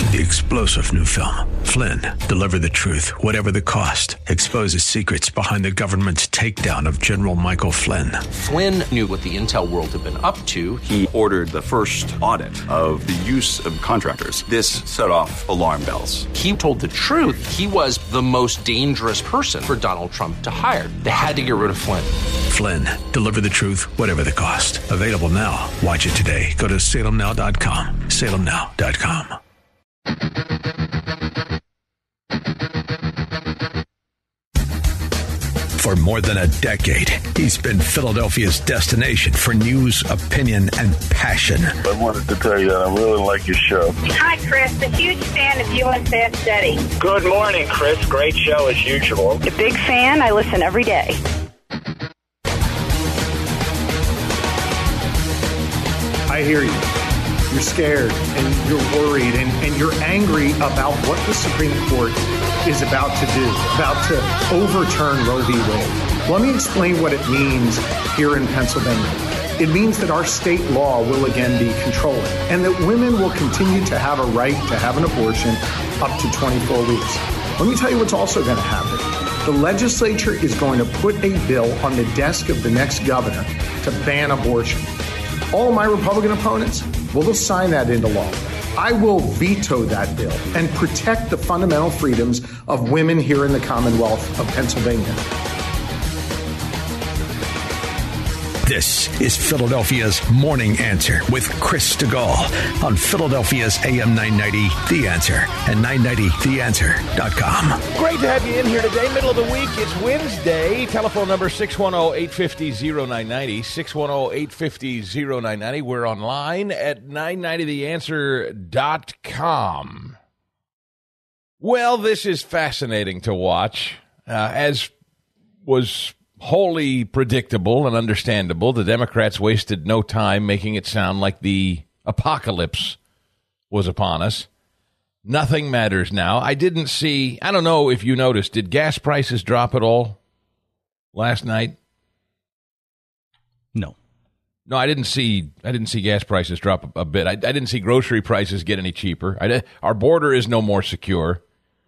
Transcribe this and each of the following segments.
The explosive new film, Flynn, deliver the truth, whatever the cost, exposes secrets behind the government's takedown of General Michael Flynn. Flynn knew what the intel world had been up to. He ordered the first audit of the use of contractors. This set off alarm bells. He told the truth. He was the most dangerous person for Donald Trump to hire. They had to get rid of Flynn. Flynn, deliver the truth, whatever the cost. Available now. Watch it today. Go to salemnow.com. salemnow.com. For more than a decade, he's been Philadelphia's destination for news, opinion, and passion. I wanted to tell you that I really like your show. Hi, Chris. A huge fan of you and Fast Steady. Good morning, Chris. Great show as usual. A big fan. I listen every day. I hear you. You're scared and you're worried and you're angry about what the Supreme Court is about to do, about to overturn Roe v. Wade. Let me explain what it means here in Pennsylvania. It means that our state law will again be controlling and that women will continue to have a right to have an abortion up to 24 weeks. Let me tell you what's also going to happen. The legislature is going to put a bill on the desk of the next governor to ban abortion. All my Republican opponents, well, they'll sign that into law. I will veto that bill and protect the fundamental freedoms of women here in the Commonwealth of Pennsylvania. This is Philadelphia's Morning Answer with Chris Stigall on Philadelphia's AM 990, The Answer, and 990theanswer.com. Great to have you in here today. Middle of the week. It's Wednesday. Telephone number 610-850-0990, 610-850-0990. We're online at 990theanswer.com. Well, this is fascinating to watch, as was wholly predictable and understandable. The Democrats wasted no time making it sound like the apocalypse was upon us. Nothing matters now. I don't know if you noticed, did gas prices drop at all last night? No, I didn't see gas prices drop a bit. I didn't see grocery prices get any cheaper. Our border is no more secure.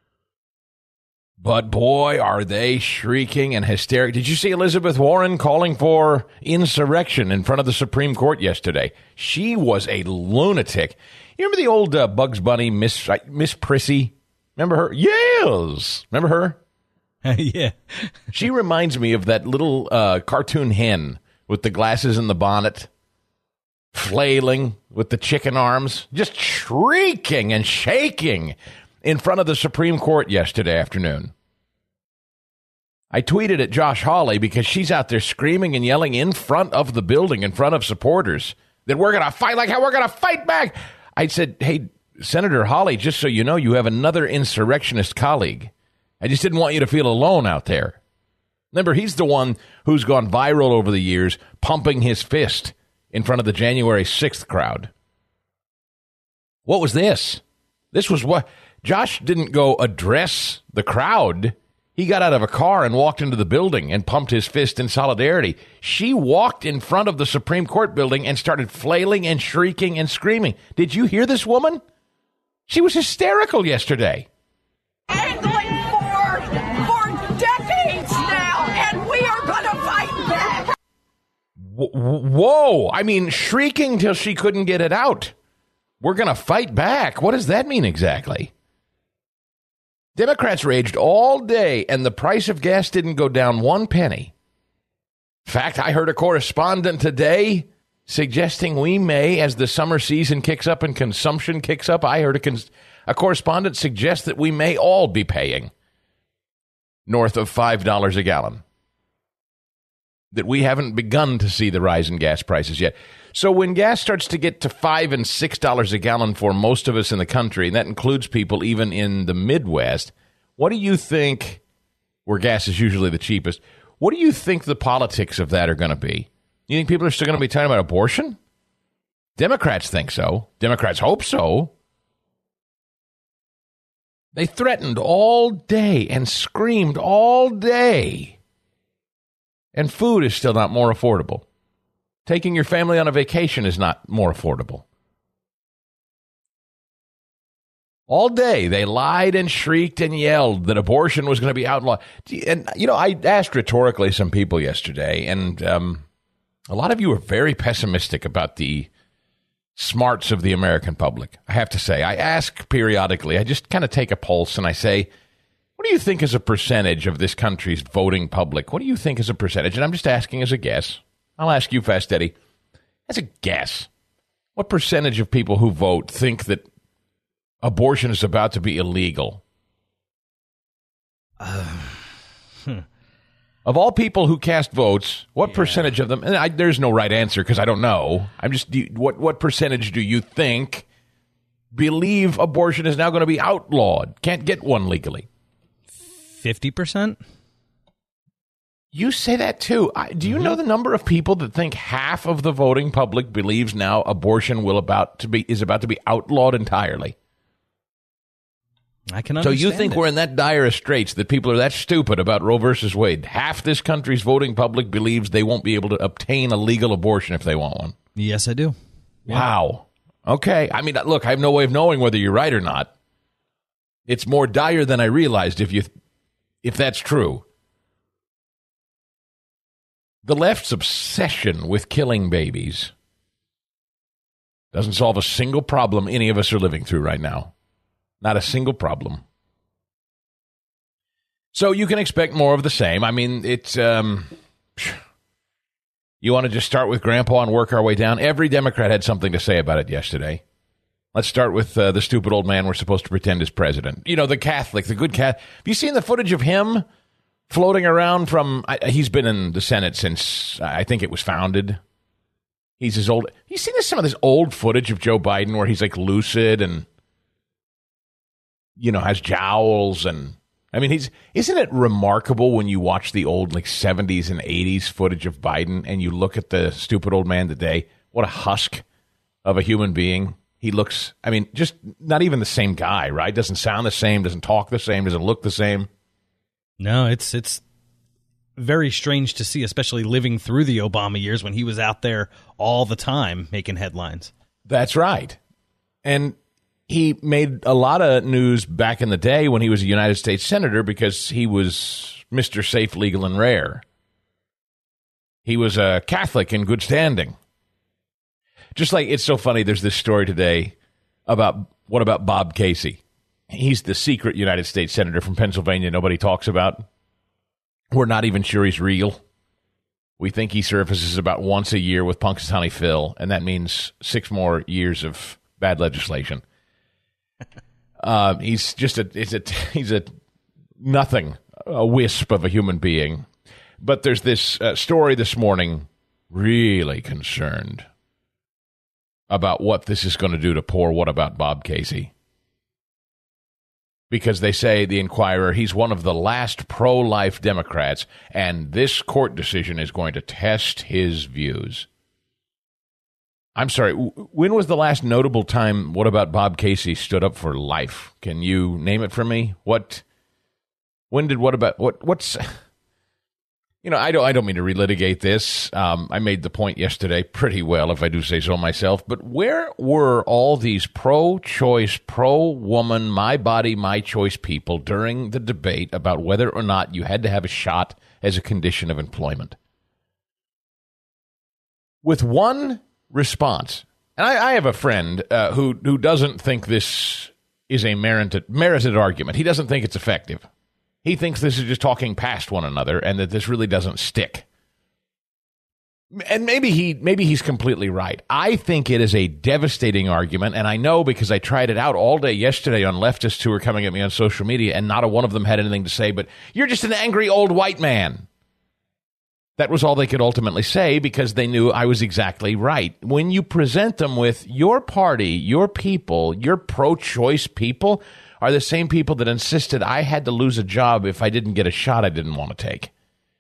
But, boy, are they shrieking and hysteric. Did you see Elizabeth Warren calling for insurrection in front of the Supreme Court yesterday? She was a lunatic. You remember the old Bugs Bunny, Miss Prissy? Remember her? Yes! Remember her? Yeah. She reminds me of that little cartoon hen with the glasses and the bonnet, flailing with the chicken arms, just shrieking and shaking in front of the Supreme Court yesterday afternoon. I tweeted at Josh Hawley because she's out there screaming and yelling in front of the building, in front of supporters, that we're going to fight like how we're going to fight back. I said, hey, Senator Hawley, just so you know, you have another insurrectionist colleague. I just didn't want you to feel alone out there. Remember, he's the one who's gone viral over the years, pumping his fist in front of the January 6th crowd. What was this? This was what... Josh didn't go address the crowd. He got out of a car and walked into the building and pumped his fist in solidarity. She walked in front of the Supreme Court building and started flailing and shrieking and screaming. Did you hear this woman? She was hysterical yesterday. Angling for decades now, and we are going to fight back. Whoa. I mean, shrieking till she couldn't get it out. We're going to fight back. What does that mean exactly? Democrats raged all day, and the price of gas didn't go down 1 penny. In fact, I heard a correspondent today suggesting we may, as the summer season kicks up and consumption kicks up, I heard a correspondent suggest that we may all be paying north of $5 a gallon. That we haven't begun to see the rise in gas prices yet. So when gas starts to get to $5 and $6 a gallon for most of us in the country, and that includes people even in the Midwest, what do you think, where gas is usually the cheapest, what do you think the politics of that are going to be? You think people are still going to be talking about abortion? Democrats think so. Democrats hope so. They threatened all day and screamed all day. And food is still not more affordable. Taking your family on a vacation is not more affordable. All day, they lied and shrieked and yelled that abortion was going to be outlawed. And, I asked rhetorically some people yesterday, and a lot of you are very pessimistic about the smarts of the American public, I have to say. I ask periodically. I just kind of take a pulse, and I say, what do you think is a percentage of this country's voting public? What do you think is a percentage? And I'm just asking as a guess. I'll ask you, Fast Eddie, as a guess. What percentage of people who vote think that abortion is about to be illegal? Of all people who cast votes, what percentage of them, and there's no right answer because I don't know. I'm just, what percentage do you think believe abortion is now going to be outlawed? Can't get one legally. 50%? You say that too. Do you know the number of people that think half of the voting public believes now abortion is about to be outlawed entirely? I can understand. So you think we're in that dire of straits that people are that stupid about Roe versus Wade? Half this country's voting public believes they won't be able to obtain a legal abortion if they want one. Yes, I do. Yeah. Wow. Okay. I mean, look, I have no way of knowing whether you're right or not. It's more dire than I realized if that's true. The left's obsession with killing babies doesn't solve a single problem any of us are living through right now. Not a single problem. So you can expect more of the same. I mean, it's, you want to just start with Grandpa and work our way down? Every Democrat had something to say about it yesterday. Let's start with the stupid old man we're supposed to pretend is president. The Catholic, the good Catholic. Have you seen the footage of him floating around he's been in the Senate since, I think it was founded. He's as old. You seen some of this old footage of Joe Biden where he's like lucid and has jowls and, I mean, isn't it remarkable when you watch the old 70s and 80s footage of Biden and you look at the stupid old man today, what a husk of a human being. He looks, I mean, just not even the same guy, right? Doesn't sound the same, doesn't talk the same, doesn't look the same. No, it's very strange to see, especially living through the Obama years when he was out there all the time making headlines. That's right. And he made a lot of news back in the day when he was a United States Senator because he was Mr. Safe, Legal, and Rare. He was a Catholic in good standing. Just like it's so funny, there's this story today about Bob Casey? He's the secret United States Senator from Pennsylvania nobody talks about. We're not even sure he's real. We think he surfaces about once a year with Punxsutawney Phil, and that means 6 more years of bad legislation. He's just a nothing, a wisp of a human being. But there's this story this morning, really concerned about what this is going to do to poor What About Bob Casey. Because they say, the Inquirer, he's one of the last pro-life Democrats, and this court decision is going to test his views. I'm sorry, when was the last notable time What About Bob Casey stood up for life? Can you name it for me? What's I don't mean to relitigate this. I made the point yesterday pretty well, if I do say so myself, but where were all these pro-choice, pro-woman, my body, my choice people during the debate about whether or not you had to have a shot as a condition of employment? With one response. And I have a friend who doesn't think this is a merited argument. He doesn't think it's effective. He thinks this is just talking past one another and that this really doesn't stick. And maybe he's completely right. I think it is a devastating argument, and I know because I tried it out all day yesterday on leftists who were coming at me on social media, and not a one of them had anything to say, but you're just an angry old white man. That was all they could ultimately say because they knew I was exactly right. When you present them with your party, your people, your pro-choice people are the same people that insisted I had to lose a job if I didn't get a shot I didn't want to take.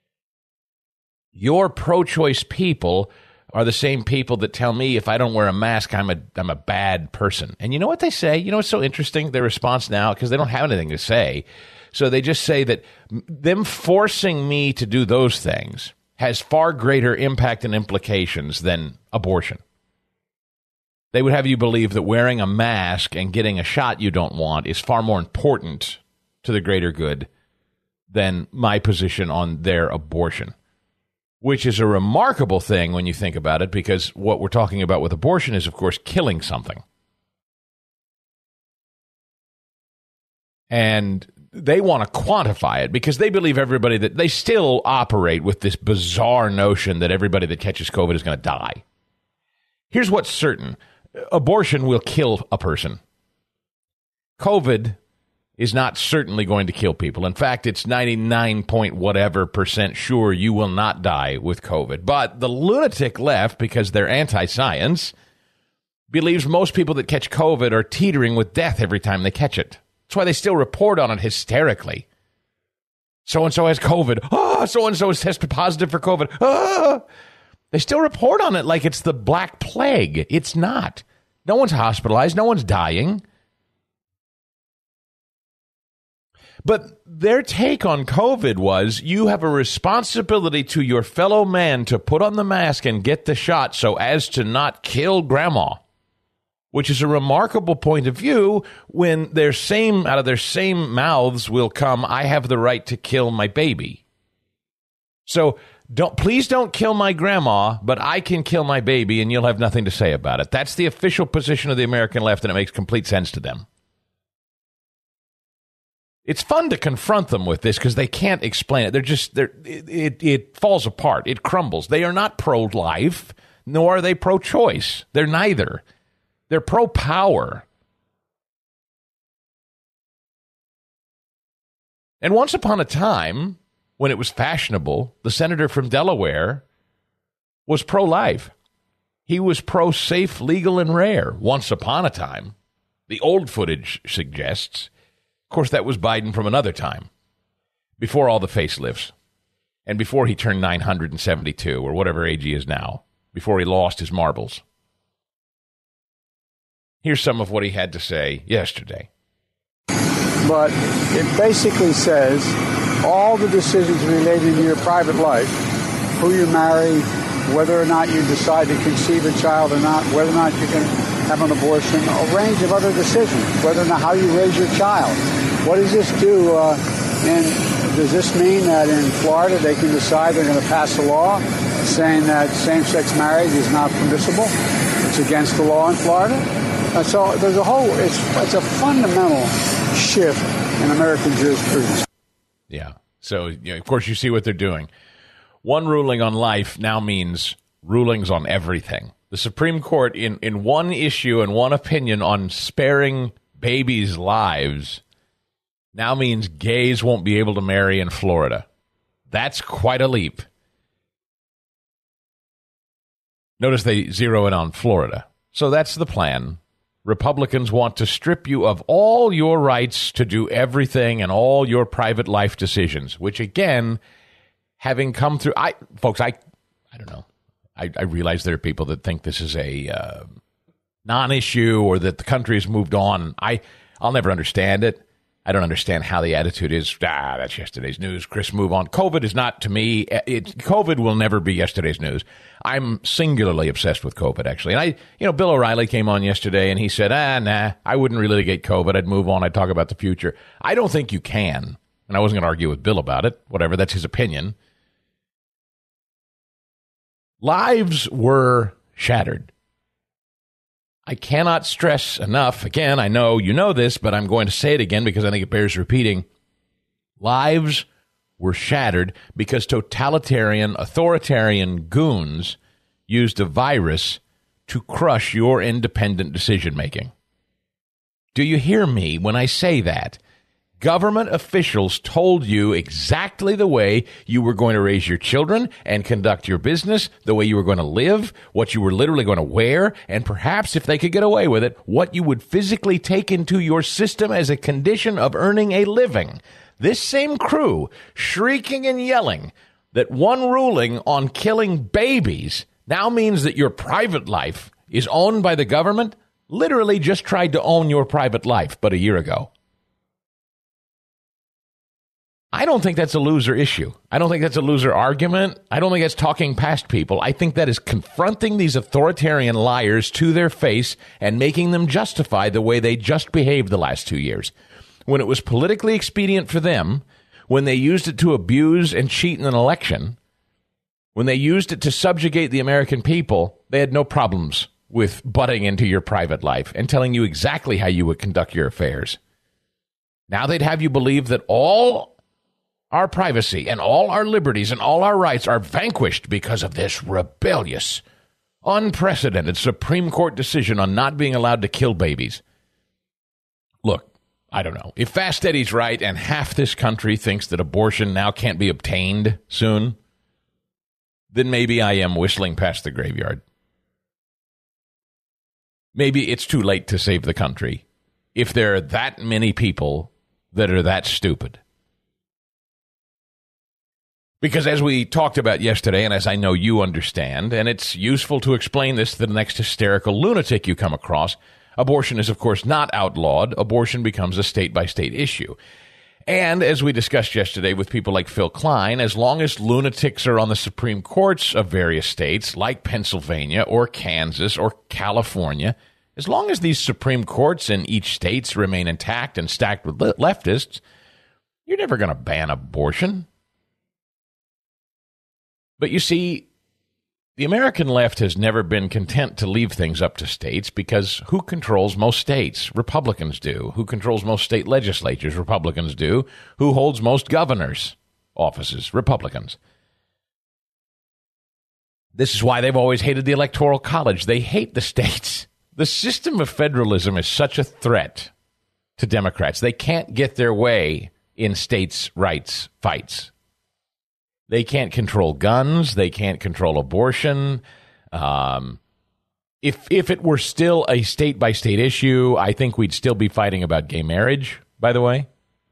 Your pro-choice people are the same people that tell me if I don't wear a mask, I'm a bad person. And you know what they say? You know what's so interesting? Their response now, because they don't have anything to say, so they just say that them forcing me to do those things has far greater impact and implications than abortion. They would have you believe that wearing a mask and getting a shot you don't want is far more important to the greater good than my position on their abortion, which is a remarkable thing when you think about it, because what we're talking about with abortion is, of course, killing something. And they want to quantify it because they believe everybody that they still operate with this bizarre notion that everybody that catches COVID is going to die. Here's what's certain. Abortion will kill a person. COVID is not certainly going to kill people. In fact, it's 99 point whatever % sure you will not die with COVID. But the lunatic left, because they're anti-science, believes most people that catch COVID are teetering with death every time they catch it. That's why they still report on it hysterically. So-and-so has COVID. So-and-so has tested positive for COVID. They still report on it like it's the Black Plague. It's not. No one's hospitalized. No one's dying. But their take on COVID was, you have a responsibility to your fellow man to put on the mask and get the shot so as to not kill grandma, which is a remarkable point of view when out of their same mouths will come, I have the right to kill my baby. So please don't kill my grandma, but I can kill my baby and you'll have nothing to say about it. That's the official position of the American left, and it makes complete sense to them. It's fun to confront them with this because they can't explain it. It falls apart. It crumbles. They are not pro-life, nor are they pro-choice. They're neither. They're pro-power. And once upon a time, when it was fashionable, the senator from Delaware was pro-life. He was pro-safe, legal, and rare. Once upon a time. The old footage suggests. Of course, that was Biden from another time, before all the facelifts, and before he turned 972, or whatever age he is now, before he lost his marbles. Here's some of what he had to say yesterday. But it basically says all the decisions related to your private life, who you marry, whether or not you decide to conceive a child or not, whether or not you can have an abortion, a range of other decisions, whether or not how you raise your child. What does this do? And does this mean that in Florida they can decide they're going to pass a law saying that same-sex marriage is not permissible? It's against the law in Florida? So there's it's a fundamental shift in American jurisprudence. Yeah. So, of course, you see what they're doing. One ruling on life now means rulings on everything. The Supreme Court, in one issue and one opinion on sparing babies' lives, now means gays won't be able to marry in Florida. That's quite a leap. Notice they zero in on Florida. So that's the plan. Republicans want to strip you of all your rights to do everything and all your private life decisions, which, again, having come through, I don't know. I realize there are people that think this is a non-issue or that the country has moved on. I'll never understand it. I don't understand how the attitude is, that's yesterday's news. Chris, move on. COVID is not, to me, COVID will never be yesterday's news. I'm singularly obsessed with COVID, actually. And Bill O'Reilly came on yesterday and he said, nah, I wouldn't relitigate COVID. I'd move on. I'd talk about the future. I don't think you can. And I wasn't going to argue with Bill about it. Whatever, that's his opinion. Lives were shattered. I cannot stress enough, again, I know you know this, but I'm going to say it again because I think it bears repeating. Lives were shattered because totalitarian, authoritarian goons used a virus to crush your independent decision-making. Do you hear me when I say that? Government officials told you exactly the way you were going to raise your children and conduct your business, the way you were going to live, what you were literally going to wear, and perhaps, if they could get away with it, what you would physically take into your system as a condition of earning a living. This same crew, shrieking and yelling that one ruling on killing babies now means that your private life is owned by the government, literally just tried to own your private life but a year ago. I don't think that's a loser issue. I don't think that's a loser argument. I don't think that's talking past people. I think that is confronting these authoritarian liars to their face and making them justify the way they just behaved the last 2 years. When it was politically expedient for them, when they used it to abuse and cheat in an election, when they used it to subjugate the American people, they had no problems with butting into your private life and telling you exactly how you would conduct your affairs. Now they'd have you believe that all our privacy and all our liberties and all our rights are vanquished because of this rebellious, unprecedented Supreme Court decision on not being allowed to kill babies. Look, I don't know. If Fast Eddie's right and half this country thinks that abortion now can't be obtained soon, then maybe I am whistling past the graveyard. Maybe it's too late to save the country if there are that many people that are that stupid. Because as we talked about yesterday, and as I know you understand, and it's useful to explain this to the next hysterical lunatic you come across, abortion is, of course, not outlawed. Abortion becomes a state-by-state issue. And as we discussed yesterday with people like Phil Klein, as long as lunatics are on the Supreme Courts of various states, like Pennsylvania or Kansas or California, as long as these Supreme Courts in each state remain intact and stacked with leftists, you're never going to ban abortion. But you see, the American left has never been content to leave things up to states because who controls most states? Republicans do. Who controls most state legislatures? Republicans do. Who holds most governors' offices? Republicans. This is why they've always hated the Electoral College. They hate the states. The system of federalism is such a threat to Democrats. They can't get their way in states' rights fights. They can't control guns. They can't control abortion. If it were still a state-by-state issue, I think we'd still be fighting about gay marriage, by the way.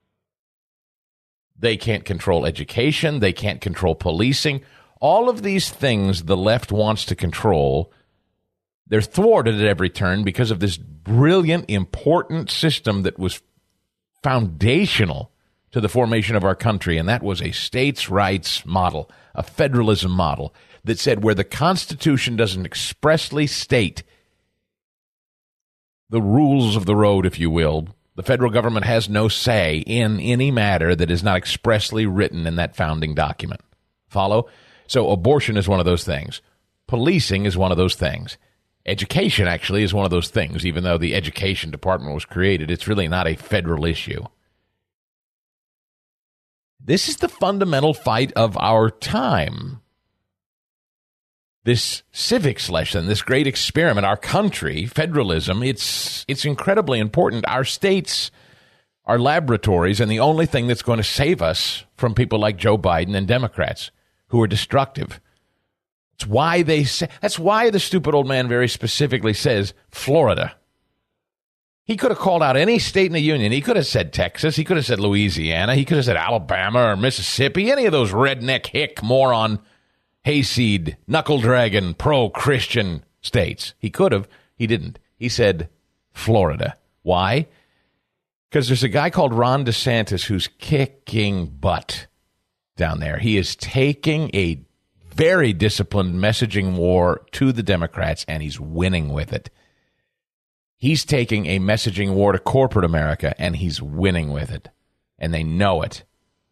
They can't control education. They can't control policing. All of these things the left wants to control, they're thwarted at every turn because of this brilliant, important system that was foundational to the formation of our country, and that was a states' rights model, a federalism model that said where the Constitution doesn't expressly state the rules of the road, if you will, the federal government has no say in any matter that is not expressly written in that founding document. Follow? So abortion is one of those things. Policing is one of those things. Education, actually, is one of those things. Even though the Education Department was created, it's really not a federal issue. This is the fundamental fight of our time. This civics lesson, this great experiment, our country, federalism, it's incredibly important. Our states are laboratories, and the only thing that's going to save us from people like Joe Biden and Democrats who are destructive. That's why the stupid old man very specifically says Florida. He could have called out any state in the union. He could have said Texas. He could have said Louisiana. He could have said Alabama or Mississippi, any of those redneck, hick, moron, hayseed, knuckle-dragon, pro-Christian states. He could have. He didn't. He said Florida. Why? Because there's a guy called Ron DeSantis who's kicking butt down there. He is taking a very disciplined messaging war to the Democrats, and he's winning with it. He's taking a messaging war to corporate America, and he's winning with it. And they know it.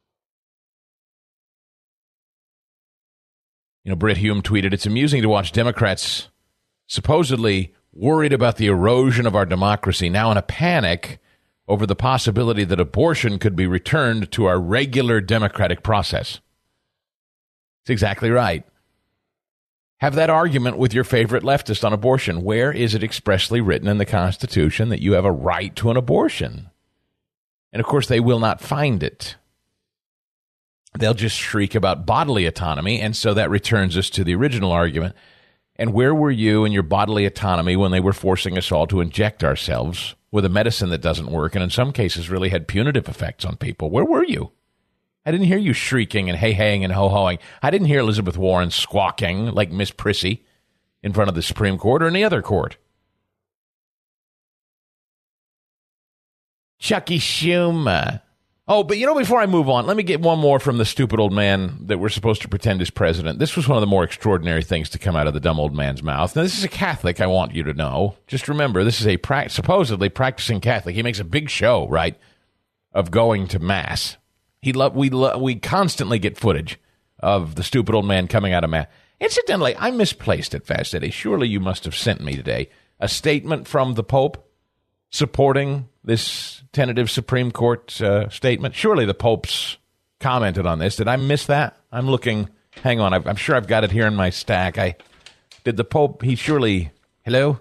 You know, Britt Hume tweeted, "It's amusing to watch Democrats supposedly worried about the erosion of our democracy, now in a panic over the possibility that abortion could be returned to our regular democratic process." It's exactly right. Have that argument with your favorite leftist on abortion. Where is it expressly written in the Constitution that you have a right to an abortion? And, of course, they will not find it. They'll just shriek about bodily autonomy, and so that returns us to the original argument. And where were you in your bodily autonomy when they were forcing us all to inject ourselves with a medicine that doesn't work and in some cases really had punitive effects on people? Where were you? I didn't hear you shrieking and hey-haying and ho-hoing. I didn't hear Elizabeth Warren squawking like Miss Prissy in front of the Supreme Court or any other court. Chucky Schumer. Oh, but before I move on, let me get one more from the stupid old man that we're supposed to pretend is president. This was one of the more extraordinary things to come out of the dumb old man's mouth. Now, this is a Catholic, I want you to know. Just remember, this is a supposedly practicing Catholic. He makes a big show, right, of going to Mass. We constantly get footage of the stupid old man coming out of Mass. Incidentally, I misplaced it, Fast Eddie. Surely you must have sent me today a statement from the Pope supporting this tentative Supreme Court statement. Surely the Pope's commented on this. Did I miss that? I'm looking. Hang on. I'm sure I've got it here in my stack. Did the Pope, he surely... Hello?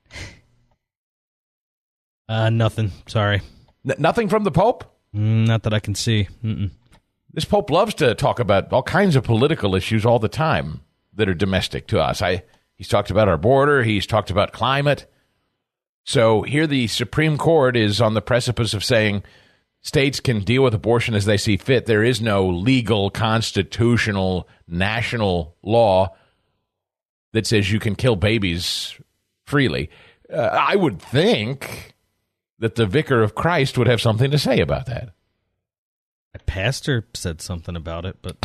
Nothing. Sorry. Nothing from the Pope? Not that I can see. Mm-mm. This Pope loves to talk about all kinds of political issues all the time that are domestic to us. He's talked about our border. He's talked about climate. So here the Supreme Court is on the precipice of saying states can deal with abortion as they see fit. There is no legal, constitutional, national law that says you can kill babies freely. I would think that the Vicar of Christ would have something to say about that. A pastor said something about it, but...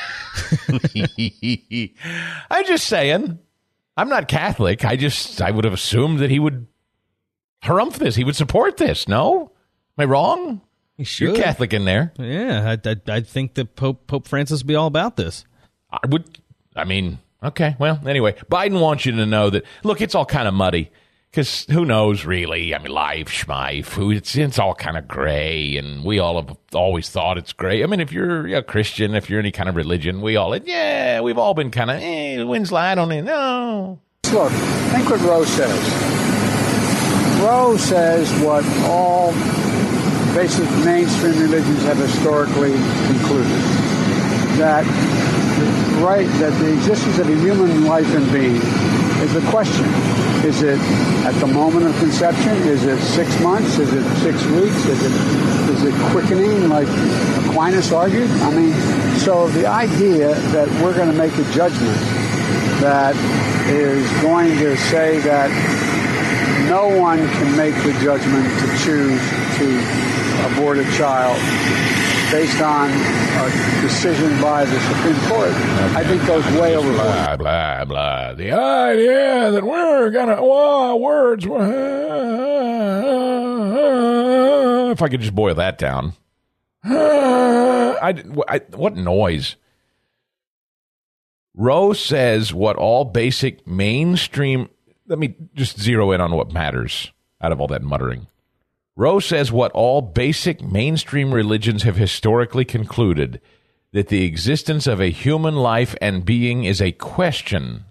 I'm just saying. I'm not Catholic. I would have assumed that he would harumph this. He would support this. No? Am I wrong? He should. You're Catholic in there. Yeah, I think that Pope Francis would be all about this. Okay. Well, anyway, Biden wants you to know that, look, it's all kind of muddy. Because who knows, really? Life, schmife, it's all kind of gray, and we all have always thought it's gray. If you're a Christian, if you're any kind of religion, we've all been kind of, wind's light on it, no. Look, think what Roe says. Roe says what all basic mainstream religions have historically concluded, that the existence of a human life and being is a question. Is it at the moment of conception? Is it 6 months? Is it 6 weeks? Is it quickening, like Aquinas argued? So the idea that we're going to make a judgment that is going to say that no one can make the judgment to choose to abort a child based on a decision by the Supreme Court, I think goes way overboard. Blah, blah, blah. The idea that we're going to, words, if I could just boil that down. What noise? Roe says what all basic mainstream, let me just zero in on what matters out of all that muttering. Roe says what all basic mainstream religions have historically concluded, that the existence of a human life and being is a question.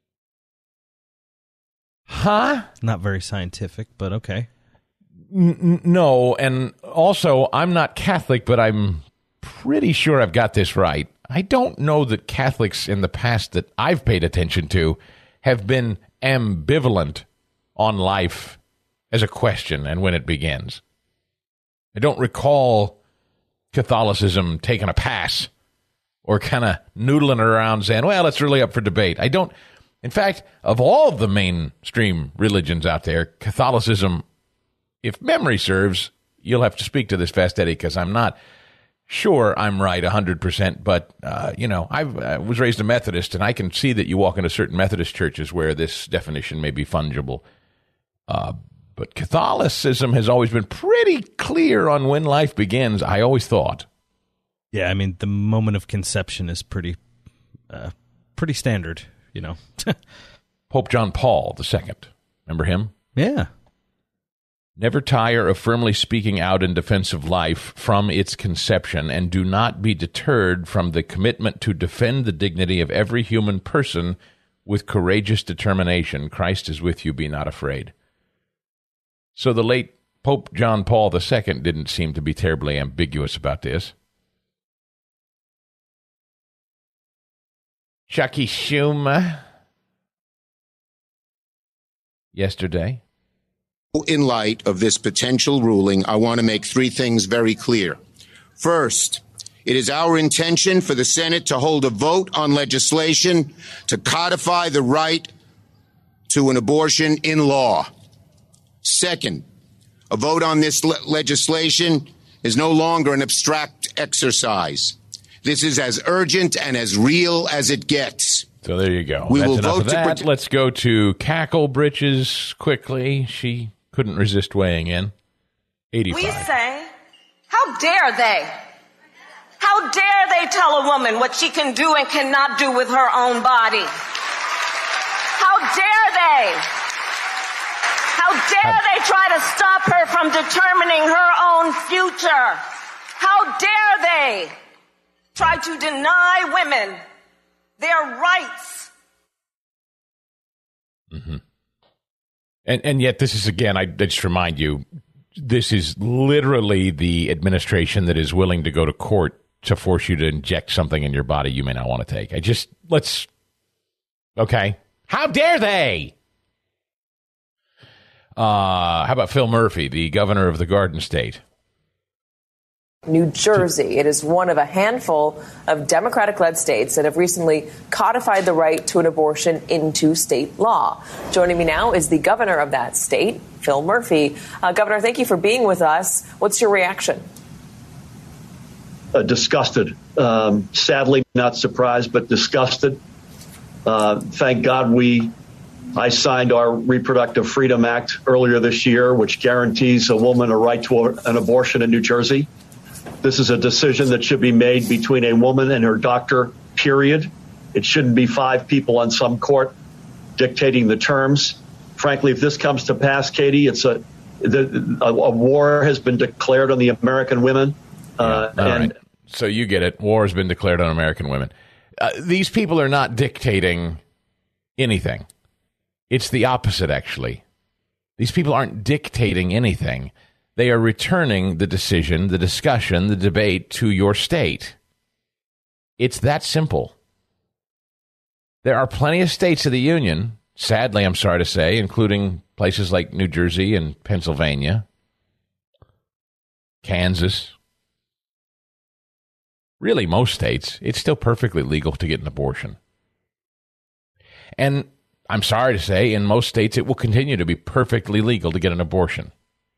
Huh? Not very scientific, but okay. No, and also, I'm not Catholic, but I'm pretty sure I've got this right. I don't know that Catholics in the past that I've paid attention to have been ambivalent on life as a question and when it begins. I don't recall Catholicism taking a pass or kind of noodling around saying, well, it's really up for debate. I don't. In fact, of all of the mainstream religions out there, Catholicism, if memory serves, you'll have to speak to this, Fast Eddie, because I'm not sure I'm right 100%, but, I was raised a Methodist, and I can see that you walk into certain Methodist churches where this definition may be fungible. But Catholicism has always been pretty clear on when life begins, I always thought. Yeah, the moment of conception is pretty standard, Pope John Paul II, remember him? Yeah. Never tire of firmly speaking out in defense of life from its conception, and do not be deterred from the commitment to defend the dignity of every human person with courageous determination. Christ is with you, be not afraid. So the late Pope John Paul II didn't seem to be terribly ambiguous about this. Chucky Schumer yesterday. In light of this potential ruling, I want to make three things very clear. First, it is our intention for the Senate to hold a vote on legislation to codify the right to an abortion in law. Second, a vote on this legislation is no longer an abstract exercise. This is as urgent and as real as it gets. So there you go. We That's will enough vote of that. to Let's go to Cackle Britches quickly. She couldn't resist weighing in. 85. We say, how dare they? How dare they tell a woman what she can do and cannot do with her own body? How dare they? How dare they try to stop her from determining her own future? How dare they try to deny women their rights? Mm-hmm. And yet this is, again, I just remind you, this is literally the administration that is willing to go to court to force you to inject something in your body you may not want to take. Okay. How dare they? How about Phil Murphy, the governor of the Garden State? New Jersey. It is one of a handful of Democratic-led states that have recently codified the right to an abortion into state law. Joining me now is the governor of that state, Phil Murphy. Governor, thank you for being with us. What's your reaction? Disgusted. Sadly, not surprised, but disgusted. Thank God I signed our Reproductive Freedom Act earlier this year, which guarantees a woman a right to an abortion in New Jersey. This is a decision that should be made between a woman and her doctor, period. It shouldn't be 5 people on some court dictating the terms. Frankly, if this comes to pass, Katie, it's a war has been declared on the American women. Right. So you get it. War has been declared on American women. These people are not dictating anything. It's the opposite, actually. These people aren't dictating anything. They are returning the decision, the discussion, the debate to your state. It's that simple. There are plenty of states of the union, sadly, I'm sorry to say, including places like New Jersey and Pennsylvania, Kansas. Really, most states, it's still perfectly legal to get an abortion. And I'm sorry to say, in most states, it will continue to be perfectly legal to get an abortion.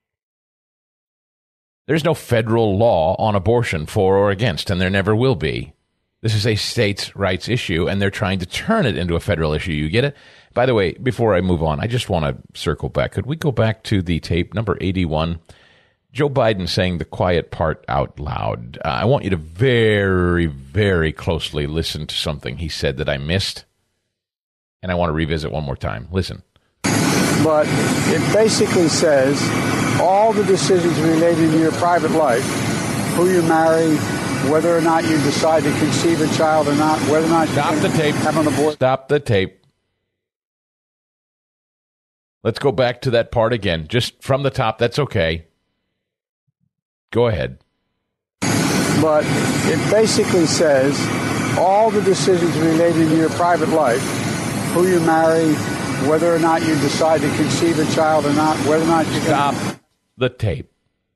There's no federal law on abortion for or against, and there never will be. This is a states' rights issue, and they're trying to turn it into a federal issue. You get it? By the way, before I move on, I just want to circle back. Could we go back to the tape, number 81? Joe Biden saying the quiet part out loud. I want you to very, very closely listen to something he said that I missed, and I want to revisit one more time. Listen. But it basically says all the decisions related to your private life, who you marry, whether or not you decide to conceive a child or not, whether or not you Stop the tape. Have an abortion. Stop the tape. Let's go back to that part again, just from the top. That's okay. Go ahead. But it basically says all the decisions related to your private life, who you marry, whether or not you decide to conceive a child or not, whether or not you Stop the tape.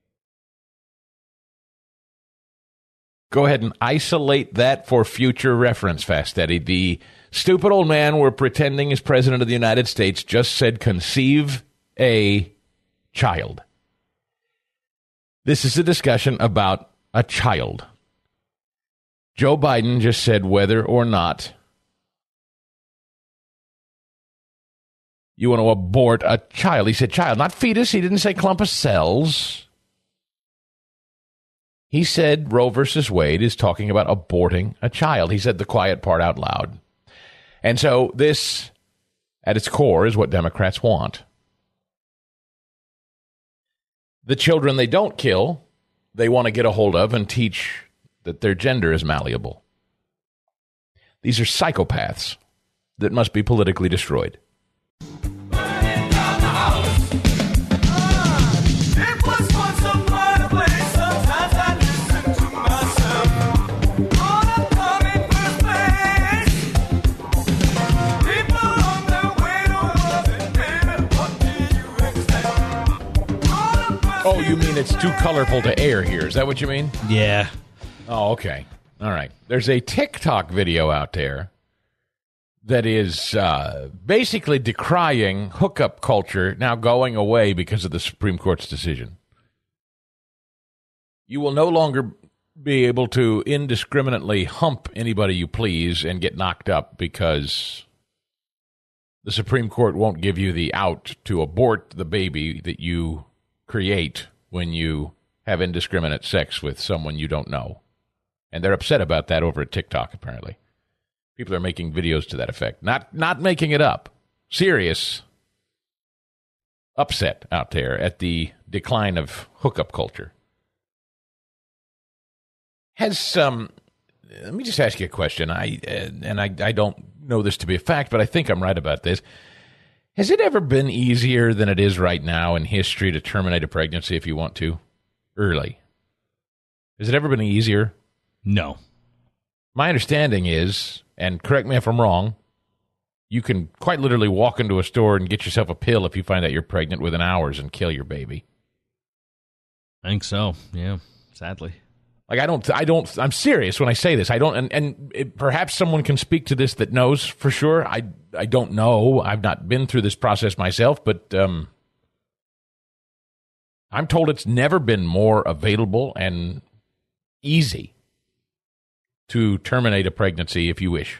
Go ahead and isolate that for future reference, Fast Eddie. The stupid old man we're pretending is president of the United States just said conceive a child. This is a discussion about a child. Joe Biden just said whether or not you want to abort a child. He said child, not fetus. He didn't say clump of cells. He said Roe versus Wade is talking about aborting a child. He said the quiet part out loud. And so this, at its core, is what Democrats want. The children they don't kill, they want to get a hold of and teach that their gender is malleable. These are psychopaths that must be politically destroyed. Oh, you mean it's too colorful to air here? Is that what you mean? Yeah. Oh, okay. All right. There's a TikTok video out there that is basically decrying hookup culture now going away because of the Supreme Court's decision. You will no longer be able to indiscriminately hump anybody you please and get knocked up because the Supreme Court won't give you the out to abort the baby that you create when you have indiscriminate sex with someone you don't know. And they're upset about that over at TikTok, apparently. People are making videos to that effect. Not making it up. Serious upset out there at the decline of hookup culture. Let me just ask you a question. I don't know this to be a fact, but I think I'm right about this. Has it ever been easier than it is right now in history to terminate a pregnancy if you want to? Early. Has it ever been easier? No. My understanding is, and correct me if I'm wrong, you can quite literally walk into a store and get yourself a pill if you find out you're pregnant within hours and kill your baby. I think so. Yeah, sadly. Like, I'm serious when I say this. I don't, and perhaps someone can speak to this that knows for sure. I don't know. I've not been through this process myself, but I'm told it's never been more available and easy to terminate a pregnancy if you wish.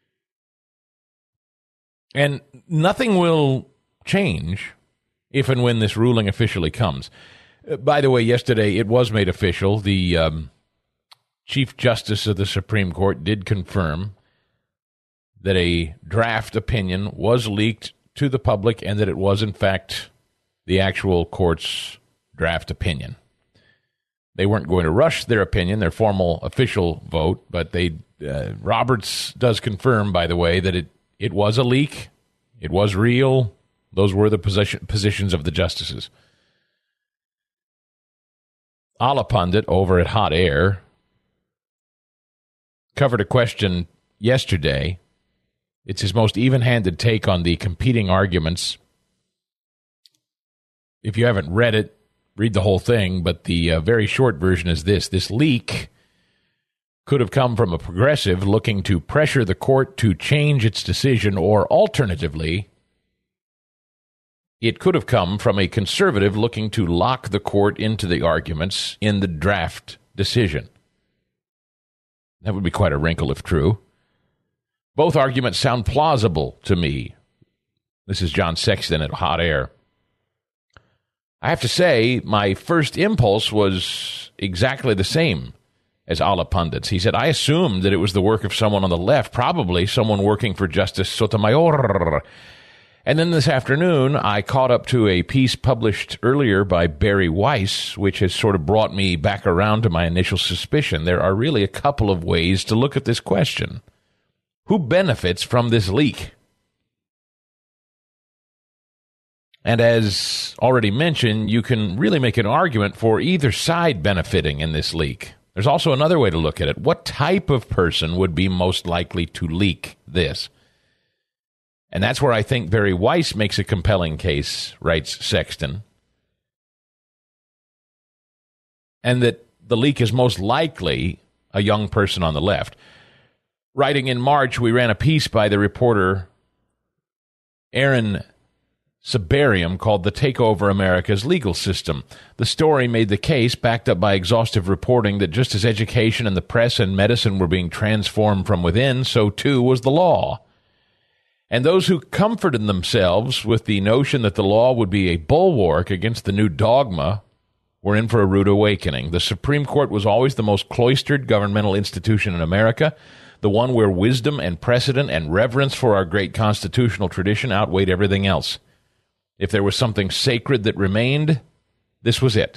And nothing will change if and when this ruling officially comes. By the way, yesterday it was made official. The Chief Justice of the Supreme Court did confirm that a draft opinion was leaked to the public and that it was, in fact, the actual court's draft opinion. They weren't going to rush their opinion, their formal official vote, but Roberts does confirm, by the way, that it was a leak. It was real. Those were the positions of the justices. Allah Pundit over at Hot Air covered a question yesterday. It's his most even-handed take on the competing arguments. If you haven't read it, read the whole thing, but the very short version is this. This leak could have come from a progressive looking to pressure the court to change its decision, or alternatively, it could have come from a conservative looking to lock the court into the arguments in the draft decision. That would be quite a wrinkle if true. Both arguments sound plausible to me. This is John Sexton at Hot Air. I have to say, my first impulse was exactly the same as Allah Pundit's. He said, I assumed that it was the work of someone on the left, probably someone working for Justice Sotomayor. And then this afternoon, I caught up to a piece published earlier by Barry Weiss, which has sort of brought me back around to my initial suspicion. There are really a couple of ways to look at this question. Who benefits from this leak? And as already mentioned, you can really make an argument for either side benefiting in this leak. There's also another way to look at it. What type of person would be most likely to leak this? And that's where I think Barry Weiss makes a compelling case, writes Sexton. And that the leak is most likely a young person on the left. Writing in March, we ran a piece by the reporter Aaron Sabarium called The Takeover America's Legal System. The story made the case, backed up by exhaustive reporting, that just as education and the press and medicine were being transformed from within, so too was the law. And those who comforted themselves with the notion that the law would be a bulwark against the new dogma were in for a rude awakening. The Supreme Court was always the most cloistered governmental institution in America, the one where wisdom and precedent and reverence for our great constitutional tradition outweighed everything else. If there was something sacred that remained, this was it.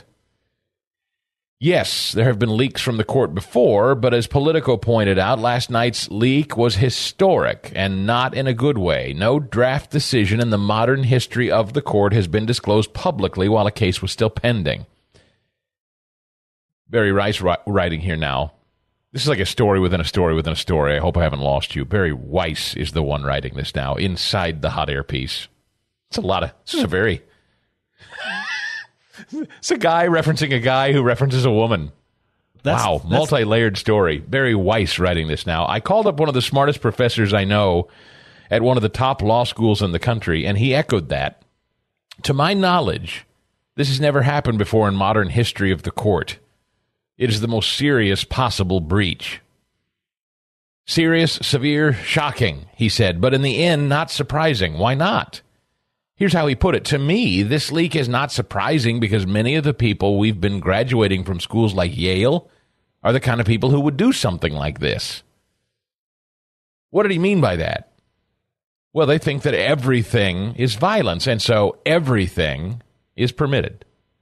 Yes, there have been leaks from the court before, but as Politico pointed out, last night's leak was historic and not in a good way. No draft decision in the modern history of the court has been disclosed publicly while a case was still pending. Barry Weiss writing here now. This is like a story within a story within a story. I hope I haven't lost you. Barry Weiss is the one writing this now inside the Hot Air piece. It's a guy referencing a guy who references a woman. Wow, multi-layered story. Barry Weiss writing this now. I called up one of the smartest professors I know at one of the top law schools in the country, and he echoed that. To my knowledge, this has never happened before in modern history of the court. It is the most serious possible breach. Serious, severe, shocking, he said, but in the end, not surprising. Why not? Here's how he put it. To me, this leak is not surprising because many of the people we've been graduating from schools like Yale are the kind of people who would do something like this. What did he mean by that? Well, they think that everything is violence, and so everything is permitted.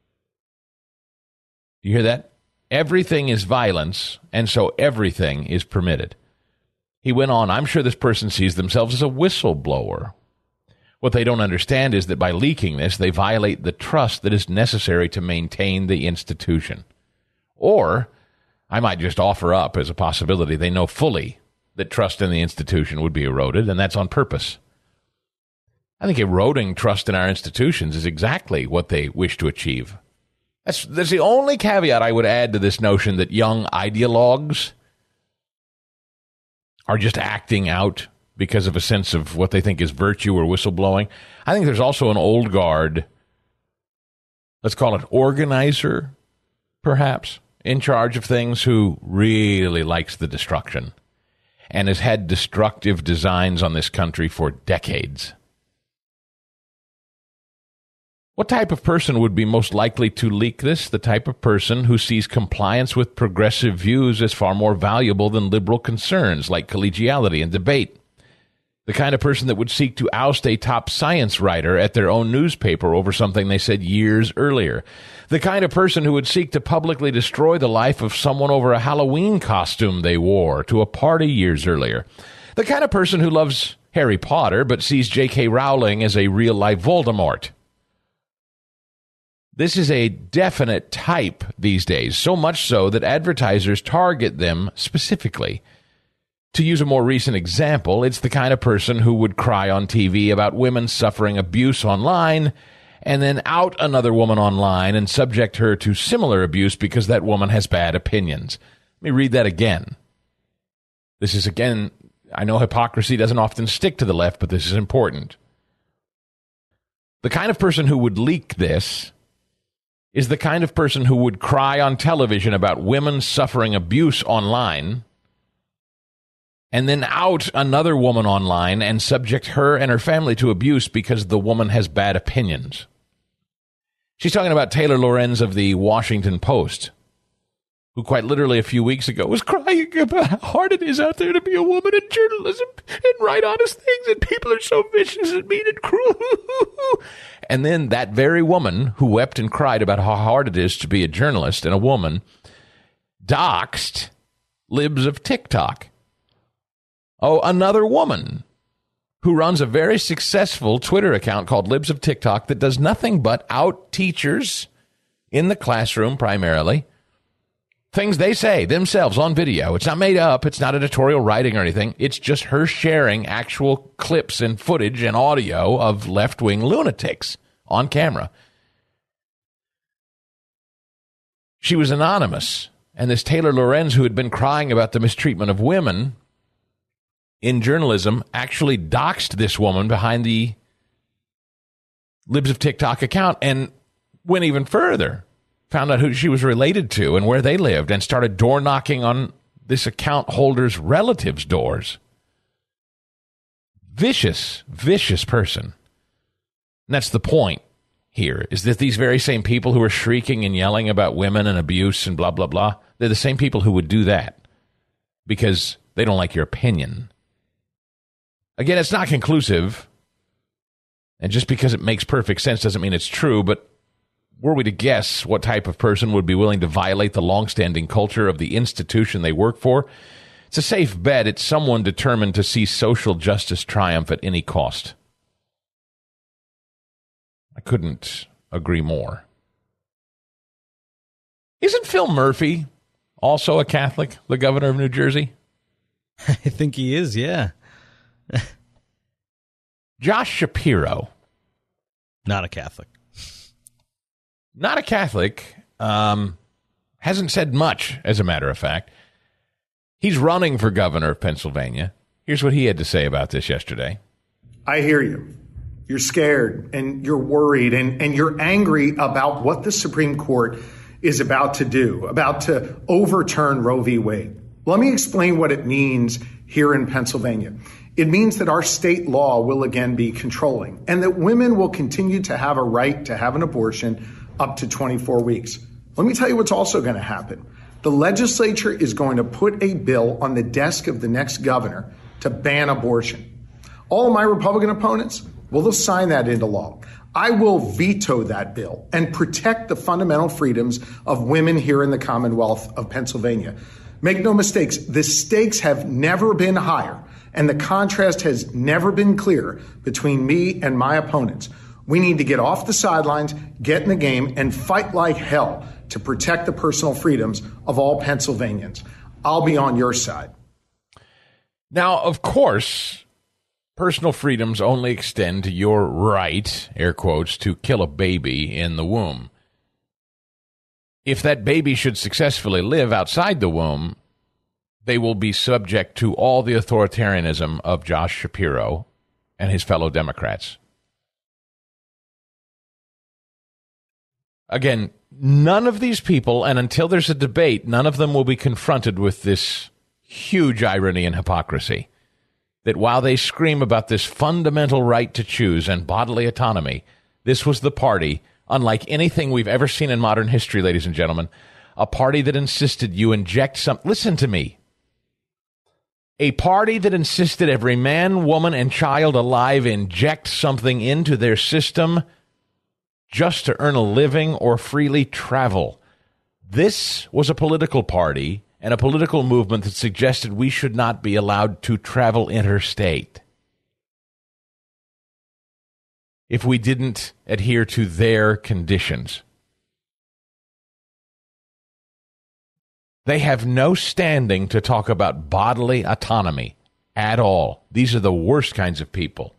You hear that? Everything is violence, and so everything is permitted. He went on, I'm sure this person sees themselves as a whistleblower. What they don't understand is that by leaking this, they violate the trust that is necessary to maintain the institution. Or, I might just offer up as a possibility, they know fully that trust in the institution would be eroded, and that's on purpose. I think eroding trust in our institutions is exactly what they wish to achieve. That's the only caveat I would add to this notion that young ideologues are just acting out because of a sense of what they think is virtue or whistleblowing. I think there's also an old guard, let's call it organizer, perhaps, in charge of things who really likes the destruction and has had destructive designs on this country for decades. What type of person would be most likely to leak this? The type of person who sees compliance with progressive views as far more valuable than liberal concerns like collegiality and debate. The kind of person that would seek to oust a top science writer at their own newspaper over something they said years earlier. The kind of person who would seek to publicly destroy the life of someone over a Halloween costume they wore to a party years earlier. The kind of person who loves Harry Potter but sees J.K. Rowling as a real-life Voldemort. This is a definite type these days, so much so that advertisers target them specifically. To use a more recent example, it's the kind of person who would cry on TV about women suffering abuse online and then out another woman online and subject her to similar abuse because that woman has bad opinions. Let me read that again. This is, again, I know hypocrisy doesn't often stick to the left, but this is important. The kind of person who would leak this is the kind of person who would cry on television about women suffering abuse online and then out another woman online and subject her and her family to abuse because the woman has bad opinions. She's talking about Taylor Lorenz of the Washington Post, who quite literally a few weeks ago was crying about how hard it is out there to be a woman in journalism and write honest things, and people are so vicious and mean and cruel. And then that very woman who wept and cried about how hard it is to be a journalist and a woman doxed libs of TikTok. Oh, another woman who runs a very successful Twitter account called Libs of TikTok that does nothing but out teachers in the classroom primarily. Things they say themselves on video. It's not made up. It's not editorial writing or anything. It's just her sharing actual clips and footage and audio of left-wing lunatics on camera. She was anonymous. And this Taylor Lorenz, who had been crying about the mistreatment of women in journalism, actually doxed this woman behind the Libs of TikTok account and went even further. Found out who she was related to and where they lived, and started door knocking on this account holder's relatives' doors. Vicious, vicious person. And that's the point here, is that these very same people who are shrieking and yelling about women and abuse and blah, blah, blah, they're the same people who would do that because they don't like your opinion. Again, it's not conclusive, and just because it makes perfect sense doesn't mean it's true, but were we to guess what type of person would be willing to violate the longstanding culture of the institution they work for, it's a safe bet it's someone determined to see social justice triumph at any cost. I couldn't agree more. Isn't Phil Murphy also a Catholic, the governor of New Jersey? I think he is, yeah. Josh Shapiro. Not a Catholic. Not a Catholic. Hasn't said much, as a matter of fact. He's running for governor of Pennsylvania. Here's what he had to say about this yesterday. I hear you. You're scared and you're worried and you're angry about what the Supreme Court is about to do, about to overturn Roe v. Wade. Let me explain what it means here in Pennsylvania. It means that our state law will again be controlling and that women will continue to have a right to have an abortion up to 24 weeks. Let me tell you what's also going to happen. The legislature is going to put a bill on the desk of the next governor to ban abortion. All of my Republican opponents, well, they'll sign that into law. I will veto that bill and protect the fundamental freedoms of women here in the Commonwealth of Pennsylvania. Make no mistakes, the stakes have never been higher, and the contrast has never been clearer between me and my opponents. We need to get off the sidelines, get in the game, and fight like hell to protect the personal freedoms of all Pennsylvanians. I'll be on your side. Now, of course, personal freedoms only extend to your right, air quotes, to kill a baby in the womb. If that baby should successfully live outside the womb, they will be subject to all the authoritarianism of Josh Shapiro and his fellow Democrats. Again, none of these people, and until there's a debate, none of them will be confronted with this huge irony and hypocrisy. That while they scream about this fundamental right to choose and bodily autonomy, this was the party, unlike anything we've ever seen in modern history, ladies and gentlemen, a party that insisted you inject some... Listen to me. A party that insisted every man, woman, and child alive inject something into their system just to earn a living or freely travel. This was a political party and a political movement that suggested we should not be allowed to travel interstate if we didn't adhere to their conditions. They have no standing to talk about bodily autonomy at all. These are the worst kinds of people.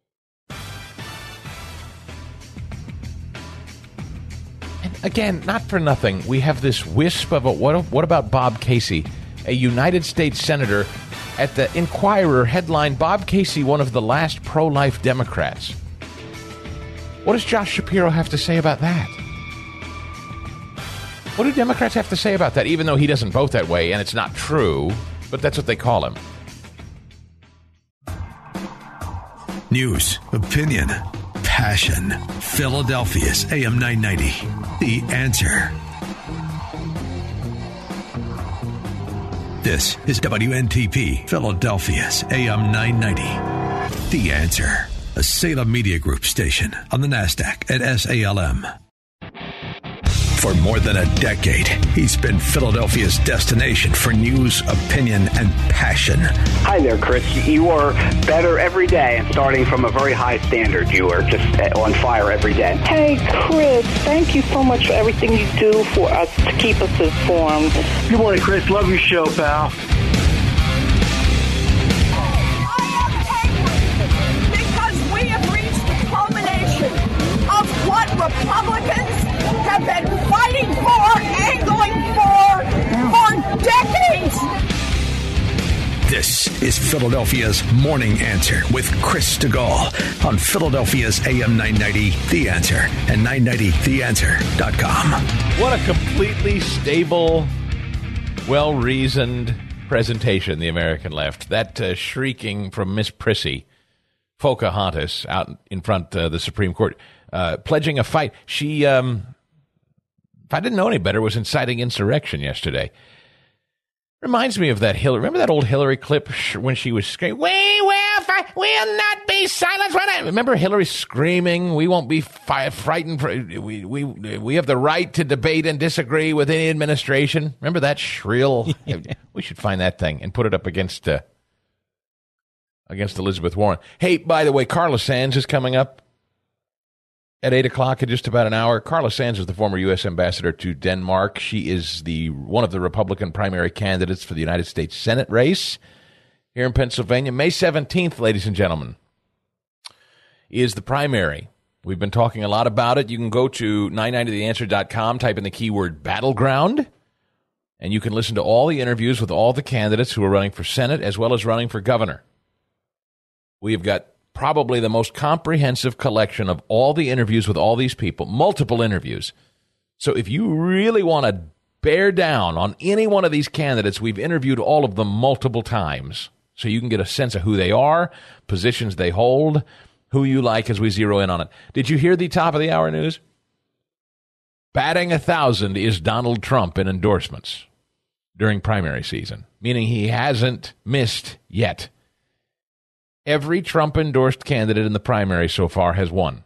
And again, not for nothing, we have this wisp of what about Bob Casey, a United States Senator? At the Inquirer headline, Bob Casey, one of the last pro-life Democrats. What does Josh Shapiro have to say about that? What do Democrats have to say about that, even though he doesn't vote that way, and it's not true, but that's what they call him? News, opinion, passion. Philadelphia's AM 990. The Answer. This is WNTP, Philadelphia's AM 990. The Answer. A Salem Media Group station on the NASDAQ at SALM. For more than a decade, he's been Philadelphia's destination for news, opinion, and passion. Hi there, Chris. You are better every day and starting from a very high standard. You are just on fire every day. Hey, Chris, thank you so much for everything you do for us to keep us informed. Good morning, Chris. Love your show, pal. Because we have reached the culmination of what Republicans have been fighting for and going for decades. This is Philadelphia's Morning Answer with Chris DeGaulle on Philadelphia's AM 990, The Answer, and 990theanswer.com. What a completely stable, well-reasoned presentation, the American left. That shrieking from Miss Prissy, Pocahontas, out in front of the Supreme Court, pledging a fight. She... if I didn't know any better, was inciting insurrection yesterday. Reminds me of that Hillary. Remember that old Hillary clip when she was screaming, "We will fight, we'll not be silenced." Remember Hillary screaming, "We won't be frightened. We have the right to debate and disagree with any administration." Remember that shrill? We should find that thing and put it up against Elizabeth Warren. Hey, by the way, Carla Sands is coming up at 8 o'clock in just about an hour. Carla Sands is the former U.S. ambassador to Denmark. She is one of the Republican primary candidates for the United States Senate race here in Pennsylvania. May 17th, ladies and gentlemen, is the primary. We've been talking a lot about it. You can go to 990theanswer.com, type in the keyword battleground, and you can listen to all the interviews with all the candidates who are running for Senate as well as running for governor. We have got probably the most comprehensive collection of all the interviews with all these people, multiple interviews, So if you really want to bear down on any one of these candidates, we've interviewed all of them multiple times, so you can get a sense of who they are, positions they hold, who you like as we zero in on it. Did you hear the top of the hour news? Batting 1,000 is Donald Trump in endorsements during primary season, meaning he hasn't missed yet. Every Trump-endorsed candidate in the primary so far has won,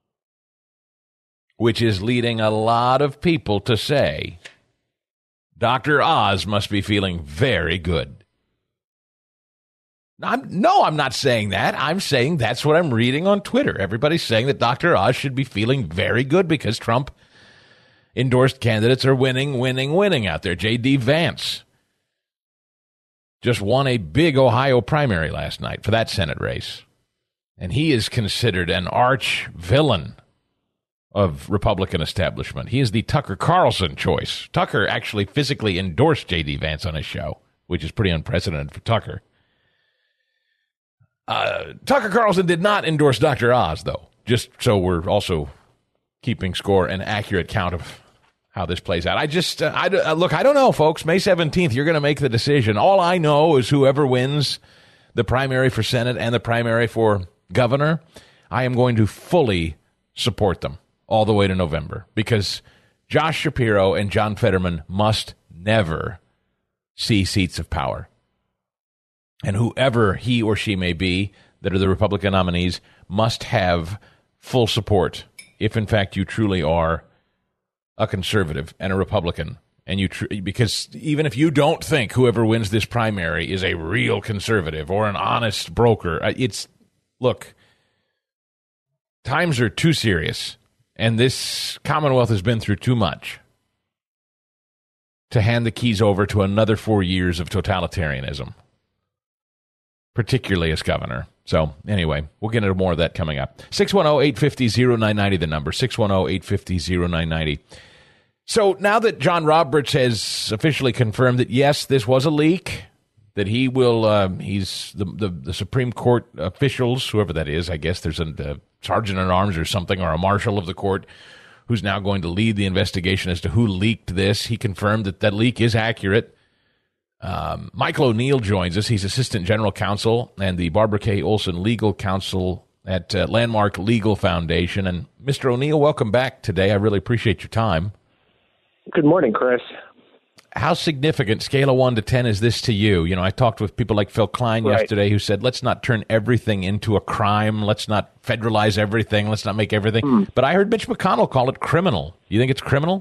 which is leading a lot of people to say Dr. Oz must be feeling very good. I'm not saying that. I'm saying that's what I'm reading on Twitter. Everybody's saying that Dr. Oz should be feeling very good because Trump-endorsed candidates are winning out there. J.D. Vance just won a big Ohio primary last night for that Senate race. And he is considered an arch villain of Republican establishment. He is the Tucker Carlson choice. Tucker actually physically endorsed J.D. Vance on his show, which is pretty unprecedented for Tucker. Tucker Carlson did not endorse Dr. Oz, though, just so we're also keeping score and accurate count of how this plays out. Look, I don't know, folks. May 17th, you're going to make the decision. All I know is whoever wins the primary for Senate and the primary for governor, I am going to fully support them all the way to November, because Josh Shapiro and John Fetterman must never see seats of power. And whoever he or she may be that are the Republican nominees must have full support if, in fact, you truly are a conservative and a Republican. And because even if you don't think whoever wins this primary is a real conservative or an honest broker, look, times are too serious. And this Commonwealth has been through too much to hand the keys over to another 4 years of totalitarianism, particularly as governor. So anyway, we'll get into more of that coming up. 610-850-0990, the number, 610-850-0990. So now that John Roberts has officially confirmed that, yes, this was a leak, that he will, he's the Supreme Court officials, whoever that is, I guess there's a sergeant at arms or something, or a marshal of the court, who's now going to lead the investigation as to who leaked this. He confirmed that leak is accurate. Michael O'Neill joins us. He's Assistant General Counsel and the Barbara K. Olson Legal Counsel at Landmark Legal Foundation. And Mr. O'Neill, welcome back today. I really appreciate your time. Good morning, Chris. How significant, scale of 1 to 10, is this to you? You know, I talked with people like Phil Klein yesterday who said, let's not turn everything into a crime. Let's not federalize everything. Let's not make everything. But I heard Mitch McConnell call it criminal. You think it's criminal?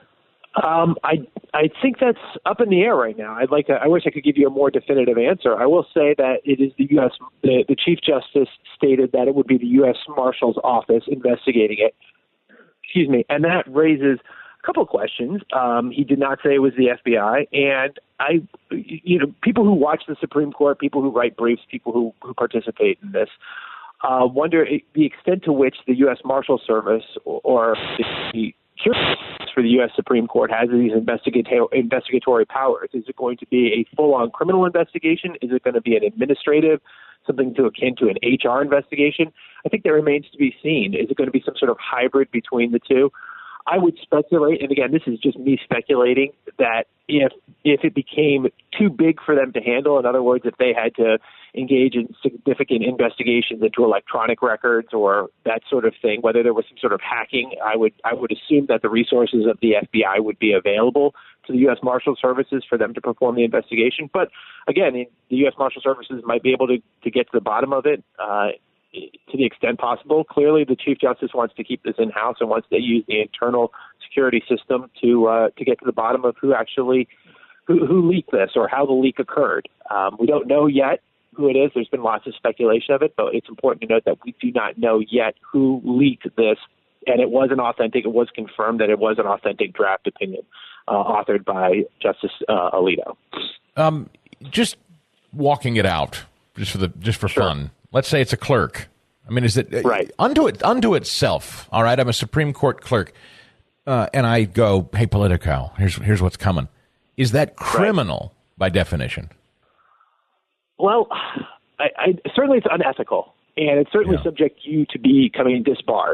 I think that's up in the air right now. I wish I could give you a more definitive answer. I will say that it is the U.S. The Chief Justice stated that it would be the U.S. Marshal's Office investigating it. Excuse me, and that raises a couple of questions. He did not say it was the FBI, and people who watch the Supreme Court, people who write briefs, people who participate in this, wonder the extent to which the U.S. Marshal Service or the for the U.S. Supreme Court has these investigatory powers. Is it going to be a full-on criminal investigation? Is it going to be an administrative, something akin to an HR investigation? I think that remains to be seen. Is it going to be some sort of hybrid between the two? I would speculate, and again, this is just me speculating, that if it became too big for them to handle, in other words, if they had to engage in significant investigations into electronic records or that sort of thing, whether there was some sort of hacking, I would assume that the resources of the FBI would be available to the U.S. Marshal Services for them to perform the investigation. But again, the U.S. Marshal Services might be able to get to the bottom of it to the extent possible. Clearly, the Chief Justice wants to keep this in-house and wants to use the internal security system to get to the bottom of who leaked this or how the leak occurred. We don't know yet who it is. There's been lots of speculation of it, but it's important to note that we do not know yet who leaked this, and it was confirmed that it was an authentic draft opinion authored by Justice Alito. Just walking it out, just for fun. Let's say it's a clerk. I mean, is it right unto itself? All right, I'm a Supreme Court clerk, and I go, "Hey, Politico, here's what's coming." Is that criminal by definition? Well, I certainly it's unethical, and it certainly subject you to becoming disbarred.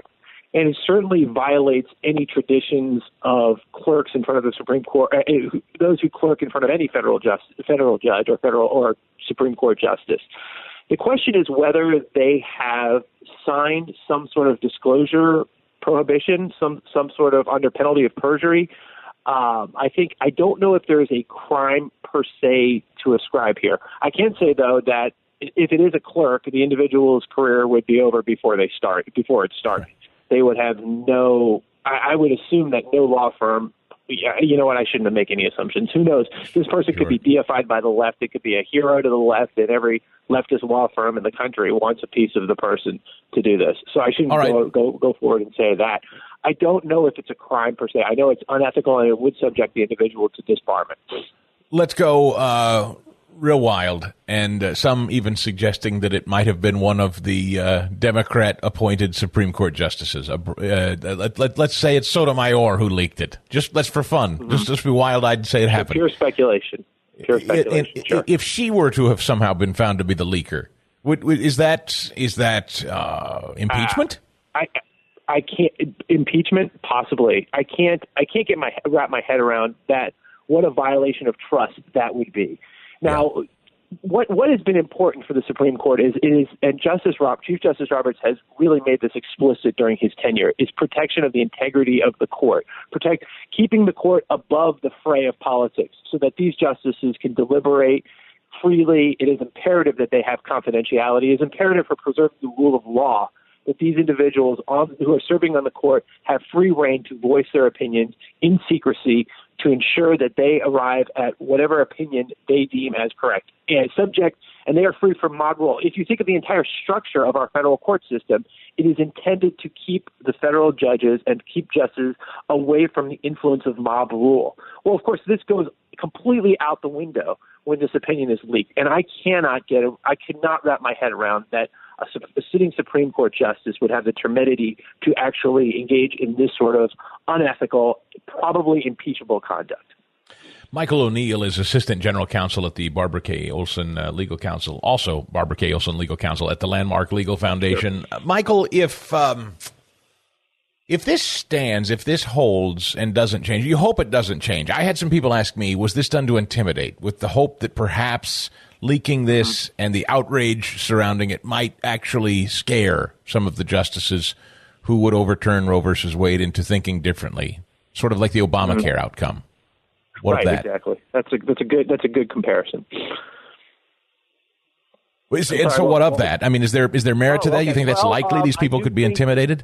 and it certainly violates any traditions of clerks in front of the Supreme Court, those who clerk in front of any federal judge or Supreme Court justice. The question is whether they have signed some sort of disclosure prohibition, some sort of under penalty of perjury. I don't know if there is a crime per se to ascribe here. I can say though that if it is a clerk, the individual's career would be over before it started. They would have I would assume that no law firm, you know what, I shouldn't make any assumptions. Who knows? This person could be deified by the left. It could be a hero to the left, and every leftist law firm in the country wants a piece of the person to do this. So I shouldn't go forward and say that. I don't know if it's a crime per se. I know it's unethical and it would subject the individual to disbarment. Let's go real wild, and some even suggesting that it might have been one of the Democrat-appointed Supreme Court justices. Let's say it's Sotomayor who leaked it. Just for fun. Mm-hmm. Just be wild-eyed and say it happened. Pure speculation. Sure. If she were to have somehow been found to be the leaker, is that impeachment? I can't impeachment possibly. I can't wrap my head around that. What a violation of trust that would be. Now, what has been important for the Supreme Court is and Chief Justice Roberts has really made this explicit during his tenure, is protection of the integrity of the court, keeping the court above the fray of politics so that these justices can deliberate freely. It is imperative that they have confidentiality. It is imperative for preserving the rule of law that these individuals who are serving on the court have free rein to voice their opinions in secrecy to ensure that they arrive at whatever opinion they deem as correct and they are free from mob rule. If you think of the entire structure of our federal court system, it is intended to keep the federal judges and keep justices away from the influence of mob rule. Well, of course, this goes completely out the window when this opinion is leaked. And I cannot wrap my head around that a sitting Supreme Court justice would have the temerity to actually engage in this sort of unethical, probably impeachable conduct. Michael O'Neill is Assistant General Counsel at the Barbara K. Olson Legal Counsel, also Barbara K. Olson Legal Counsel at the Landmark Legal Foundation. Sure. Michael, if this stands, if this holds and doesn't change, you hope it doesn't change. I had some people ask me, was this done to intimidate, with the hope that perhaps leaking this and the outrage surrounding it might actually scare some of the justices who would overturn Roe versus Wade into thinking differently, sort of like the Obamacare outcome. What right, of that? Exactly. That's a good comparison. So what of that? I mean, is there merit to that? You think that's likely? These people could be intimidated?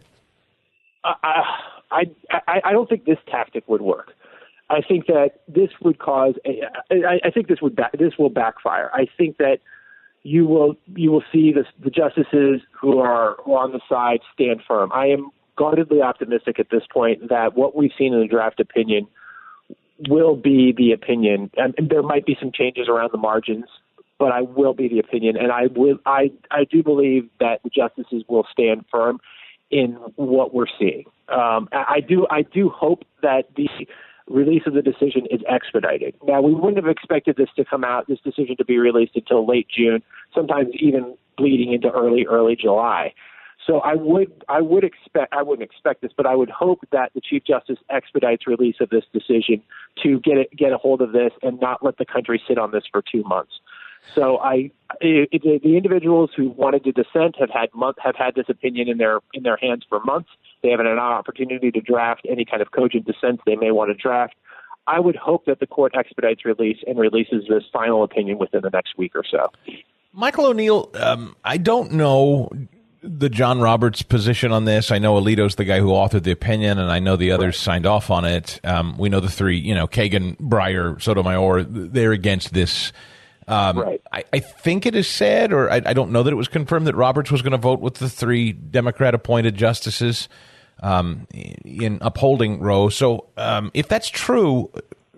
I don't think this tactic would work. I think that this would cause. I think this will backfire. I think that you will see the justices who are on the side stand firm. I am guardedly optimistic at this point that what we've seen in the draft opinion will be the opinion, and there might be some changes around the margins, but I will be the opinion, and I do believe that the justices will stand firm in what we're seeing. I do hope that the release of the decision is expedited. Now, we wouldn't have expected this decision to be released until late June, sometimes even bleeding into early July. So I wouldn't expect this, but I would hope that the Chief Justice expedites release of this decision to get a hold of this and not let the country sit on this for 2 months. So the individuals who wanted to dissent have had this opinion in their hands for months. They have an opportunity to draft any kind of cogent dissent they may want to draft. I would hope that the court expedites release and releases this final opinion within the next week or so. Michael O'Neill, I don't know the John Roberts position on this. I know Alito's the guy who authored the opinion, and I know the others signed off on it. We know the three, Kagan, Breyer, Sotomayor, they're against this. Right. I think it is said, or I don't know that it was confirmed, that Roberts was going to vote with the three Democrat-appointed justices in upholding Roe. So if that's true,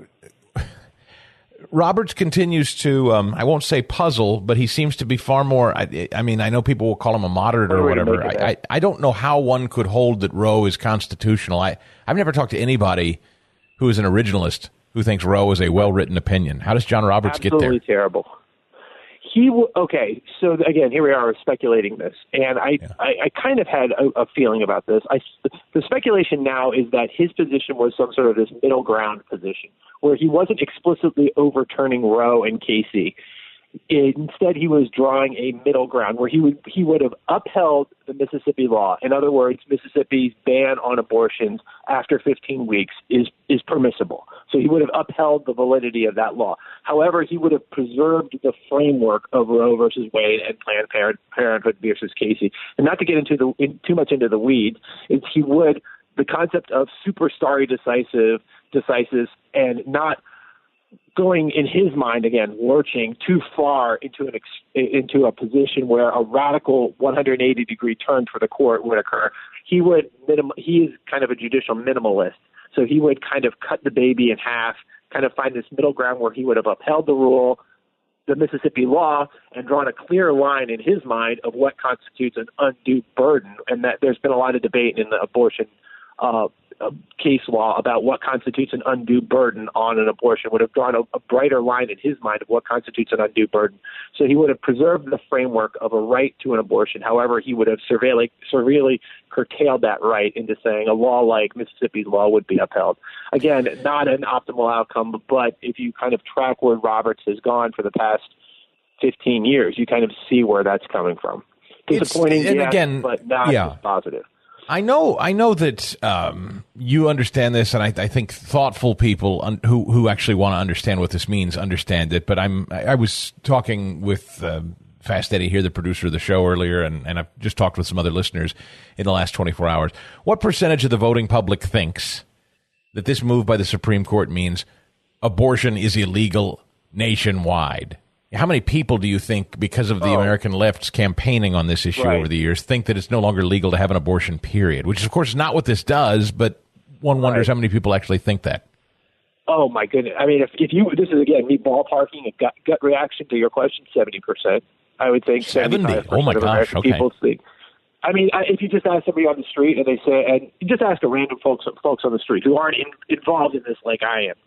Roberts continues to, I won't say puzzle, but he seems to be far more, I mean, I know people will call him a moderate or whatever. I don't know how one could hold that Roe is constitutional. I've never talked to anybody who is an originalist who thinks Roe is a well-written opinion. How does John Roberts get there? Absolutely terrible. Okay, so again, here we are speculating this, and I kind of had a feeling about this. The speculation now is that his position was some sort of this middle ground position, where he wasn't explicitly overturning Roe and Casey. Instead, he was drawing a middle ground where he would have upheld the Mississippi law. In other words, Mississippi's ban on abortions after 15 weeks is permissible. So he would have upheld the validity of that law. However, he would have preserved the framework of Roe versus Wade and Planned Parenthood versus Casey. And not to get into too much into the weeds, the concept of super stare decisis, and not going, in his mind, again, lurching too far into a position where a radical 180-degree turn for the court would occur. He is kind of a judicial minimalist, so he would kind of cut the baby in half, kind of find this middle ground where he would have upheld the rule, the Mississippi law, and drawn a clear line in his mind of what constitutes an undue burden, and that there's been a lot of debate in the abortion case law about what constitutes an undue burden on an abortion, would have drawn a brighter line in his mind of what constitutes an undue burden. So he would have preserved the framework of a right to an abortion. However, he would have severely curtailed that right into saying a law like Mississippi's law would be upheld. Again, not an optimal outcome, but if you kind of track where Roberts has gone for the past 15 years, you kind of see where that's coming from. Disappointing, but not positive. I know that you understand this, and I think thoughtful people who actually want to understand what this means understand it. But I was talking with Fast Eddie here, the producer of the show, earlier, and I've just talked with some other listeners in the last 24 hours. What percentage of the voting public thinks that this move by the Supreme Court means abortion is illegal nationwide? How many people do you think, because of the American left's campaigning on this issue over the years, think that it's no longer legal to have an abortion, period? Which is, of course, not what this does, but one wonders how many people actually think that. Oh, my goodness. I mean, if you, this is, again, me ballparking a gut reaction to your question, 70%. I would think 70%. Oh, my gosh. Okay. People think. I mean, if you just ask somebody on the street and they say, and you just ask a random folks on the street who aren't involved in this like I am,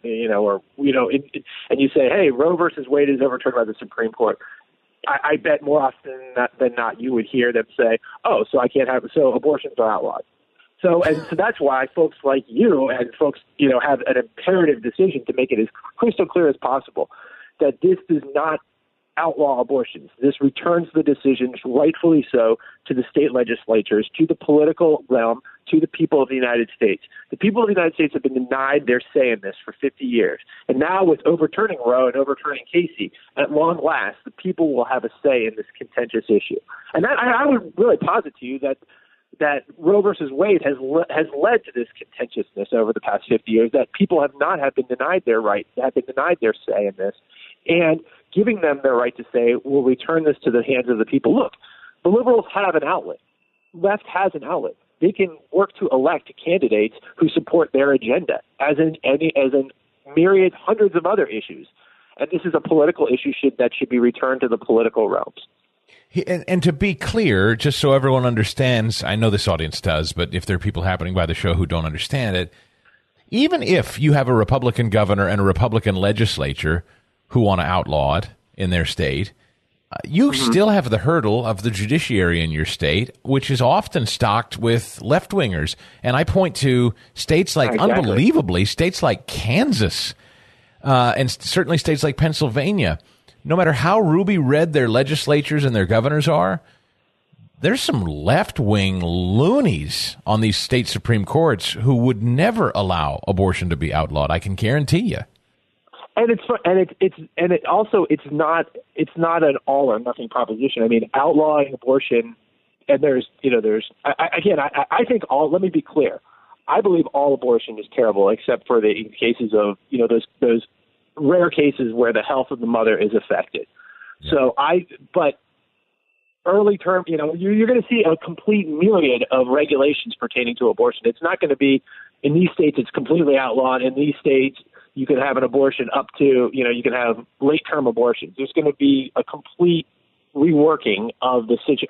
and you say, hey, Roe versus Wade is overturned by the Supreme Court. I bet more often than not you would hear them say, oh, so abortions are outlawed. So that's why folks like you and folks, have an imperative decision to make it as crystal clear as possible that this does not outlaw abortions. This returns the decisions, rightfully so, to the state legislatures, to the political realm, to the people of the United States. The people of the United States have been denied their say in this for 50 years. And now with overturning Roe and overturning Casey, at long last, the people will have a say in this contentious issue. And I would really posit to you that Roe versus Wade has led to this contentiousness over the past 50 years, that people have been denied their right, have been denied their say in this. And giving them their right to say, we'll return this to the hands of the people. Look, the liberals have an outlet. Left has an outlet. They can work to elect candidates who support their agenda, as in myriad hundreds of other issues. And this is a political issue that should be returned to the political realms. And to be clear, just so everyone understands, I know this audience does, but if there are people happening by the show who don't understand it, even if you have a Republican governor and a Republican legislature who want to outlaw it in their state, you still have the hurdle of the judiciary in your state, which is often stocked with left-wingers. And I point to states like, unbelievably, states like Kansas, and certainly states like Pennsylvania. No matter how ruby red their legislatures and their governors are, there's some left-wing loonies on these state Supreme Courts who would never allow abortion to be outlawed. I can guarantee you. And it's not an all or nothing proposition. I mean, outlawing abortion, and I think let me be clear. I believe all abortion is terrible, except for the cases of, those rare cases where the health of the mother is affected. Yeah. But early term, you're going to see a complete myriad of regulations pertaining to abortion. It's not going to be, in these states, it's completely outlawed. In these states, you can have an abortion up to, you can have late-term abortions. There's going to be a complete reworking of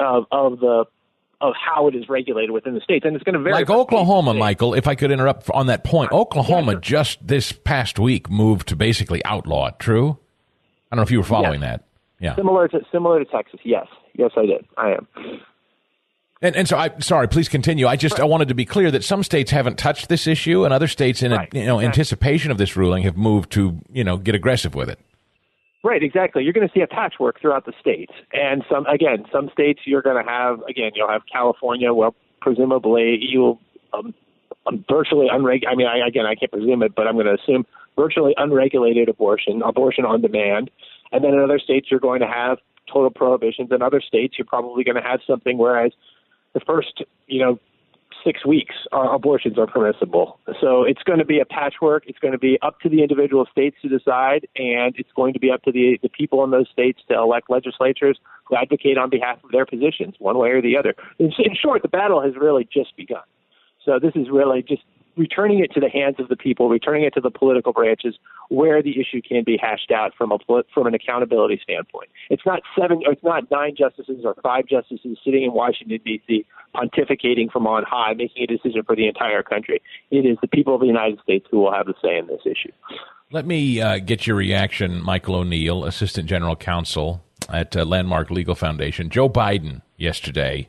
how it is regulated within the states, and it's going to vary. Like Oklahoma, Michael, if I could interrupt on that point, Oklahoma just this past week moved to basically outlaw it. True? I don't know if you were following that. Yeah. Similar to Texas. Yes, I did. I am. And so, sorry, please continue. I wanted to be clear that some states haven't touched this issue, and other states, in anticipation of this ruling, have moved to get aggressive with it. Right, exactly. You're going to see a patchwork throughout the states, and some states you're going to have. Again, you'll have California. Well, presumably you'll virtually unregulated. I mean, I can't presume it, but I'm going to assume virtually unregulated abortion on demand, and then in other states you're going to have total prohibitions. In other states, you're probably going to have something whereas the first, 6 weeks, abortions are permissible. So it's going to be a patchwork. It's going to be up to the individual states to decide, and it's going to be up to the people in those states to elect legislatures who advocate on behalf of their positions, one way or the other. In short, the battle has really just begun. So this is really just returning it to the hands of the people, returning it to the political branches where the issue can be hashed out from an accountability standpoint. It's not 9 justices or 5 justices sitting in Washington, D.C., pontificating from on high, making a decision for the entire country. It is the people of the United States who will have a say in this issue. Let me get your reaction, Michael O'Neill, Assistant General Counsel at Landmark Legal Foundation. Joe Biden yesterday,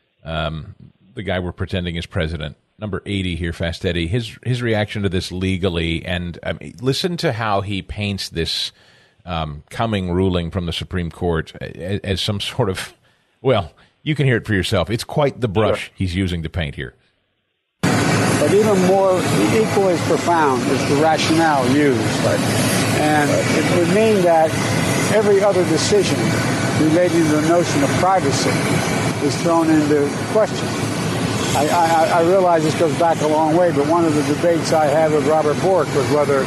the guy we're pretending is president, number 80 here, Fast Eddie, his reaction to this legally, and listen to how he paints this coming ruling from the Supreme Court as some sort of, well, you can hear it for yourself. It's quite the brush he's using to paint here. But even more, equally as profound is the rationale used. And it would mean that every other decision relating to the notion of privacy is thrown into question. I realize this goes back a long way, but one of the debates I had with Robert Bork was whether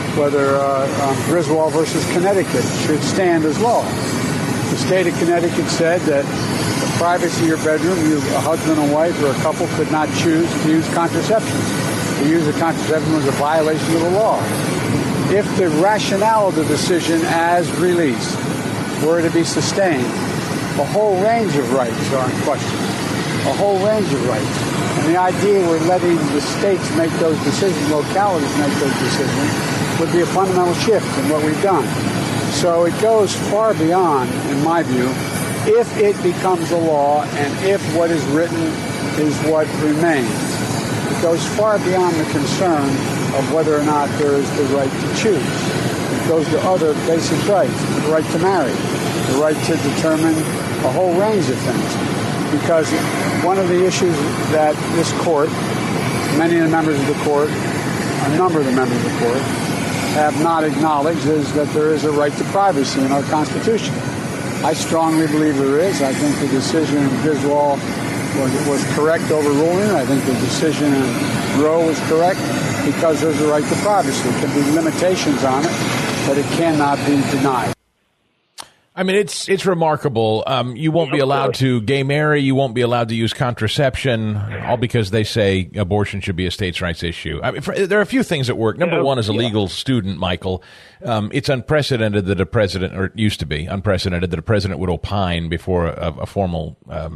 Griswold versus Connecticut should stand as law. The state of Connecticut said that the privacy of your bedroom, a husband and wife or a couple could not choose to use contraception. To use a contraception was a violation of the law. If the rationale of the decision as released were to be sustained, a whole range of rights are in question. A whole range of rights. And the idea we're letting the states make those decisions, localities make those decisions, would be a fundamental shift in what we've done. So it goes far beyond, in my view, if it becomes a law and if what is written is what remains. It goes far beyond the concern of whether or not there is the right to choose. It goes to other basic rights, the right to marry, the right to determine a whole range of things. Because one of the issues that this court, many of the members of the court, a number of the members of the court, have not acknowledged is that there is a right to privacy in our Constitution. I strongly believe there is. I think the decision in Griswold was correct overruling. I think the decision in Roe was correct because there's a right to privacy. There can be limitations on it, but it cannot be denied. I mean, it's remarkable. You won't be allowed to gay marry. You won't be allowed to use contraception, all because they say abortion should be a states' rights issue. I mean, there are a few things at work. Number one, as a legal student, Michael, it's unprecedented that a president, or it used to be unprecedented that a president would opine before a formal,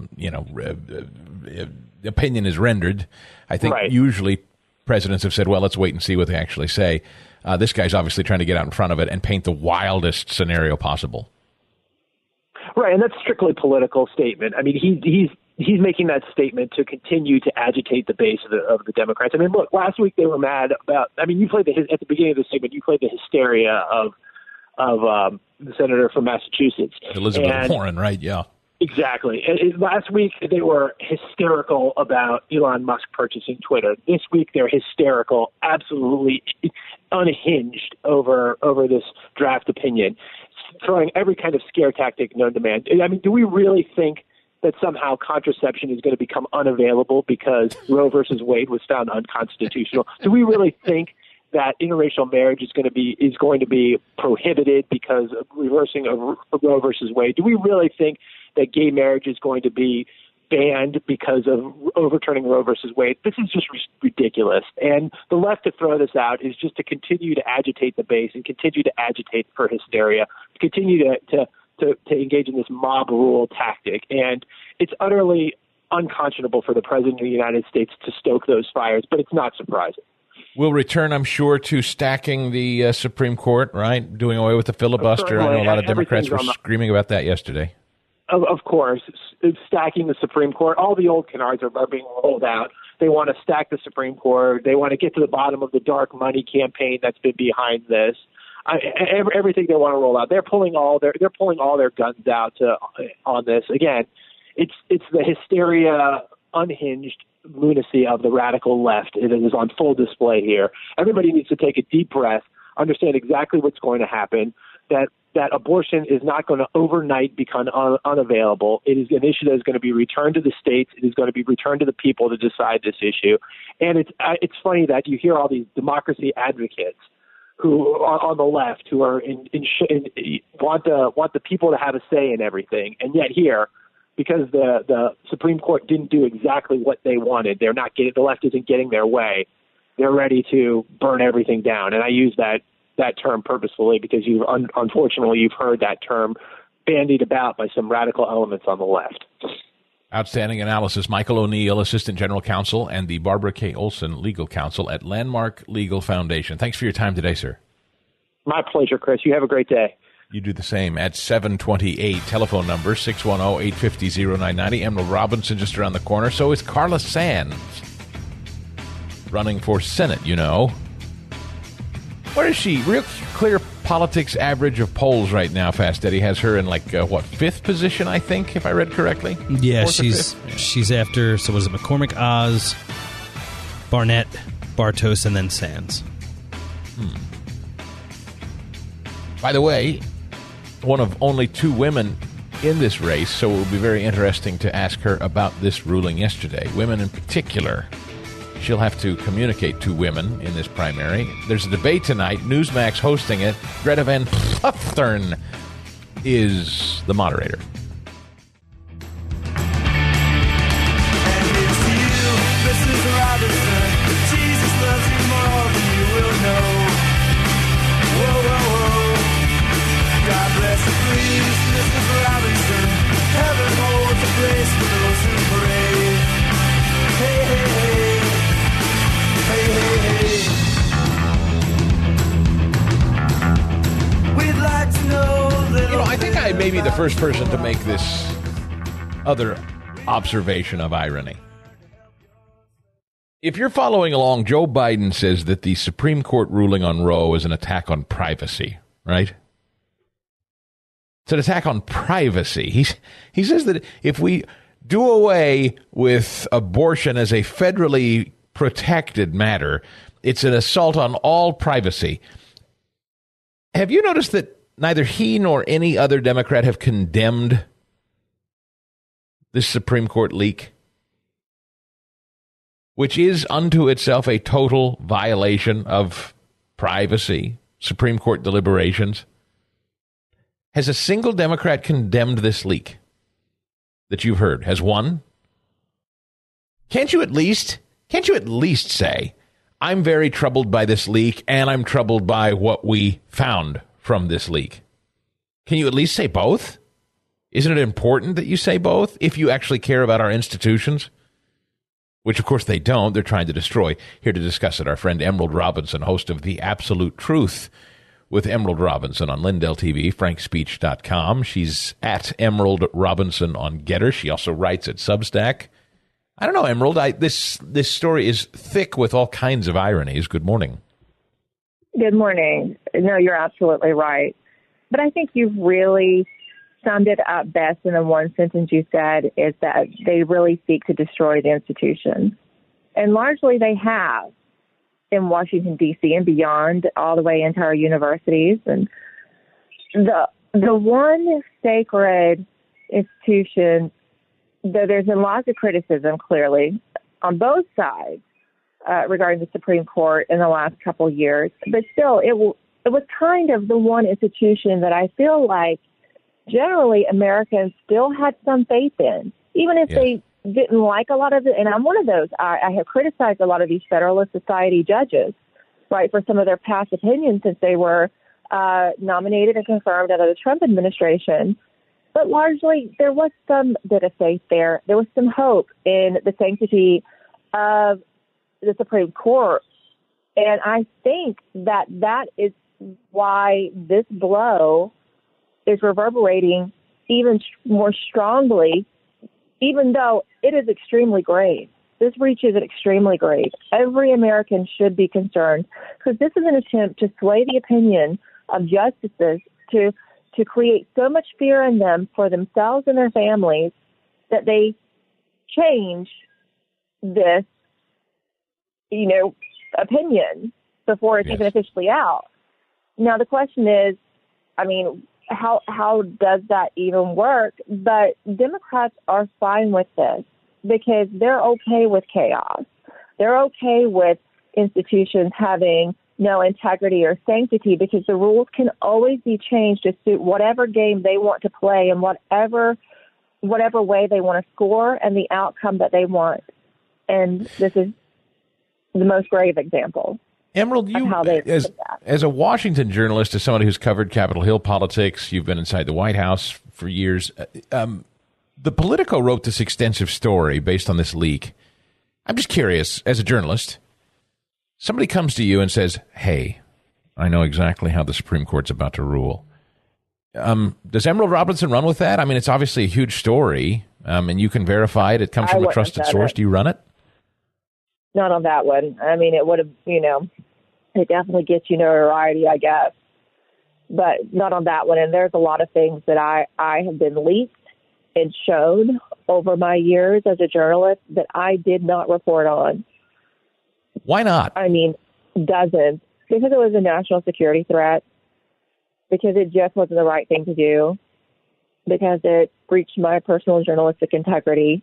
opinion is rendered. I think usually presidents have said, well, let's wait and see what they actually say. This guy's obviously trying to get out in front of it and paint the wildest scenario possible. Right, and that's a strictly political statement. I mean, he's making that statement to continue to agitate the base of the Democrats. I mean, look, last week they were mad about. I mean, you played at the beginning of the statement. You played the hysteria of the senator from Massachusetts, Elizabeth Warren, right? Yeah, exactly. And last week they were hysterical about Elon Musk purchasing Twitter. This week they're hysterical, absolutely unhinged over this draft opinion, throwing every kind of scare tactic known to man. I mean, do we really think that somehow contraception is going to become unavailable because Roe versus Wade was found unconstitutional? Do we really think that interracial marriage is going to be prohibited because of reversing of Roe versus Wade? Do we really think that gay marriage is going to be banned because of overturning Roe versus Wade? This is just ridiculous. And the left to throw this out is just to continue to agitate the base and continue to agitate for hysteria, continue to engage in this mob rule tactic. And it's utterly unconscionable for the president of the United States to stoke those fires, but it's not surprising. We'll return, I'm sure, to stacking the Supreme Court, right? Doing away with the filibuster. I know a lot of Democrats were screaming about that yesterday. Of course, stacking the Supreme Court. All the old canards are being rolled out. They want to stack the Supreme Court. They want to get to the bottom of the dark money campaign that's been behind this. Everything they want to roll out. They're pulling all their guns out on this. Again, it's the hysteria, unhinged lunacy of the radical left. It is on full display here. Everybody needs to take a deep breath, understand exactly what's going to happen, that abortion is not going to overnight become unavailable. It is an issue that is going to be returned to the states. It is going to be returned to the people to decide this issue. And it's funny that you hear all these democracy advocates who are on the left who are want the people to have a say in everything, and yet here, because the Supreme Court didn't do exactly what they wanted, the left isn't getting their way. They're ready to burn everything down, and I use that term purposefully because unfortunately you've heard that term bandied about by some radical elements on the left. Outstanding analysis. Michael O'Neill, Assistant General Counsel, and the Barbara K. Olson Legal Counsel at Landmark Legal Foundation. Thanks for your time today, sir. My pleasure, Chris. You have a great day. You do the same. At 728, telephone number 610-850-0990. Emerald Robinson just around the corner. So is Carla Sands, running for Senate, you know. Where is she? Real Clear Politics average of polls right now, Fast Eddie has her in fifth position, I think, if I read correctly? Yeah, she's after, so was it McCormick, Oz, Barnett, Bartos, and then Sands. By the way, one of only two women in this race, so it will be very interesting to ask her about this ruling yesterday. Women in particular. She'll have to communicate to women in this primary. There's a debate tonight. Newsmax hosting it. Greta Van Susteren is the moderator. I think I may be the first person to make this other observation of irony. If you're following along, Joe Biden says that the Supreme Court ruling on Roe is an attack on privacy, right? It's an attack on privacy. He says that if we do away with abortion as a federally protected matter, it's an assault on all privacy. Have you noticed that neither he nor any other Democrat have condemned this Supreme Court leak, which is unto itself a total violation of privacy, Supreme Court deliberations? Has a single Democrat condemned this leak that you've heard? Has one? Can't you at least say, I'm very troubled by this leak, and I'm troubled by what we found from this leak? Can you at least say both? Isn't it important that you say both if you actually care about our institutions? Which, of course, they don't. They're trying to destroy. Here to discuss it, our friend Emerald Robinson, host of The Absolute Truth with Emerald Robinson on Lindell TV, frankspeech.com. She's at Emerald Robinson on Getter. She also writes at Substack. I don't know, Emerald. This story is thick with all kinds of ironies. Good morning. Good morning. No, you're absolutely right. But I think you've really summed it up best in the one sentence you said, is that they really seek to destroy the institution. And largely they have in Washington, D.C. and beyond, all the way into our universities. And the one sacred institution, though there's been lots of criticism, clearly, on both sides regarding the Supreme Court in the last couple of years, but still it was kind of the one institution that I feel like generally Americans still had some faith in, even if they didn't like a lot of it. And I'm one of those. I have criticized a lot of these Federalist Society judges, right, for some of their past opinions since they were nominated and confirmed under the Trump administration. But largely, there was some bit of faith there. There was some hope in the sanctity of the Supreme Court. And I think that is why this blow is reverberating even more strongly, even though it is extremely grave. This reaches it extremely grave. Every American should be concerned because this is an attempt to sway the opinion of justices to create so much fear in them for themselves and their families that they change this, opinion before it's even officially out. Now, the question is, how does that even work? But Democrats are fine with this because they're okay with chaos. They're okay with institutions having no integrity or sanctity because the rules can always be changed to suit whatever game they want to play and whatever way they want to score and the outcome that they want. And this is the most grave example. Emerald, you, as a Washington journalist, as somebody who's covered Capitol Hill politics, you've been inside the White House for years. The Politico wrote this extensive story based on this leak. I'm just curious, as a journalist, somebody comes to you and says, hey, I know exactly how the Supreme Court's about to rule. Does Emerald Robinson run with that? I mean, it's obviously a huge story, and you can verify it. It comes from a trusted source. Do you run it? Not on that one. I mean, it would have, it definitely gets you notoriety, I guess, but not on that one. And there's a lot of things that I have been leaked and shown over my years as a journalist that I did not report on. Why not? I mean, dozens. Because it was a national security threat, because it just wasn't the right thing to do, because it breached my personal journalistic integrity.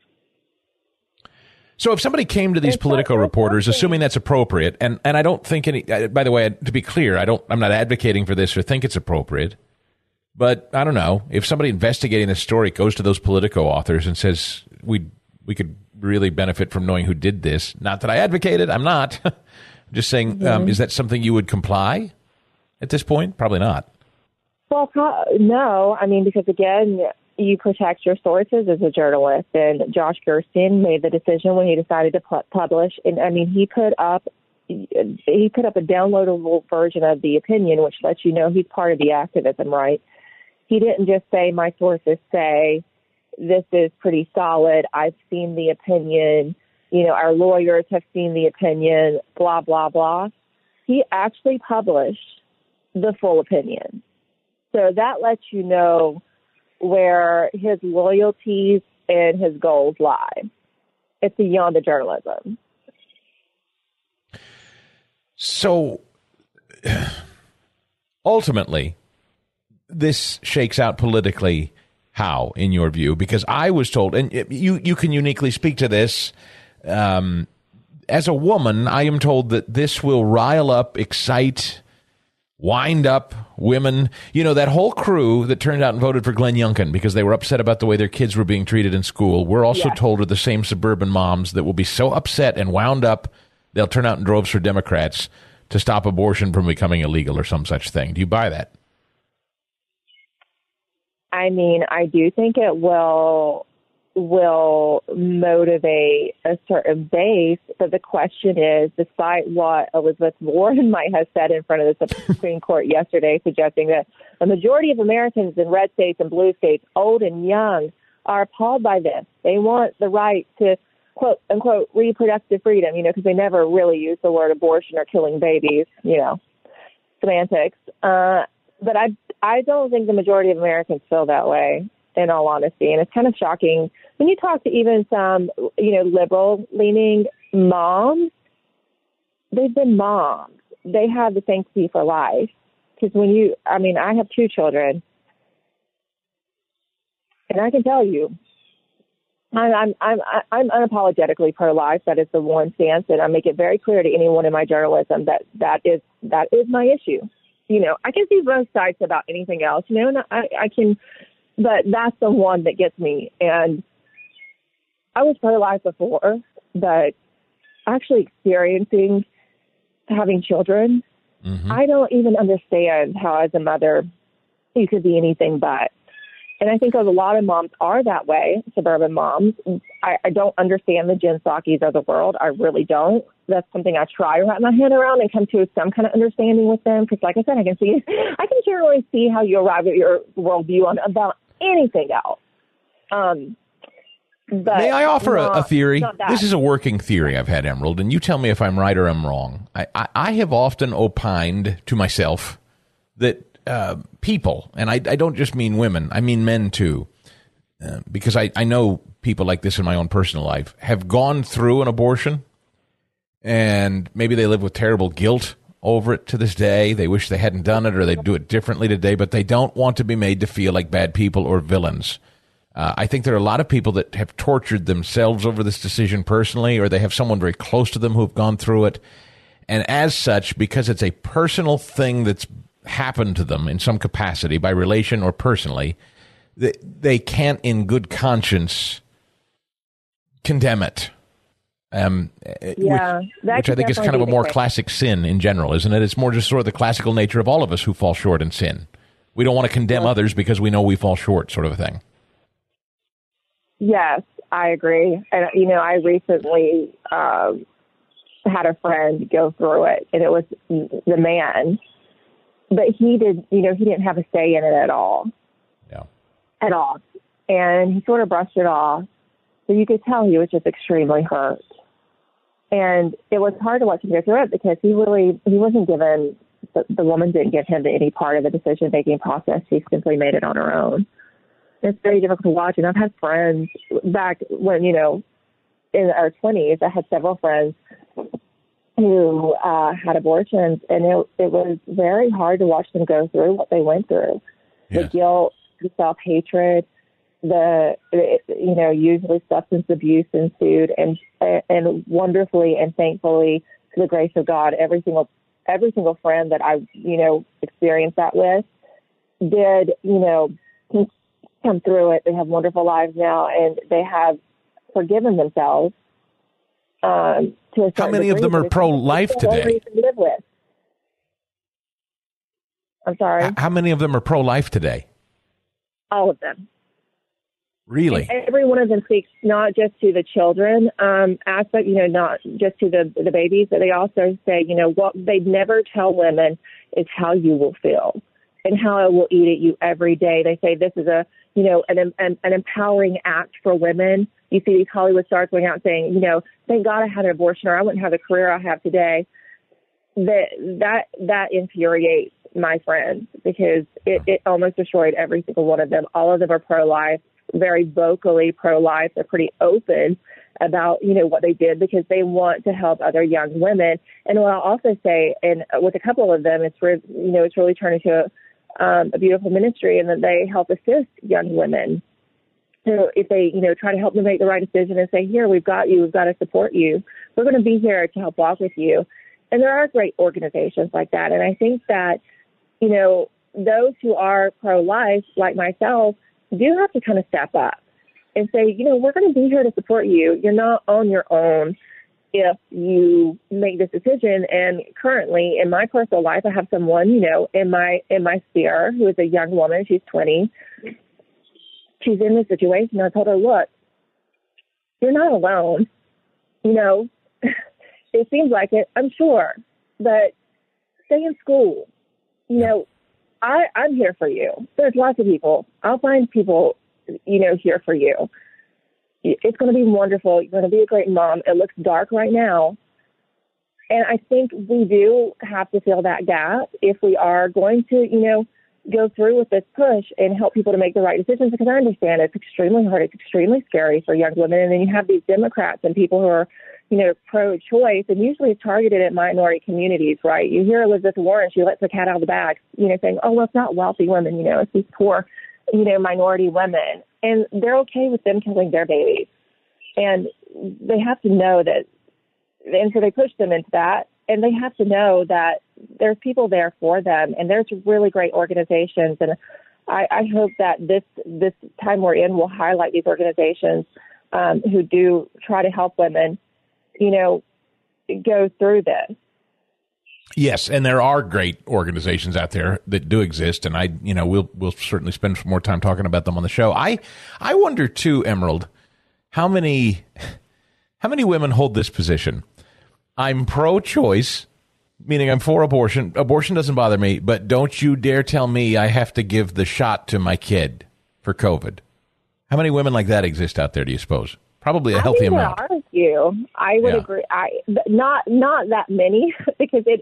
So if somebody came to these Politico reporters, assuming that's appropriate, and I don't think any, by the way, to be clear, I'm not advocating for this or think it's appropriate, but I don't know, if somebody investigating this story goes to those Politico authors and says, we could really benefit from knowing who did this, not that I advocate it, I'm not, I'm just saying, is that something you would comply at this point? Probably not. Well, no, I mean, because again, you protect your sources as a journalist, and Josh Gerstein made the decision when he decided to publish. And I mean, he put up a downloadable version of the opinion, which lets you know he's part of the activism, right? He didn't just say, my sources say this is pretty solid. I've seen the opinion. Our lawyers have seen the opinion, blah, blah, blah. He actually published the full opinion. So that lets you know where his loyalties and his goals lie. It's beyond the journalism. So ultimately, this shakes out politically how, in your view? Because I was told, and you can uniquely speak to this, as a woman, I am told that this will rile up, excite, wind up women. That whole crew that turned out and voted for Glenn Youngkin because they were upset about the way their kids were being treated in school. We're also told are the same suburban moms that will be so upset and wound up, they'll turn out in droves for Democrats to stop abortion from becoming illegal or some such thing. Do you buy that? I mean, I do think it will motivate a certain base, but the question is, despite what Elizabeth Warren might have said in front of the Supreme Court yesterday, suggesting that a majority of Americans in red states and blue states, old and young, are appalled by this. They want the right to, quote unquote, reproductive freedom, because they never really use the word abortion or killing babies, semantics. But I don't think the majority of Americans feel that way, in all honesty. And it's kind of shocking when you talk to even some, liberal-leaning moms. They've been moms. They have the sanctity for life. Because I have 2 children, and I can tell you, I'm unapologetically pro-life. That is the one stance, and I make it very clear to anyone in my journalism that is my issue. I can see both sides about anything else, and I can. But that's the one that gets me. And I was pro-life before, but actually experiencing having children, I don't even understand how, as a mother, you could be anything but. And I think a lot of moms are that way, suburban moms. I don't understand the Jen Psaki's of the world. I really don't. That's something I try to wrap my head around and come to some kind of understanding with them. Because like I said, I can generally see how you arrive at your worldview on about anything else. But may I offer a theory? This is a working theory I've had, Emerald, and you tell me if I'm right or I'm wrong. I have often opined to myself that people, and I don't just mean women, I mean men too, because I know people like this in my own personal life, have gone through an abortion, and maybe they live with terrible guilt over it to this day. They wish they hadn't done it, or they'd do it differently today, but they don't want to be made to feel like bad people or villains. I think there are a lot of people that have tortured themselves over this decision personally, or they have someone very close to them who have gone through it. And as such, because it's a personal thing that's happened to them in some capacity by relation or personally, they can't in good conscience condemn it. Which I think is kind of a more classic sin in general, isn't it? It's more just sort of the classical nature of all of us who fall short in sin. We don't want to condemn others because we know we fall short, sort of a thing. Yes, I agree. And, I recently had a friend go through it, and it was the man. But he didn't have a say in it at all. Yeah. At all. And he sort of brushed it off. So you could tell he was just extremely hurt. And it was hard to watch him go through it because he wasn't given, the woman didn't give him any part of the decision-making process. She simply made it on her own. It's very difficult to watch. And I've had friends back when, in our 20s, I had several friends who had abortions, and it was very hard to watch them go through what they went through. Yeah. The guilt, the self-hatred, usually substance abuse ensued, and wonderfully and thankfully, to the grace of God, every single friend that I, experienced that with did, come through it. They have wonderful lives now, and they have forgiven themselves. How many of them are pro-life today? I'm sorry? How many of them are pro-life today? All of them. Really? And every one of them speaks not just to the children aspect, not just to the babies, but they also say, what they never tell women is how you will feel and how it will eat at you every day. They say this is an empowering act for women. You see these Hollywood stars going out saying, thank God I had an abortion or I wouldn't have the career I have today. That infuriates my friends because it almost destroyed every single one of them. All of them are pro-life, very vocally pro-life. They're pretty open about, what they did because they want to help other young women. And what I'll also say, and with a couple of them, it's really turned into a beautiful ministry, and that they help assist young women. So if they, try to help them make the right decision and say, here, we've got you, we've got to support you. We're going to be here to help walk with you. And there are great organizations like that. And I think that, those who are pro-life, like myself, do have to kind of step up and say, we're going to be here to support you. You're not on your own if you make this decision. And currently in my personal life, I have someone, in my sphere who is a young woman. She's 20. She's in this situation. I told her, look, you're not alone. It seems like it, I'm sure, but stay in school. I'm here for you. There's lots of people. I'll find people, here for you. It's going to be wonderful. You're going to be a great mom. It looks dark right now. And I think we do have to fill that gap if we are going to, go through with this push and help people to make the right decisions, because I understand it's extremely hard. It's extremely scary for young women. And then you have these Democrats and people who are, pro-choice, and usually it's targeted at minority communities, right? You hear Elizabeth Warren, she lets the cat out of the bag, saying, oh, well, it's not wealthy women, it's these poor, minority women. And they're okay with them killing their babies. And they have to know that, and so they push them into that. And they have to know that there's people there for them, and there's really great organizations. And I hope that this time we're in will highlight these organizations who do try to help women, go through this. Yes, and there are great organizations out there that do exist, and we'll certainly spend more time talking about them on the show. I wonder too, Emerald, how many women hold this position? I'm pro-choice, meaning I'm for abortion. Abortion doesn't bother me, but don't you dare tell me I have to give the shot to my kid for COVID. How many women like that exist out there, do you suppose? Probably a healthy amount. There are a few. I would agree. Not that many, because isn't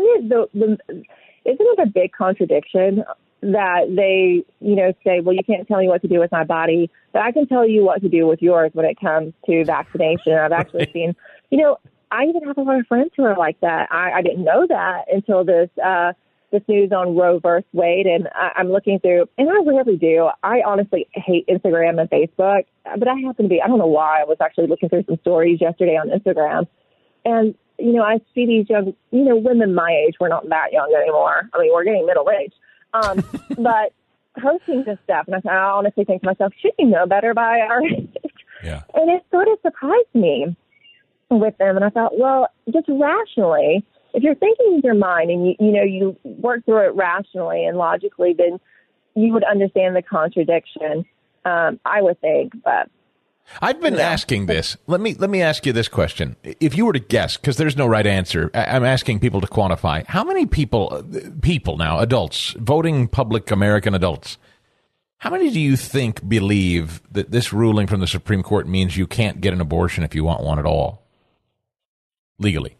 it a big contradiction that they say, well, you can't tell me what to do with my body, but I can tell you what to do with yours when it comes to vaccination. I've actually seen, I even have a lot of friends who are like that. I didn't know that until this news on Roe versus Wade, and I'm looking through, and I rarely do. I honestly hate Instagram and Facebook, but I happen to be, I don't know why, I was actually looking through some stories yesterday on Instagram, and, I see these young, women my age, we're not that young anymore. I mean, we're getting middle-aged, but posting this stuff, and I honestly think to myself, should you know better by our age? Yeah. And it sort of surprised me with them, and I thought, well, just rationally, if you're thinking in your mind and you work through it rationally and logically, then you would understand the contradiction. I would think, but I've been asking this. Let me ask you this question: if you were to guess, because there's no right answer, I'm asking people to quantify how many people now, adults, voting public American adults. How many do you think believe that this ruling from the Supreme Court means you can't get an abortion if you want one at all, legally?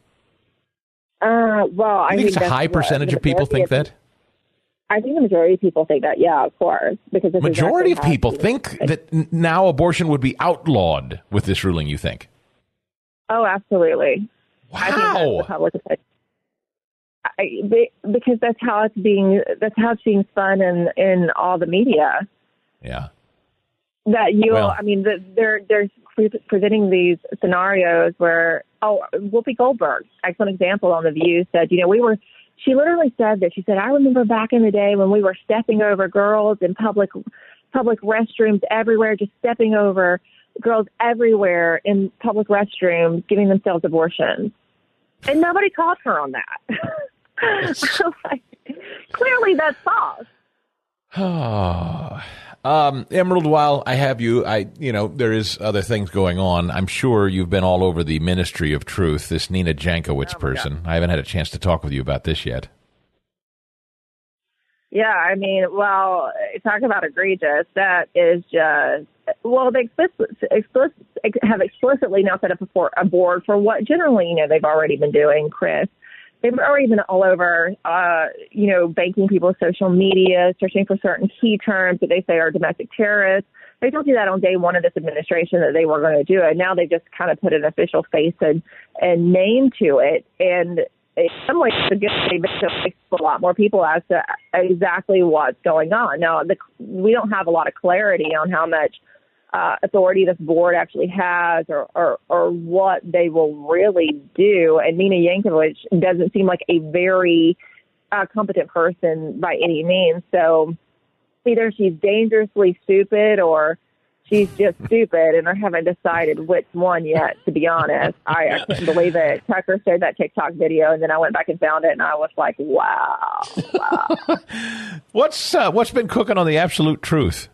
Well, I think it's a high percentage of people think that. I think the majority of people think that. Yeah, of course, because the majority of people think that now abortion would be outlawed with this ruling. You think? Oh, absolutely. Wow. I think that's the public opinion. Because that's how it's being spun in all the media. Yeah. That they're presenting these scenarios where, Whoopi Goldberg, excellent example on The View, said, she literally said that. She said, I remember back in the day when we were stepping over girls in public restrooms everywhere, just stepping over girls everywhere in public restrooms, giving themselves abortions. And nobody called her on that. So, clearly that's false. Emerald, while I have you, there is other things going on. I'm sure you've been all over the Ministry of Truth, this Nina Jankowicz person. I haven't had a chance to talk with you about this yet. Yeah, I mean, well, talk about egregious. That is just, they have explicitly now set up a board for what generally, they've already been doing, Chris. They've already been all over, banking people's social media, searching for certain key terms that they say are domestic terrorists. They don't do that on day one of this administration that they were going to do it. Now they just kind of put an official face and name to it. And in some ways, they've a lot more people as to exactly what's going on. Now, we don't have a lot of clarity on how much authority this board actually has or what they will really do. And Nina Jankowicz doesn't seem like a very competent person by any means. So either she's dangerously stupid or she's just stupid, and I haven't decided which one yet, to be honest. I couldn't believe it. Tucker shared that TikTok video, and then I went back and found it, and I was like, wow. What's been cooking on the Absolute Truth?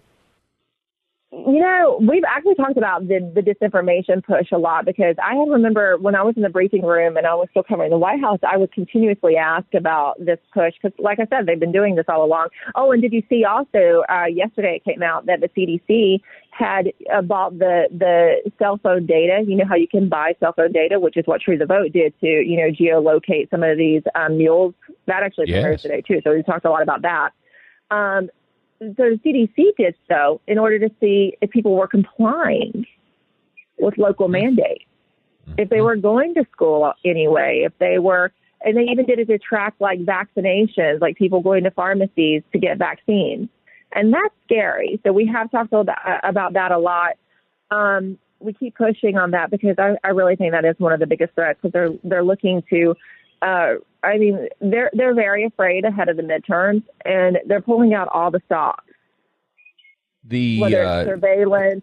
We've actually talked about the disinformation push a lot, because I remember when I was in the briefing room and I was still covering the White House, I was continuously asked about this push because, like I said, they've been doing this all along. Oh, and did you see also yesterday it came out that the CDC had bought the cell phone data. You know how you can buy cell phone data, which is what True the Vote did to, geolocate some of these mules. That actually occurs today, too. So we talked a lot about that. So the CDC did so in order to see if people were complying with local mandates, if they were going to school anyway, if they were, and they even did it to track like vaccinations, like people going to pharmacies to get vaccines. And that's scary. So we have talked about that a lot. We keep pushing on that because I really think that is one of the biggest threats, because they're looking to, they're very afraid ahead of the midterms, and they're pulling out all the stops. Whether it's surveillance,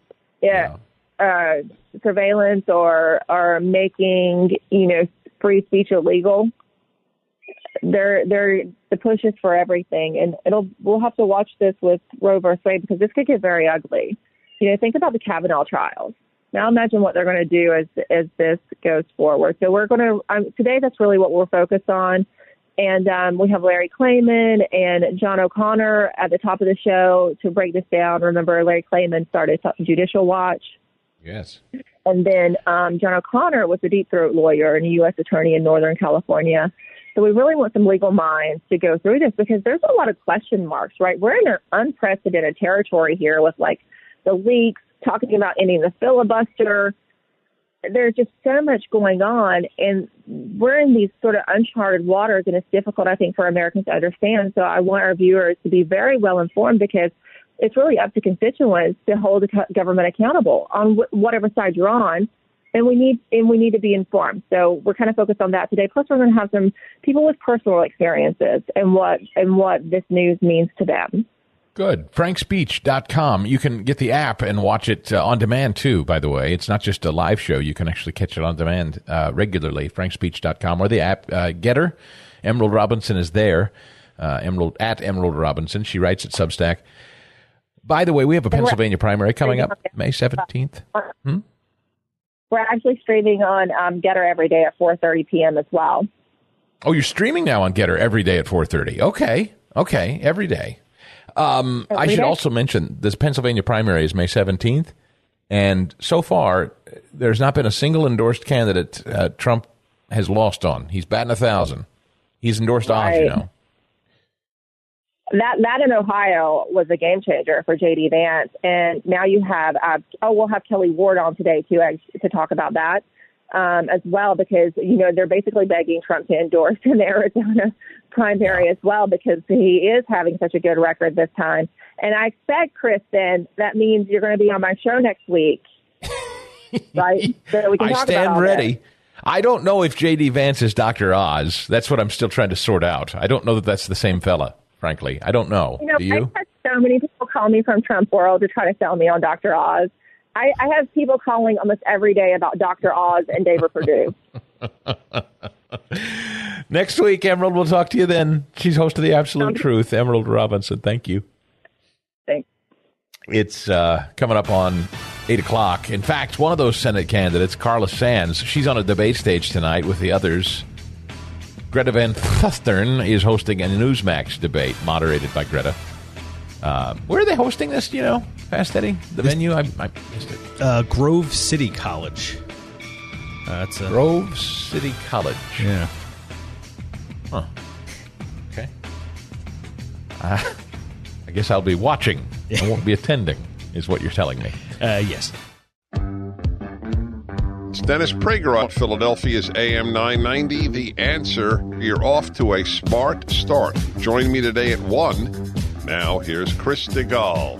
surveillance or making, free speech illegal. the push is for everything, and we'll have to watch this with Roe versus Wade because this could get very ugly. Think about the Kavanaugh trials. Now imagine what they're going to do as this goes forward. So we're going to today. That's really what we're focused on, and we have Larry Klayman and John O'Connor at the top of the show to break this down. Remember, Larry Klayman started Judicial Watch. Yes. And then John O'Connor was a deep throat lawyer and a U.S. attorney in Northern California. So we really want some legal minds to go through this because there's a lot of question marks, right? We're in an unprecedented territory here with the leaks, talking about ending the filibuster. There's just so much going on, and we're in these sort of uncharted waters, and it's difficult, I think, for Americans to understand. So I want our viewers to be very well informed because it's really up to constituents to hold the government accountable on whatever side you're on, and we need to be informed. So we're kind of focused on that today. Plus, we're going to have some people with personal experiences and what this news means to them. Good. FrankSpeech.com. You can get the app and watch it on demand, too, by the way. It's not just a live show. You can actually catch it on demand regularly, FrankSpeech.com, or the app. Getter, Emerald Robinson is there, Emerald Robinson. She writes at Substack. By the way, we have a Pennsylvania primary coming up May 17th. We're actually streaming on Getter every day at 4:30 p.m. as well. Oh, you're streaming now on Getter every day at 4:30. Okay, every day. I should also mention this Pennsylvania primary is May 17th, and so far there's not been a single endorsed candidate Trump has lost on. He's batting 1,000. He's endorsed Oz, That in Ohio was a game changer for J.D. Vance, and now you have we'll have Kelly Ward on today too to talk about that as well because they're basically begging Trump to endorse in the Arizona primary as well because he is having such a good record this time. And I expect, Kristen, that means you're going to be on my show next week, right? So we can talk stand about ready. That. I don't know if J.D. Vance is Dr. Oz. That's what I'm still trying to sort out. I don't know that that's the same fella, frankly. I don't know. Do you? I've had so many people call me from Trump world to try to sell me on Dr. Oz. I have people calling almost every day about Dr. Oz and David Perdue. Next week, Emerald, we'll talk to you then. She's host of The Absolute Truth, Emerald Robinson. Thank you. Thanks. It's coming up on 8 o'clock. In fact, one of those Senate candidates, Carla Sands, she's on a debate stage tonight with the others. Greta Van Susteren is hosting a Newsmax debate moderated by Greta. Where are they hosting this, do you know, Fast Eddie? The venue? I missed it. Grove City College. Grove City College. Yeah. Huh. Okay. I guess I'll be watching. I won't be attending, is what you're telling me. Yes. It's Dennis Prager on Philadelphia's AM 990. The Answer. You're off to a smart start. Join me today at 1. Now, here's Chris DeGaulle.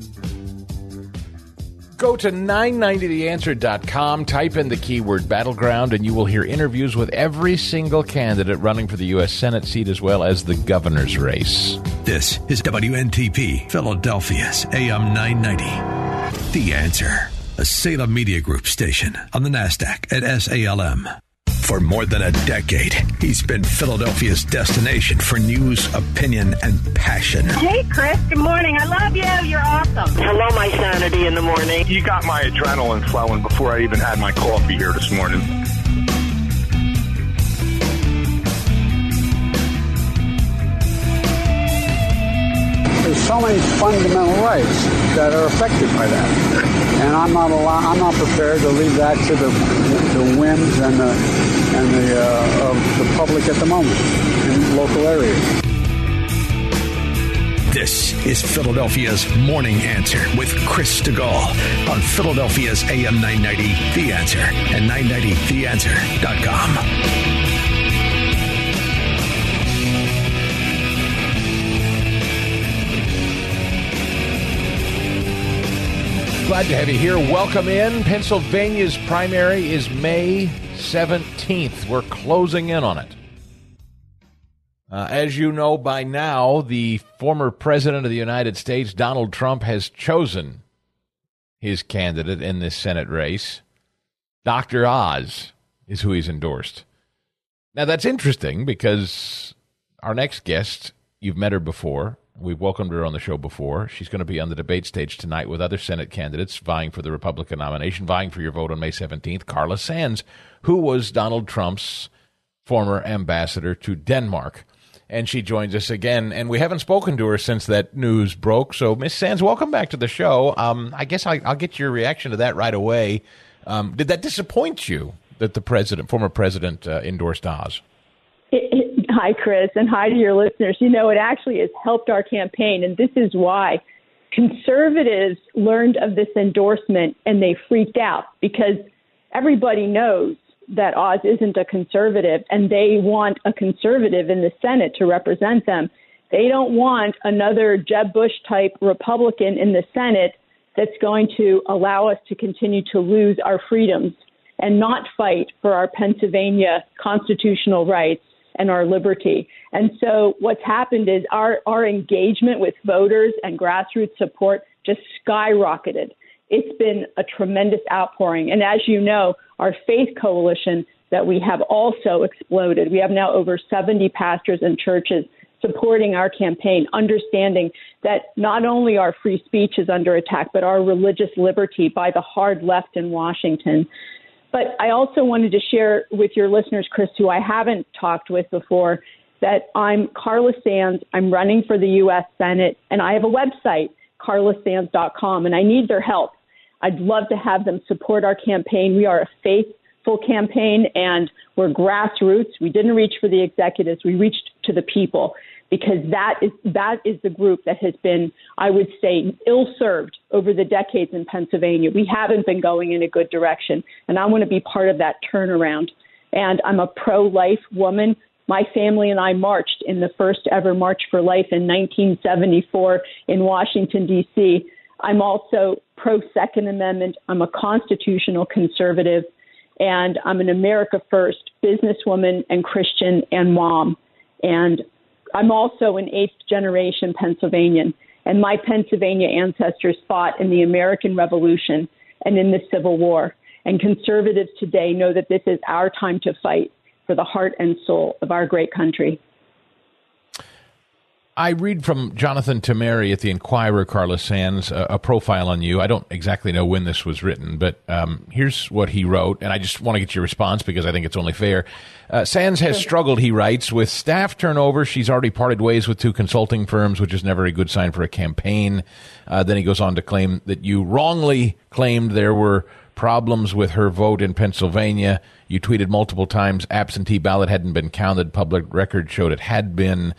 Go to 990theanswer.com, type in the keyword battleground, and you will hear interviews with every single candidate running for the U.S. Senate seat as well as the governor's race. This is WNTP, Philadelphia's AM 990. The Answer, a Salem Media Group station on the NASDAQ at SALM. For more than a decade, he's been Philadelphia's destination for news, opinion, and passion. Hey, Chris. Good morning. I love you. You're awesome. Hello, my sanity in the morning. You got my adrenaline flowing before I even had my coffee here this morning. There's so many fundamental rights that are affected by that. And I'm not prepared to leave that to the whims and the public at the moment in local areas. This is Philadelphia's Morning Answer with Chris DeGaulle on Philadelphia's AM 990, The Answer, and 990theanswer.com. Glad to have you here. Welcome in. Pennsylvania's primary is May 17th. We're closing in on it. As you know by now, the former president of the United States, Donald Trump, has chosen his candidate in this Senate race. Dr. Oz is who he's endorsed. Now, that's interesting because our next guest, you've met her before. We've welcomed her on the show before. She's going to be on the debate stage tonight with other Senate candidates vying for the Republican nomination, vying for your vote on May 17th. Carla Sands, who was Donald Trump's former ambassador to Denmark. And she joins us again, and we haven't spoken to her since that news broke. So, Ms. Sands, welcome back to the show. I guess I'll get your reaction to that right away. Did that disappoint you that the former president, endorsed Oz? Hi, Chris, and hi to your listeners. You know, it actually has helped our campaign, and this is why conservatives learned of this endorsement and they freaked out, because everybody knows that Oz isn't a conservative, and they want a conservative in the Senate to represent them. They don't want another Jeb Bush-type Republican in the Senate that's going to allow us to continue to lose our freedoms and not fight for our Pennsylvania constitutional rights and our liberty. And so what's happened is our engagement with voters and grassroots support just skyrocketed. It's been a tremendous outpouring. And as you know, our faith coalition that we have also exploded. We have now over 70 pastors and churches supporting our campaign, understanding that not only our free speech is under attack, but our religious liberty by the hard left in Washington. But I also wanted to share with your listeners, Chris, who I haven't talked with before, that I'm Carla Sands. I'm running for the U.S. Senate, and I have a website, carlasands.com, and I need their help. I'd love to have them support our campaign. We are a faithful campaign, and we're grassroots. We didn't reach for the executives. We reached to the people, because that is the group that has been, I would say, ill-served over the decades in Pennsylvania. We haven't been going in a good direction, and I want to be part of that turnaround. And I'm a pro-life woman. My family and I marched in the first ever March for Life in 1974 in Washington, D.C. I'm also pro-Second Amendment. I'm a constitutional conservative, and I'm an America First businesswoman and Christian and mom. And I'm also an eighth-generation Pennsylvanian, and my Pennsylvania ancestors fought in the American Revolution and in the Civil War. And conservatives today know that this is our time to fight for the heart and soul of our great country. I read from Jonathan Tameri at the Inquirer, Carla Sands, a profile on you. I don't exactly know when this was written, but here's what he wrote, and I just want to get your response because I think it's only fair. Sands has struggled, he writes, with staff turnover. She's already parted ways with 2 consulting firms, which is never a good sign for a campaign. Then he goes on to claim that you wrongly claimed there were problems with her vote in Pennsylvania. You tweeted multiple times absentee ballot hadn't been counted. Public record showed it had been.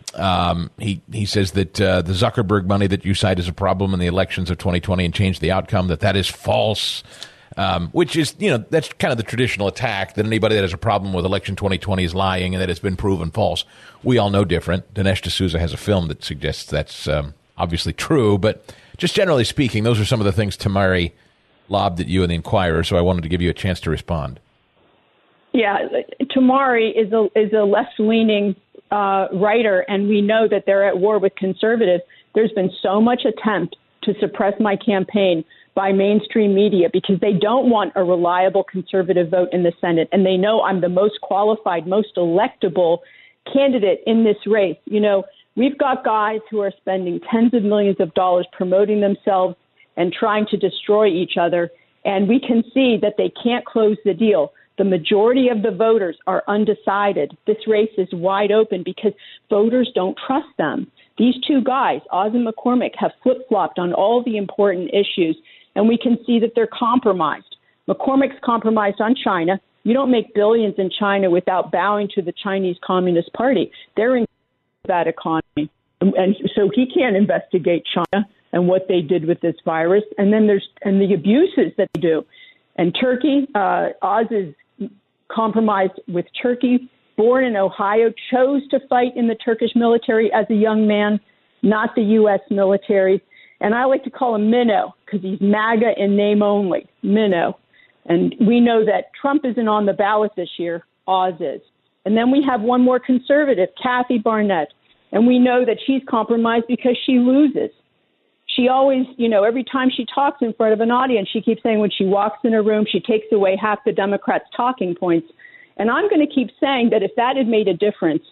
He says that the Zuckerberg money that you cite as a problem in the elections of 2020 and changed the outcome, that is false, which is, that's kind of the traditional attack, that anybody that has a problem with election 2020 is lying and that it's been proven false. We all know different. Dinesh D'Souza has a film that suggests that's obviously true, but just generally speaking, those are some of the things Tamari lobbed at you in the Inquirer, so I wanted to give you a chance to respond. Yeah, Tamari is a left-leaning writer, and we know that they're at war with conservatives. There's been so much attempt to suppress my campaign by mainstream media because they don't want a reliable conservative vote in the Senate, and they know I'm the most qualified, most electable candidate in this race. We've got guys who are spending tens of millions of dollars promoting themselves and trying to destroy each other, and we can see that they can't close the deal. The majority of the voters are undecided. This race is wide open because voters don't trust them. These 2 guys, Oz and McCormick, have flip-flopped on all the important issues, and we can see that they're compromised. McCormick's compromised on China. You don't make billions in China without bowing to the Chinese Communist Party. They're in that economy, and so he can't investigate China and what they did with this virus. And then there's the abuses that they do. And Turkey, Oz is compromised with Turkey, born in Ohio, chose to fight in the Turkish military as a young man, not the U.S. military. And I like to call him Minnow because he's MAGA in name only, Minnow. And we know that Trump isn't on the ballot this year, Oz is. And then we have one more conservative, Kathy Barnett. And we know that she's compromised because she loses. She always, every time she talks in front of an audience, she keeps saying when she walks in a room, she takes away half the Democrats' talking points. And I'm going to keep saying that if that had made a difference,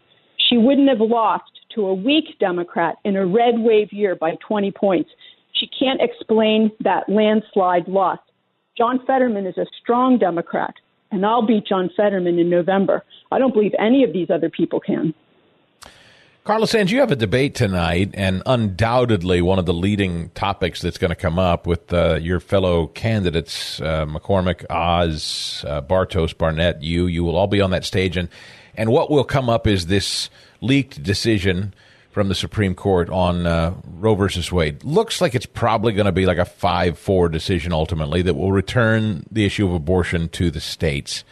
She wouldn't have lost to a weak Democrat in a red wave year by 20 points. She can't explain that landslide loss. John Fetterman is a strong Democrat, and I'll beat John Fetterman in November. I don't believe any of these other people can. Carla Sands, you have a debate tonight, and undoubtedly one of the leading topics that's going to come up with your fellow candidates, McCormick, Oz, Bartos, Barnett, you will all be on that stage. And what will come up is this leaked decision from the Supreme Court on Roe versus Wade. Looks like it's probably going to be like a 5-4 decision ultimately that will return the issue of abortion to the states.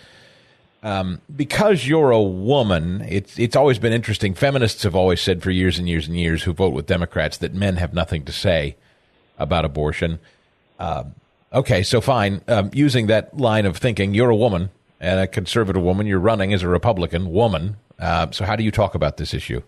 Because you're a woman, it's always been interesting. Feminists have always said for years and years and years who vote with Democrats that men have nothing to say about abortion. Okay, so fine. Using that line of thinking, you're a woman and a conservative woman. You're running as a Republican woman. So how do you talk about this issue?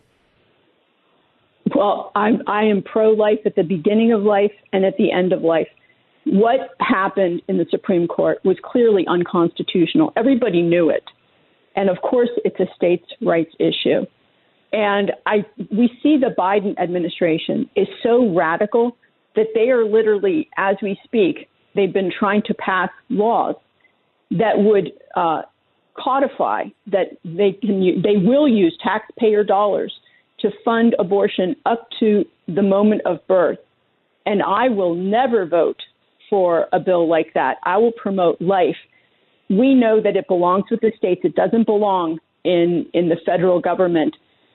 Well, I am pro-life at the beginning of life and at the end of life. What happened in the Supreme Court was clearly unconstitutional. Everybody knew it. And of course, it's a states' rights issue. And we see the Biden administration is so radical that they are literally, as we speak, they've been trying to pass laws that would codify that they will use taxpayer dollars to fund abortion up to the moment of birth. And I will never vote for a bill like that. I will promote life. We know that it belongs with the states. It doesn't belong in the federal government.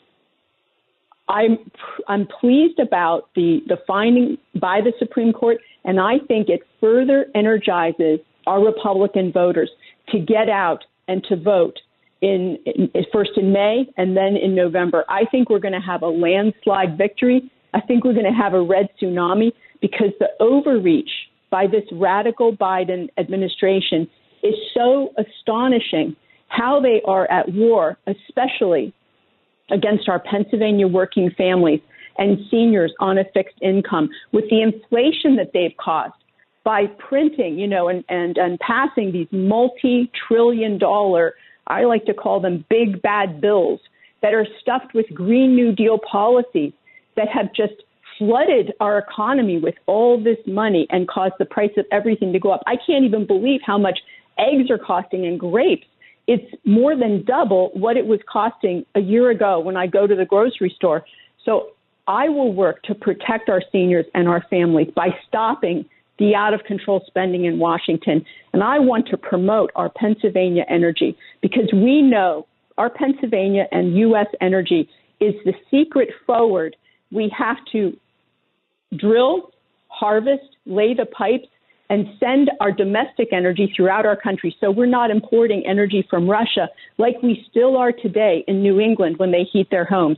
I'm pleased about the finding by the Supreme Court, and I think it further energizes our Republican voters to get out and to vote first in May and then in November. I think we're going to have a landslide victory. I think we're going to have a red tsunami because the overreach by this radical Biden administration is so astonishing. How they are at war, especially against our Pennsylvania working families and seniors on a fixed income, with the inflation that they've caused by printing, and passing these multi-trillion-dollar, I like to call them big bad bills that are stuffed with Green New Deal policies that have just flooded our economy with all this money and caused the price of everything to go up. I can't even believe how much eggs are costing and grapes. It's more than double what it was costing a year ago when I go to the grocery store. So I will work to protect our seniors and our families by stopping the out-of-control spending in Washington. And I want to promote our Pennsylvania energy because we know our Pennsylvania and U.S. energy is the secret forward. We have to drill, harvest, lay the pipes, and send our domestic energy throughout our country so we're not importing energy from Russia like we still are today in New England when they heat their homes.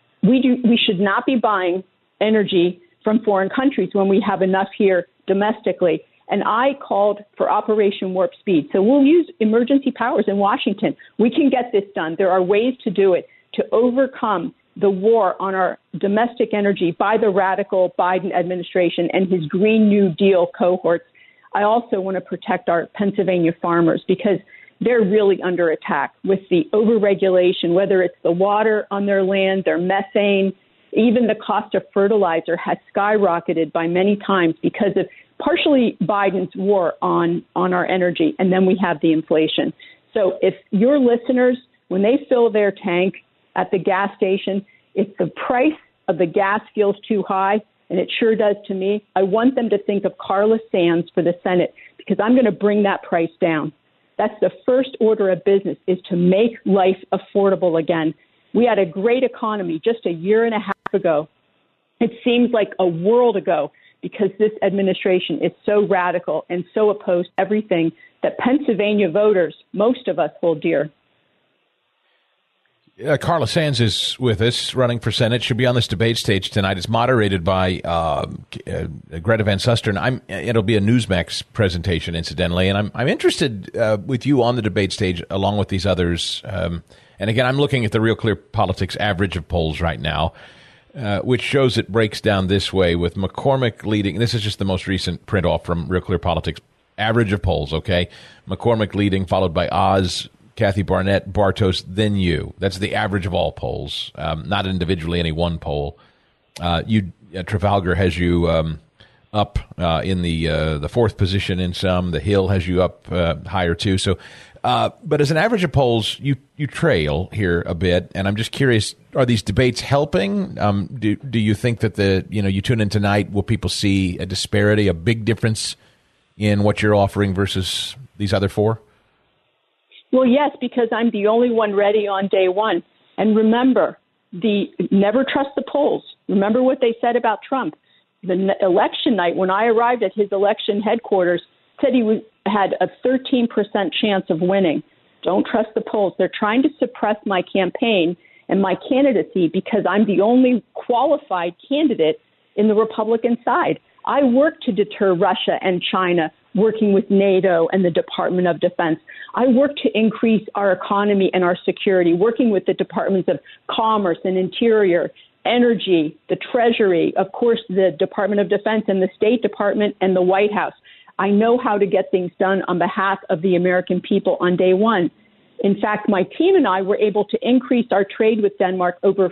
We should not be buying energy from foreign countries when we have enough here domestically. And I called for Operation Warp Speed. So we'll use emergency powers in Washington. We can get this done. There are ways to do it to overcome the war on our domestic energy by the radical Biden administration and his Green New Deal cohorts. I also want to protect our Pennsylvania farmers because they're really under attack with the overregulation, whether it's the water on their land, their methane, even the cost of fertilizer has skyrocketed by many times because of partially Biden's war on our energy. And then we have the inflation. So if your listeners, when they fill their tank at the gas station, if the price of the gas feels too high, and it sure does to me, I want them to think of Carla Sands for the Senate because I'm going to bring that price down. That's the first order of business, is to make life affordable again. We had a great economy just a year and a half ago. It seems like a world ago because this administration is so radical and so opposed to everything that Pennsylvania voters, most of us, hold dear. Carla Sands is with us, running for Senate. She'll be on this debate stage tonight. It's moderated by Greta Van Susteren. It'll be a Newsmax presentation, incidentally. And I'm interested with you on the debate stage, along with these others. And again, I'm looking at the Real Clear Politics average of polls right now, which shows it breaks down this way with McCormick leading. This is just the most recent print off from Real Clear Politics. Average of polls, okay? McCormick leading, followed by Oz, Kathy Barnett, Bartos, then you. That's the average of all polls, not individually any one poll. Trafalgar has you up in the fourth position in some. The Hill has you up higher too. So, but as an average of polls, you trail here a bit. And I'm just curious: are these debates helping? Do you think that you tune in tonight? Will people see a disparity, a big difference in what you're offering versus these other four? Well, yes, because I'm the only one ready on day one. And remember, never trust the polls. Remember what they said about Trump. The election night, when I arrived at his election headquarters, said he had a 13% chance of winning. Don't trust the polls. They're trying to suppress my campaign and my candidacy because I'm the only qualified candidate in the Republican side. I work to deter Russia and China, working with NATO and the Department of Defense. I work to increase our economy and our security, working with the Departments of Commerce and Interior, Energy, the Treasury, of course, the Department of Defense and the State Department and the White House. I know how to get things done on behalf of the American people on day one. In fact, my team and I were able to increase our trade with Denmark over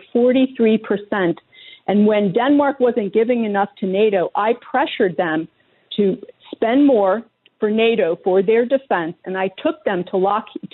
43%. And when Denmark wasn't giving enough to NATO, I pressured them to spend more for NATO for their defense. And I took them to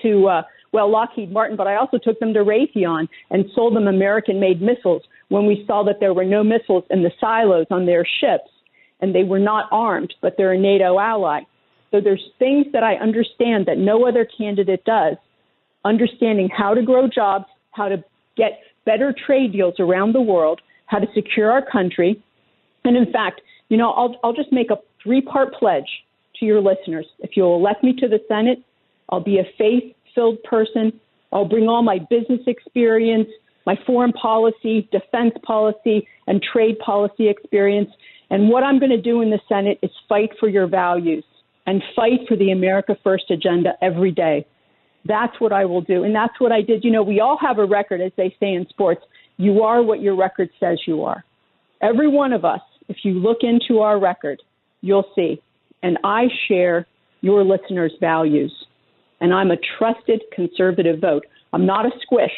Lockheed Martin, but I also took them to Raytheon and sold them American-made missiles when we saw that there were no missiles in the silos on their ships. And they were not armed, but they're a NATO ally. So there's things that I understand that no other candidate does. Understanding how to grow jobs, how to get better trade deals around the world, how to secure our country. And in fact, I'll just make a 3-part pledge to your listeners. If you'll elect me to the Senate, I'll be a faith-filled person. I'll bring all my business experience, my foreign policy, defense policy, and trade policy experience. And what I'm going to do in the Senate is fight for your values and fight for the America First agenda every day. That's what I will do. And that's what I did. We all have a record, as they say in sports. You are what your record says you are. Every one of us, if you look into our record, you'll see. And I share your listeners' values. And I'm a trusted conservative vote. I'm not a squish.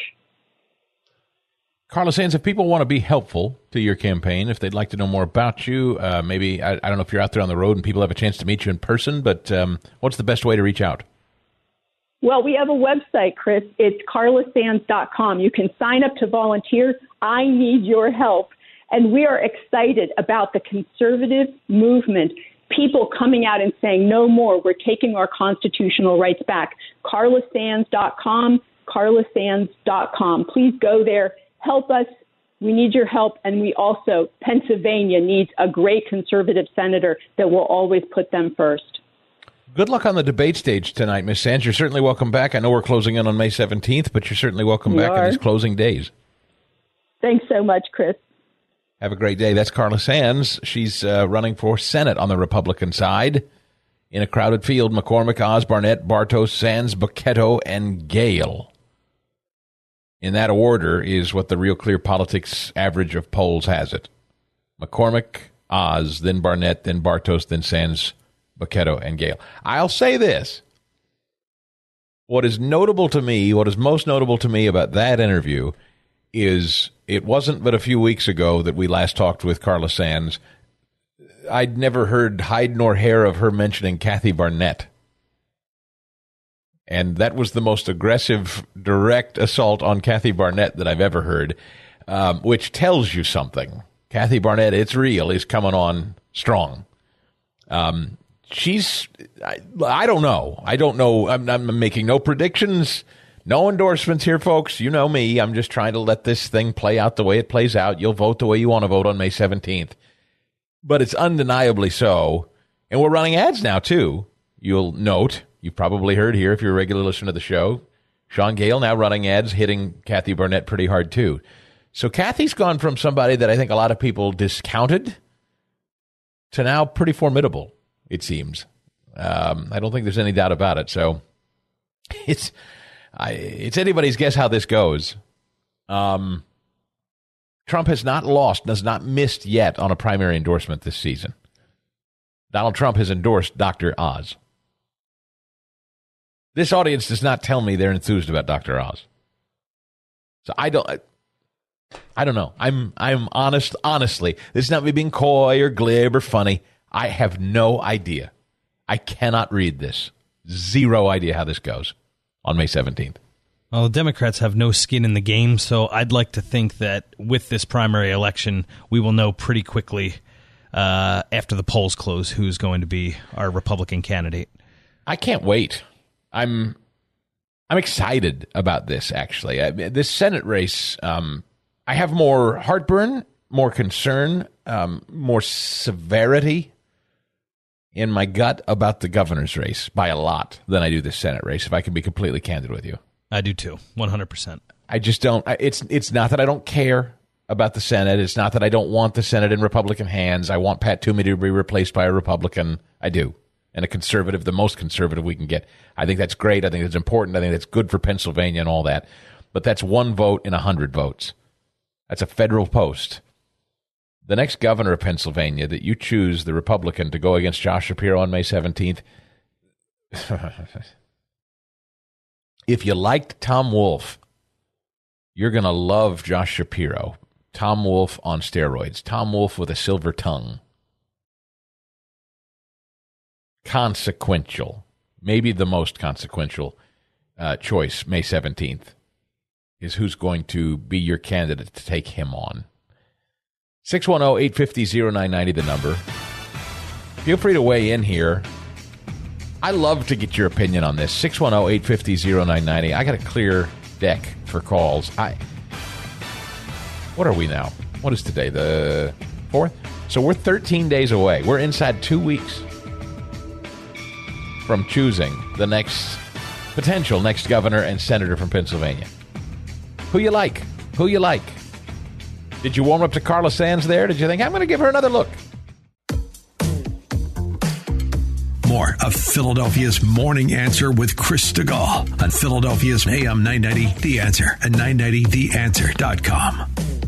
Carla Sands, if people want to be helpful to your campaign, if they'd like to know more about you, maybe, I don't know if you're out there on the road and people have a chance to meet you in person, but what's the best way to reach out? Well, we have a website, Chris. It's carlasands.com. You can sign up to volunteer. I need your help. And we are excited about the conservative movement, people coming out and saying, no more, we're taking our constitutional rights back. carlasands.com, carlasands.com. Please go there. Help us. We need your help. And we also, Pennsylvania needs a great conservative senator that will always put them first. Good luck on the debate stage tonight, Ms. Sands. You're certainly welcome back. I know we're closing in on May 17th, but you're certainly welcome back in these closing days. Thanks so much, Chris. Have a great day. That's Carla Sands. She's running for Senate on the Republican side. In a crowded field, McCormick, Oz, Barnett, Bartos, Sands, Bucchetto, and Gale. In that order is what the Real Clear Politics average of polls has it. McCormick, Oz, then Barnett, then Bartos, then Sands, Bucchetto, and Gale. I'll say this. What is notable to me, what is most notable to me about that interview is it wasn't but a few weeks ago that we last talked with Carla Sands. I'd never heard hide nor hair of her mentioning Kathy Barnett. And that was the most aggressive, direct assault on Kathy Barnett that I've ever heard, which tells you something. Kathy Barnett, it's real, is coming on strong. I don't know. I'm making no predictions, no endorsements here, folks. You know me. I'm just trying to let this thing play out the way it plays out. You'll vote the way you want to vote on May 17th. But it's undeniably so. And we're running ads now, too. You'll note, you've probably heard here if you're a regular listener to the show, Sean Gale now running ads, hitting Kathy Barnett pretty hard, too. So Kathy's gone from somebody that I think a lot of people discounted to now pretty formidable, it seems. I don't think there's any doubt about it. So it's anybody's guess how this goes. Trump has not lost, has not missed yet on a primary endorsement this season. Donald Trump has endorsed Dr. Oz. This audience does not tell me they're enthused about Dr. Oz. So I don't know. I'm honest. Honestly, this is not me being coy or glib or funny. I have no idea. I cannot read this. Zero idea how this goes on May 17th. Well, the Democrats have no skin in the game, so I'd like to think that with this primary election, we will know pretty quickly after the polls close who's going to be our Republican candidate. I can't wait. I'm excited about this, actually. This Senate race, I have more heartburn, more concern, more severity in my gut about the governor's race by a lot than I do the Senate race, if I can be completely candid with you. I do too, 100%. I just don't. It's not that I don't care about the Senate. It's not that I don't want the Senate in Republican hands. I want Pat Toomey to be replaced by a Republican. I do. And a conservative, the most conservative we can get. I think that's great. I think it's important. I think that's good for Pennsylvania and all that. But that's one vote in 100 votes. That's a federal post. The next governor of Pennsylvania that you choose, the Republican, to go against Josh Shapiro on May 17th, if you liked Tom Wolf, you're going to love Josh Shapiro. Tom Wolf on steroids. Tom Wolf with a silver tongue. Consequential. Maybe the most consequential choice, May 17th, is who's going to be your candidate to take him on. 610-850-0990, the number. Feel free to weigh in here. I love to get your opinion on this. 610-850-0990. I got a clear deck for calls. What are we now? What is today? The 4th? So we're 13 days away. We're inside 2 weeks from choosing the potential next governor and senator from Pennsylvania. Who you like? Who you like? Did you warm up to Carla Sands there? Did you think, I'm going to give her another look? More of Philadelphia's Morning Answer with Chris Stigall on Philadelphia's AM 990, The Answer, and 990theanswer.com.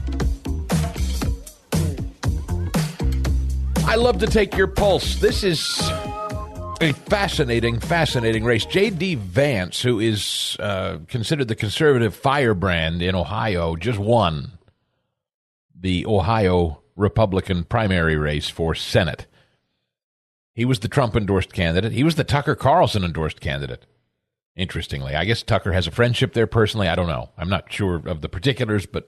I love to take your pulse. This is a fascinating race. J.D. Vance, who is considered the conservative firebrand in Ohio, just won the Ohio Republican primary race for Senate. He was the Trump-endorsed candidate. He was the Tucker Carlson-endorsed candidate, interestingly. I guess Tucker has a friendship there personally. I don't know. I'm not sure of the particulars, but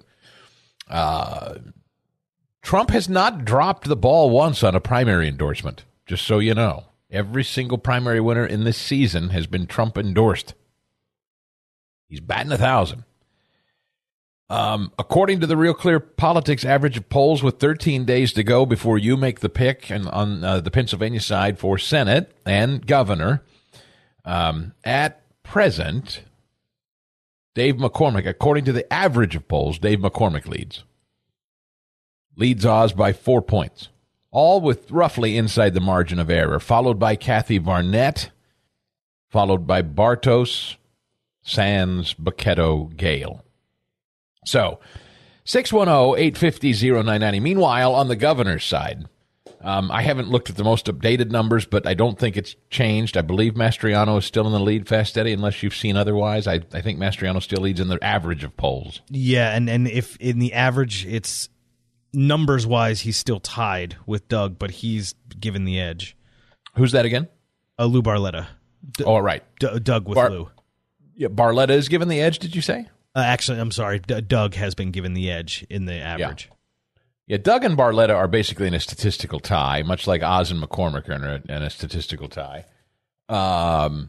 Trump has not dropped the ball once on a primary endorsement, just so you know. Every single primary winner in this season has been Trump-endorsed. He's batting 1,000. According to the Real Clear Politics average of polls, with 13 days to go before you make the pick and on the Pennsylvania side for Senate and governor, at present, Dave McCormick, according to the average of polls, Dave McCormick leads Oz by 4 points, all with roughly inside the margin of error, followed by Kathy Barnett, followed by Bartos, Sands, Bucchetto, Gale. So, 610-850-0990. Meanwhile, on the governor's side, I haven't looked at the most updated numbers, but I don't think it's changed. I believe Mastriano is still in the lead, Festetti, unless you've seen otherwise. I think Mastriano still leads in the average of polls. Yeah, and if in the average, it's numbers-wise, he's still tied with Doug, but he's given the edge. Who's that again? Lou Barletta. All right. Doug with Lou. Yeah, Barletta is given the edge, did you say? Actually, I'm sorry. Doug has been given the edge in the average. Yeah, Doug and Barletta are basically in a statistical tie, much like Oz and McCormick are in a statistical tie. And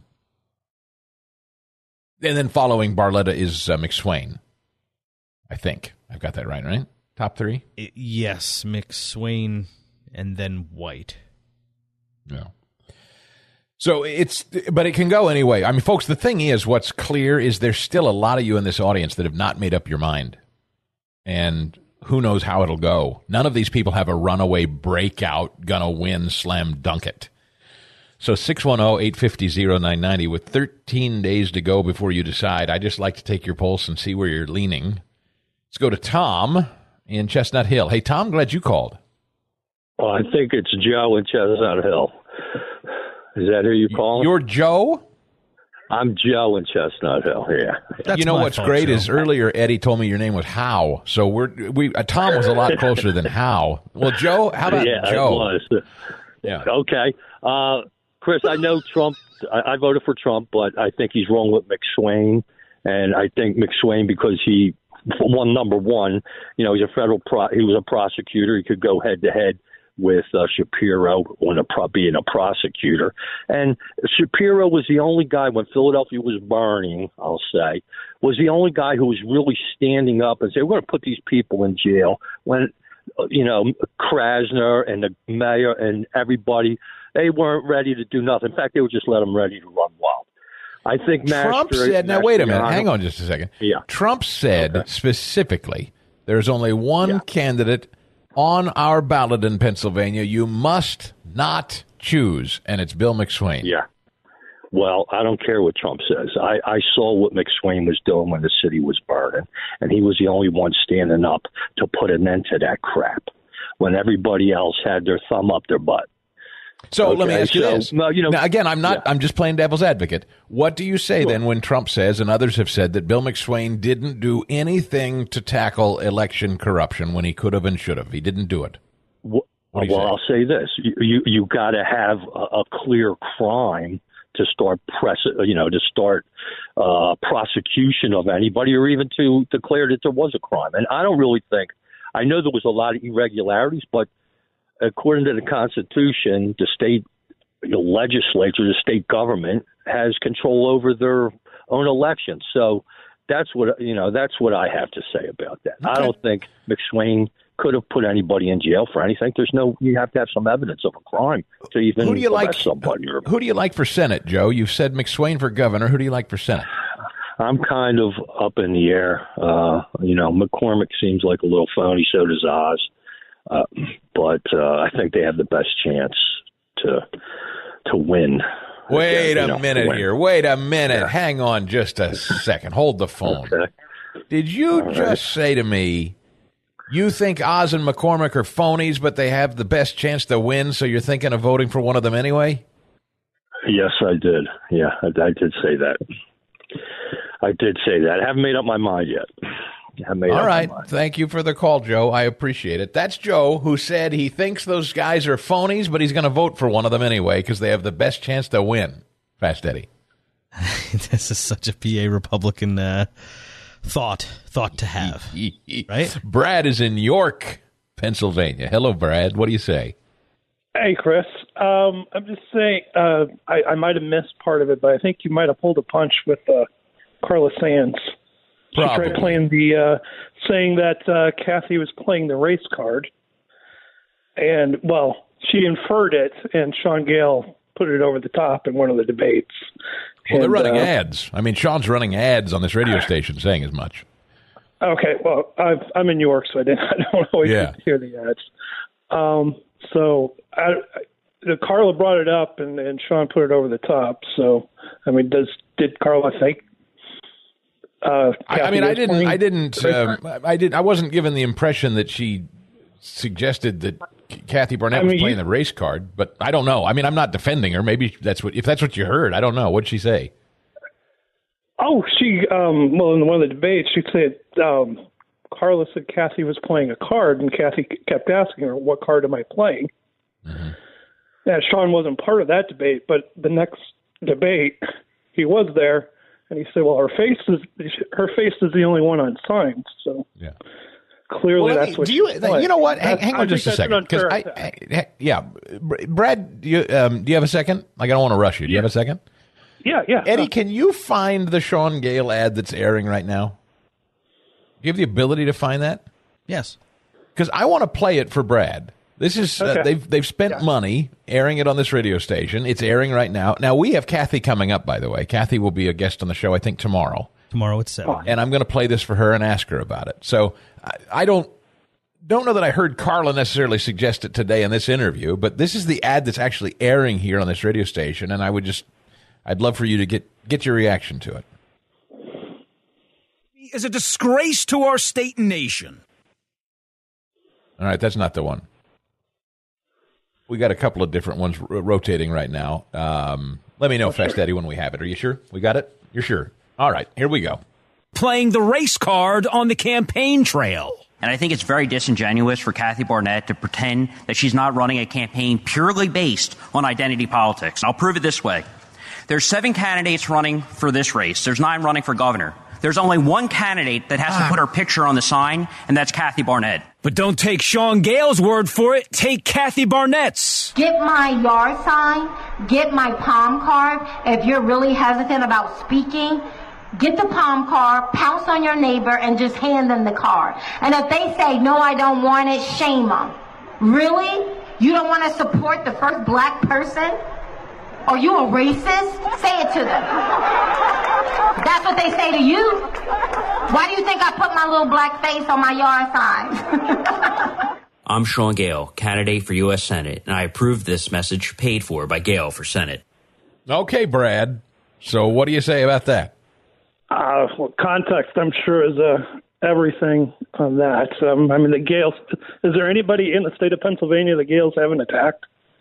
then following Barletta is McSwain, I think. I've got that right? Top three? Yes, McSwain and then White. Yeah. So but it can go anyway. I mean, folks, the thing is, what's clear is there's still a lot of you in this audience that have not made up your mind. And who knows how it'll go. None of these people have a runaway breakout, gonna win, slam dunk it. So 610-850-0990 with 13 days to go before you decide. I just like to take your pulse and see where you're leaning. Let's go to Tom in Chestnut Hill. Hey, Tom, glad you called. Oh, I think it's Joe in Chestnut Hill. Is that who you calling? You're Joe? I'm Joe in Chestnut Hill. Yeah. You know what's great is earlier Eddie told me your name was Howe, so Tom was a lot closer than Howe. Well, Joe, how about Joe? It was. Yeah. Okay. Chris, I know Trump. I voted for Trump, but I think he's wrong with McSwain, and I think McSwain because he number one, he's a he was a prosecutor. He could go head to head with Shapiro on being a prosecutor. And Shapiro was the only guy when Philadelphia was burning, I'll say, was the only guy who was really standing up and saying, we're going to put these people in jail. When, Krasner and the mayor and everybody, they weren't ready to do nothing. In fact, they were just let them ready to run wild. I think Trump said, now wait a minute, hang on just a second. Yeah. Trump said specifically, there's only one candidate on our ballot in Pennsylvania you must not choose, and it's Bill McSwain. Yeah. Well, I don't care what Trump says. I saw what McSwain was doing when the city was burning, and he was the only one standing up to put an end to that crap when everybody else had their thumb up their butt. So let me ask you this. Now, again, I'm just playing devil's advocate. What do you say then when Trump says, and others have said, that Bill McSwain didn't do anything to tackle election corruption when he could have and should have? He didn't do it. I'll say this. You got to have a clear crime to start prosecution of anybody or even to declare that there was a crime. And I don't really think – I know there was a lot of irregularities, but according to the Constitution, the state legislature, the state government has control over their own elections. So that's what I have to say about that. Okay. I don't think McSwain could have put anybody in jail for anything. You have to have some evidence of a crime to even arrest somebody. Who do you like for Senate, Joe? You've said McSwain for governor. Who do you like for Senate? I'm kind of up in the air. McCormick seems like a little phony. So does Oz. But I think they have the best chance to win. Wait a minute here. Wait a minute. Yeah. Hang on just a second. Hold the phone. Okay. Did you just say to me, you think Oz and McCormick are phonies, but they have the best chance to win, so you're thinking of voting for one of them anyway? Yes, I did. Yeah, I did say that. I haven't made up my mind yet. All right. Thank you for the call, Joe. I appreciate it. That's Joe, who said he thinks those guys are phonies, but he's going to vote for one of them anyway because they have the best chance to win. Fast Eddie. This is such a PA Republican thought to have. Right? Brad is in York, Pennsylvania. Hello, Brad. What do you say? Hey, Chris. I'm just saying I might have missed part of it, but I think you might have pulled a punch with Carla Sands. She tried playing saying that Kathy was playing the race card. And, she inferred it, and Sean Gale put it over the top in one of the debates. Well, they're running ads. I mean, Sean's running ads on this radio station saying as much. Okay, well, I'm in New York, so I don't always hear the ads. Carla brought it up, and Sean put it over the top. So, I mean, did Carla think? I wasn't given the impression that she suggested that Kathy Barnett was playing the race card, but I don't know. I mean, I'm not defending her. Maybe if that's what you heard. I don't know. What'd she say? Oh, she in one of the debates, she said Carla said Kathy was playing a card, and Kathy kept asking her, "What card am I playing?" Mm-hmm. Yeah, Sean wasn't part of that debate, but the next debate, he was there. And he said, "Well, her face is the only one unsigned." So clearly, that's what. You know what? Hang on just a second, because Brad, do you have a second? Like, I don't want to rush you. Do you have a second? Yeah. Eddie, can you find the Sean Gale ad that's airing right now? Do you have the ability to find that? Yes, because I want to play it for Brad. This is they've spent money airing it on this radio station. It's airing right now. Now, we have Kathy coming up, by the way. Kathy will be a guest on the show, I think, tomorrow. Tomorrow at 7. And I'm going to play this for her and ask her about it. So I don't know that I heard Carla necessarily suggest it today in this interview, but this is the ad that's actually airing here on this radio station, and I'd love for you to get your reaction to it. Is a disgrace to our state and nation. All right, that's not the one. We got a couple of different ones rotating right now. Let me know, Fast Daddy, when we have it. Are you sure? We got it? You're sure? All right, here we go. Playing the race card on the campaign trail. And I think it's very disingenuous for Kathy Barnett to pretend that she's not running a campaign purely based on identity politics. I'll prove it this way. There's 7 candidates running for this race. There's 9 running for governor. There's only one candidate that has to put her picture on the sign, and that's Kathy Barnett. But don't take Sean Gale's word for it. Take Kathy Barnett's. Get my yard sign. Get my palm card. If you're really hesitant about speaking, get the palm card, pounce on your neighbor, and just hand them the card. And if they say, no, I don't want it, shame them. Really? You don't want to support the first black person? Are you a racist? Say it to them. That's what they say to you. Why do you think I put my little black face on my yard sign? I'm Sean Gale, candidate for U.S. Senate, and I approve this message paid for by Gale for Senate. Okay, Brad. So what do you say about that? Well, context, I'm sure, is everything on that. I mean, the Gales, is there anybody in the state of Pennsylvania the Gales haven't attacked?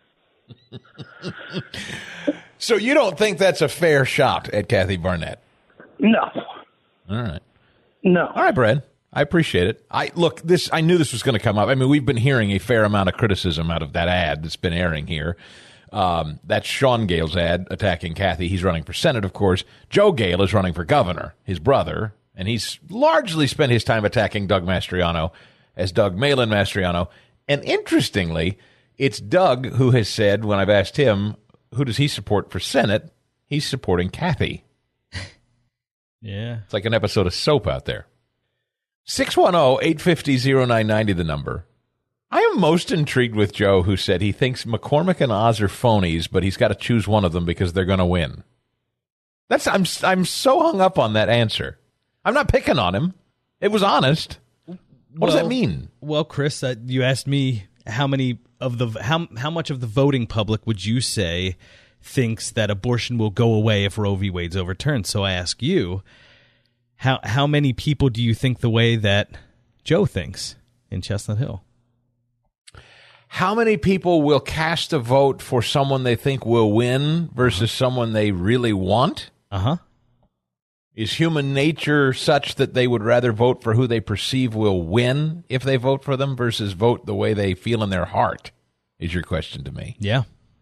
So you don't think that's a fair shot at Kathy Barnett? No. All right. No. All right, Brad. I appreciate it. I knew this was going to come up. I mean, we've been hearing a fair amount of criticism out of that ad that's been airing here. That's Sean Gale's ad attacking Kathy. He's running for Senate, of course. Joe Gale is running for governor, his brother, and he's largely spent his time attacking Doug Mastriano as Doug Malin Mastriano. And interestingly, it's Doug who has said, when I've asked him, who does he support for Senate, he's supporting Kathy. Yeah. It's like an episode of soap out there. 610-850-0990, the number. I am most intrigued with Joe, who said he thinks McCormick and Oz are phonies, but he's got to choose one of them because they're going to win. I'm so hung up on that answer. I'm not picking on him. It was honest. What does that mean? Well, Chris, you asked me how much of the voting public would you say thinks that abortion will go away if Roe v. Wade's overturned. So I ask you, how many people do you think the way that Joe thinks in Chestnut Hill? How many people will cast a vote for someone they think will win versus someone they really want? Uh-huh. Is human nature such that they would rather vote for who they perceive will win if they vote for them versus vote the way they feel in their heart, is your question to me. Yeah.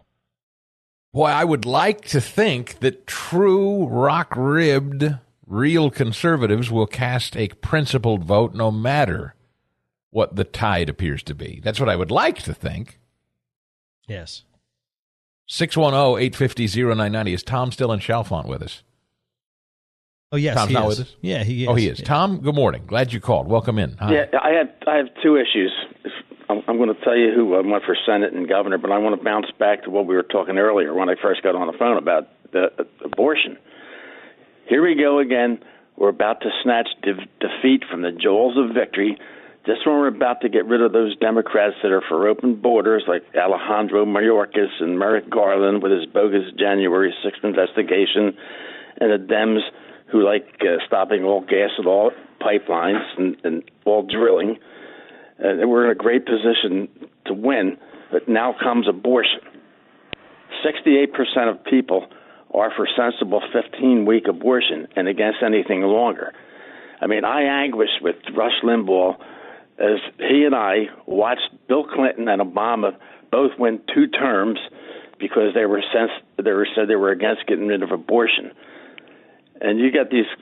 Boy, I would like to think that true, rock-ribbed, real conservatives will cast a principled vote no matter what the tide appears to be. That's what I would like to think. Yes. 610-850-0990. Is Tom still in Chalfont with us? Oh, yes, Tom's he not is. with us? Yeah, he is. Oh, he is. Yeah. Tom, good morning. Glad you called. Welcome in. Hi. Yeah, I have 2 issues. I'm going to tell you who went for Senate and governor, but I want to bounce back to what we were talking earlier when I first got on the phone about the abortion. Here we go again. We're about to snatch defeat from the jaws of victory. Just when we're about to get rid of those Democrats that are for open borders, like Alejandro Mayorkas and Merrick Garland with his bogus January 6th investigation, and the Dems who like stopping all gas and all pipelines and all drilling. And we're in a great position to win, but now comes abortion. 68% of people are for sensible 15-week abortion and against anything longer. I mean, I anguish with Rush Limbaugh as he and I watched Bill Clinton and Obama both win 2 terms because they said they were against getting rid of abortion. And you got these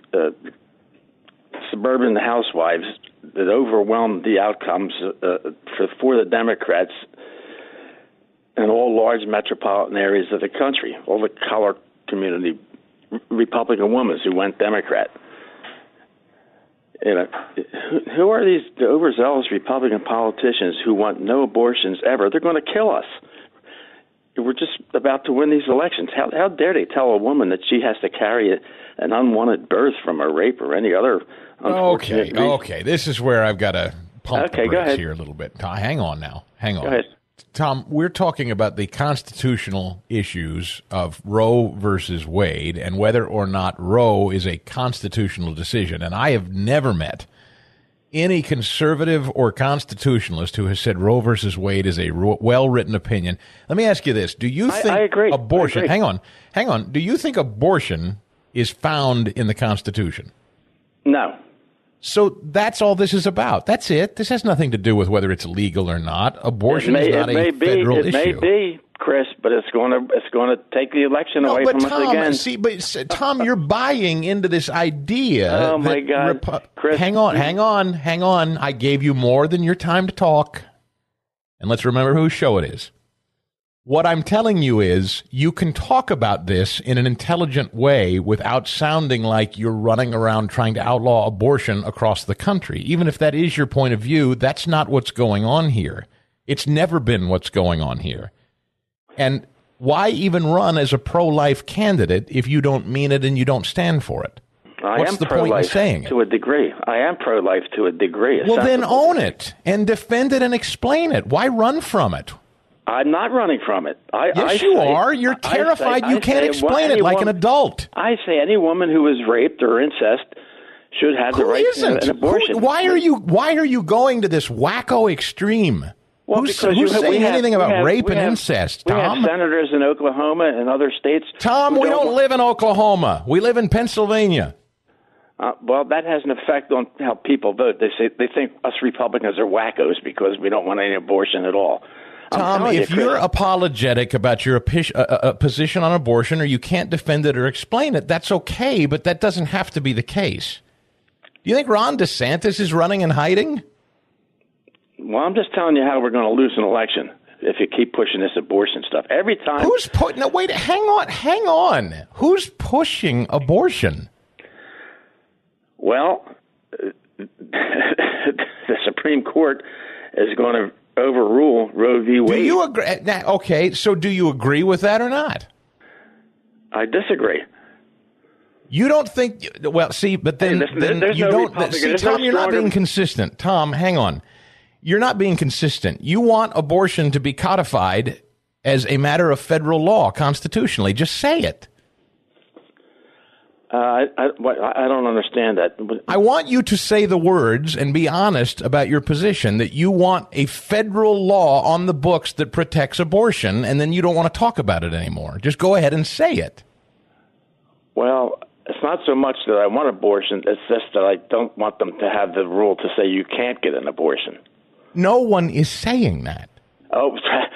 suburban housewives that overwhelmed the outcomes for the Democrats in all large metropolitan areas of the country, all the color community, Republican women who went Democrat. You know, who are these overzealous Republican politicians who want no abortions ever? They're going to kill us. We're just about to win these elections. How dare they tell a woman that she has to carry an unwanted birth from a rape or any other unfortunate reason? Okay. This is where I've got to pump the go brakes ahead. here a little bit. Hang on now. Hang on. Go ahead. Tom, we're talking about the constitutional issues of Roe versus Wade and whether or not Roe is a constitutional decision. And I have never met any conservative or constitutionalist who has said Roe versus Wade is a well-written opinion. Let me ask you this. Do you think I agree. abortion... Hang on. Do you think abortion is found in the Constitution? No. So that's all this is about. That's it. This has nothing to do with whether it's legal or not. Abortion is not a federal issue. It may be, Chris, but it's going to take the election away from us again. See, but Tom, you're buying into this idea. Oh my God, Chris! Hang on. I gave you more than your time to talk, and let's remember whose show it is. What I'm telling you is you can talk about this in an intelligent way without sounding like you're running around trying to outlaw abortion across the country. Even if that is your point of view, that's not what's going on here. It's never been what's going on here. And why even run as a pro-life candidate if you don't mean it and you don't stand for it? What's the point in saying it? To a degree. I am pro-life to a degree. Well, then own it and defend it and explain it. Why run from it? I'm not running from it. Yes, you are. You're terrified you can't explain it like an adult. I say any woman who is raped or incest should have the right to an abortion. Why are you going to this wacko extreme? Well, who's saying anything about rape and incest, Tom? We have senators in Oklahoma and other states. Tom, we don't live in Oklahoma. We live in Pennsylvania. Well, that has an effect on how people vote. They think us Republicans are wackos because we don't want any abortion at all. Tom, if you're apologetic about your position on abortion or you can't defend it or explain it, that's okay, but that doesn't have to be the case. Do you think Ron DeSantis is running and hiding? Well, I'm just telling you how we're going to lose an election if you keep pushing this abortion stuff. Every time... Who's putting... No, wait, hang on. Who's pushing abortion? Well, the Supreme Court is going to overrule Roe v. Wade. Do you agree? Okay, so do you agree with that or not? I disagree. You don't think? Well, see, but then you don't. See, Tom, you're not being consistent. Tom, hang on. You're not being consistent. You want abortion to be codified as a matter of federal law constitutionally. Just say it. I don't understand that. I want you to say the words and be honest about your position that you want a federal law on the books that protects abortion, and then you don't want to talk about it anymore. Just go ahead and say it. Well, it's not so much that I want abortion. It's just that I don't want them to have the rule to say you can't get an abortion. No one is saying that. Oh,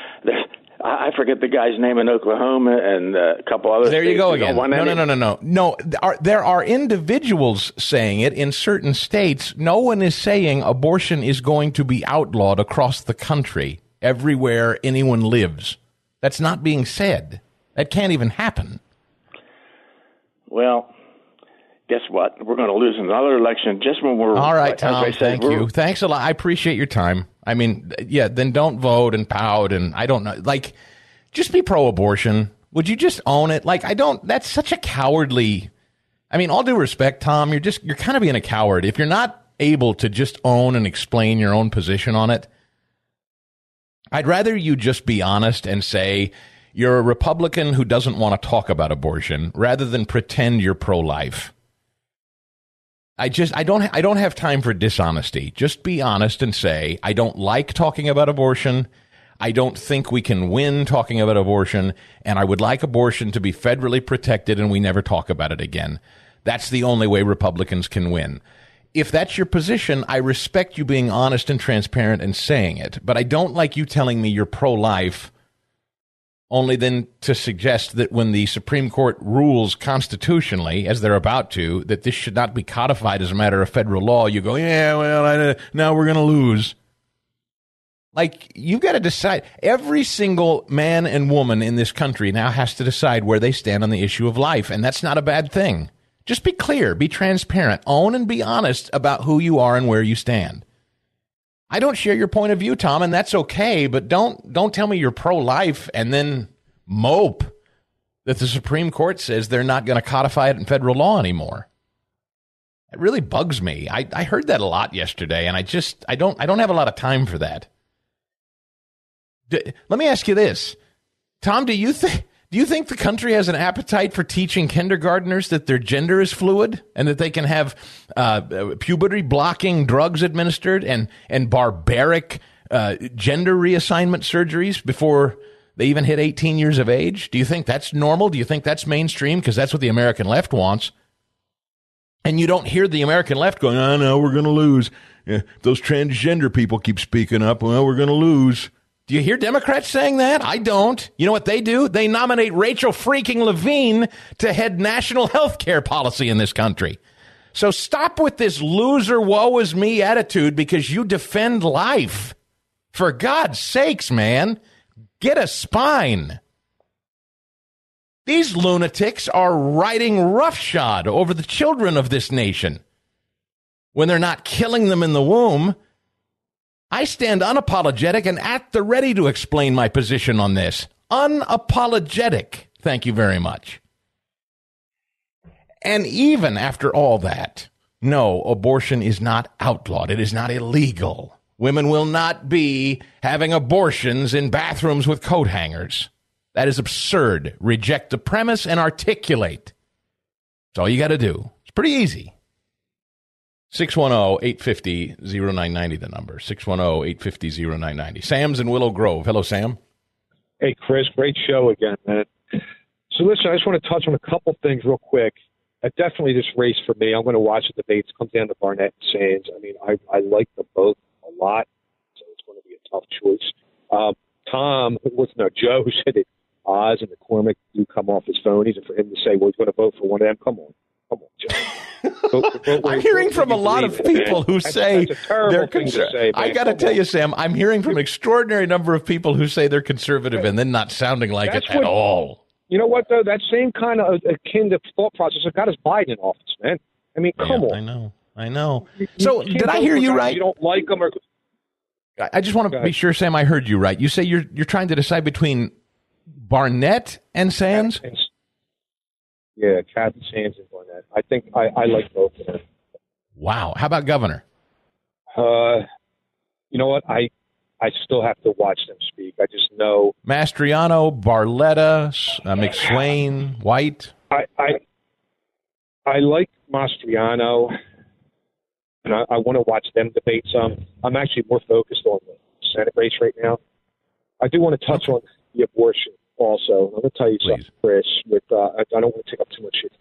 I forget the guy's name in Oklahoma and a couple other There states. You go again. No. There are individuals saying it in certain states. No one is saying abortion is going to be outlawed across the country, everywhere anyone lives. That's not being said. That can't even happen. Well, guess what? We're going to lose another election just when we're... All right, Tom, thank you. Thanks a lot. I appreciate your time. I mean, yeah, then don't vote and pout and I don't know. Like, just be pro-abortion. Would you just own it? Like, that's such a cowardly... I mean, all due respect, Tom, you're kind of being a coward. If you're not able to just own and explain your own position on it, I'd rather you just be honest and say you're a Republican who doesn't want to talk about abortion rather than pretend you're pro-life. I don't have time for dishonesty. Just be honest and say, I don't like talking about abortion. I don't think we can win talking about abortion. And I would like abortion to be federally protected and we never talk about it again. That's the only way Republicans can win. If that's your position, I respect you being honest and transparent and saying it. But I don't like you telling me you're pro-life only then to suggest that when the Supreme Court rules constitutionally, as they're about to, that this should not be codified as a matter of federal law, you go, yeah, well, now we're going to lose. Like, you've got to decide. Every single man and woman in this country now has to decide where they stand on the issue of life, and that's not a bad thing. Just be clear, be transparent, own and be honest about who you are and where you stand. I don't share your point of view, Tom, and that's okay, but don't tell me you're pro-life and then mope that the Supreme Court says they're not going to codify it in federal law anymore. It really bugs me. I heard that a lot yesterday, and I don't have a lot of time for that. Let me ask you this. Tom, do you think Do you think the country has an appetite for teaching kindergartners that their gender is fluid and that they can have puberty-blocking drugs administered and barbaric gender reassignment surgeries before they even hit 18 years of age? Do you think that's normal? Do you think that's mainstream? Because that's what the American left wants. And you don't hear the American left going, oh, no, we're going to lose. Yeah, those transgender people keep speaking up. Well, we're going to lose. Do you hear Democrats saying that? I don't. You know what they do? They nominate Rachel freaking Levine to head national health care policy in this country. So stop with this loser, woe is me attitude because you defend life. For God's sakes, man, get a spine. These lunatics are riding roughshod over the children of this nation. When they're not killing them in the womb, I stand unapologetic and at the ready to explain my position on this. Unapologetic. Thank you very much. And even after all that, no, abortion is not outlawed. It is not illegal. Women will not be having abortions in bathrooms with coat hangers. That is absurd. Reject the premise and articulate. That's all you got to do. It's pretty easy. 610-850-0990, the number. 610-850-0990. Sam's in Willow Grove. Hello, Sam. Hey, Chris. Great show again, man. So, listen, I just want to touch on a couple things real quick. Definitely this race for me. I'm going to watch the debates. It comes down to Barnett and Sands. I mean, I like them both a lot, so it's going to be a tough choice. Joe, who said that Oz and McCormick do come off his phonies, and for him to say, well, he's going to vote for one of them, come on, Joe. I'm hearing from a lot of people who say they're conservative. I got to tell you, Sam, I'm hearing from an extraordinary number of people who say they're conservative and then not sounding like it at all. You know what, though? That same kind of akin to thought process that got us Biden in office, man. I mean, come on. I know. So did I hear you right? You don't like them, or I just want to be sure, Sam, I heard you right. You say you're trying to decide between Barnett and Sands? Yeah, Kathy Sands and Barnett. I think I like both of them. Wow. How about Governor? You know what? I still have to watch them speak. I just know Mastriano, Barletta, McSwain, White. I like Mastriano, and I want to watch them debate some. I'm actually more focused on the Senate race right now. I do want to touch on the abortion also. I'm going to tell you something, Chris. I don't want to take up too much of your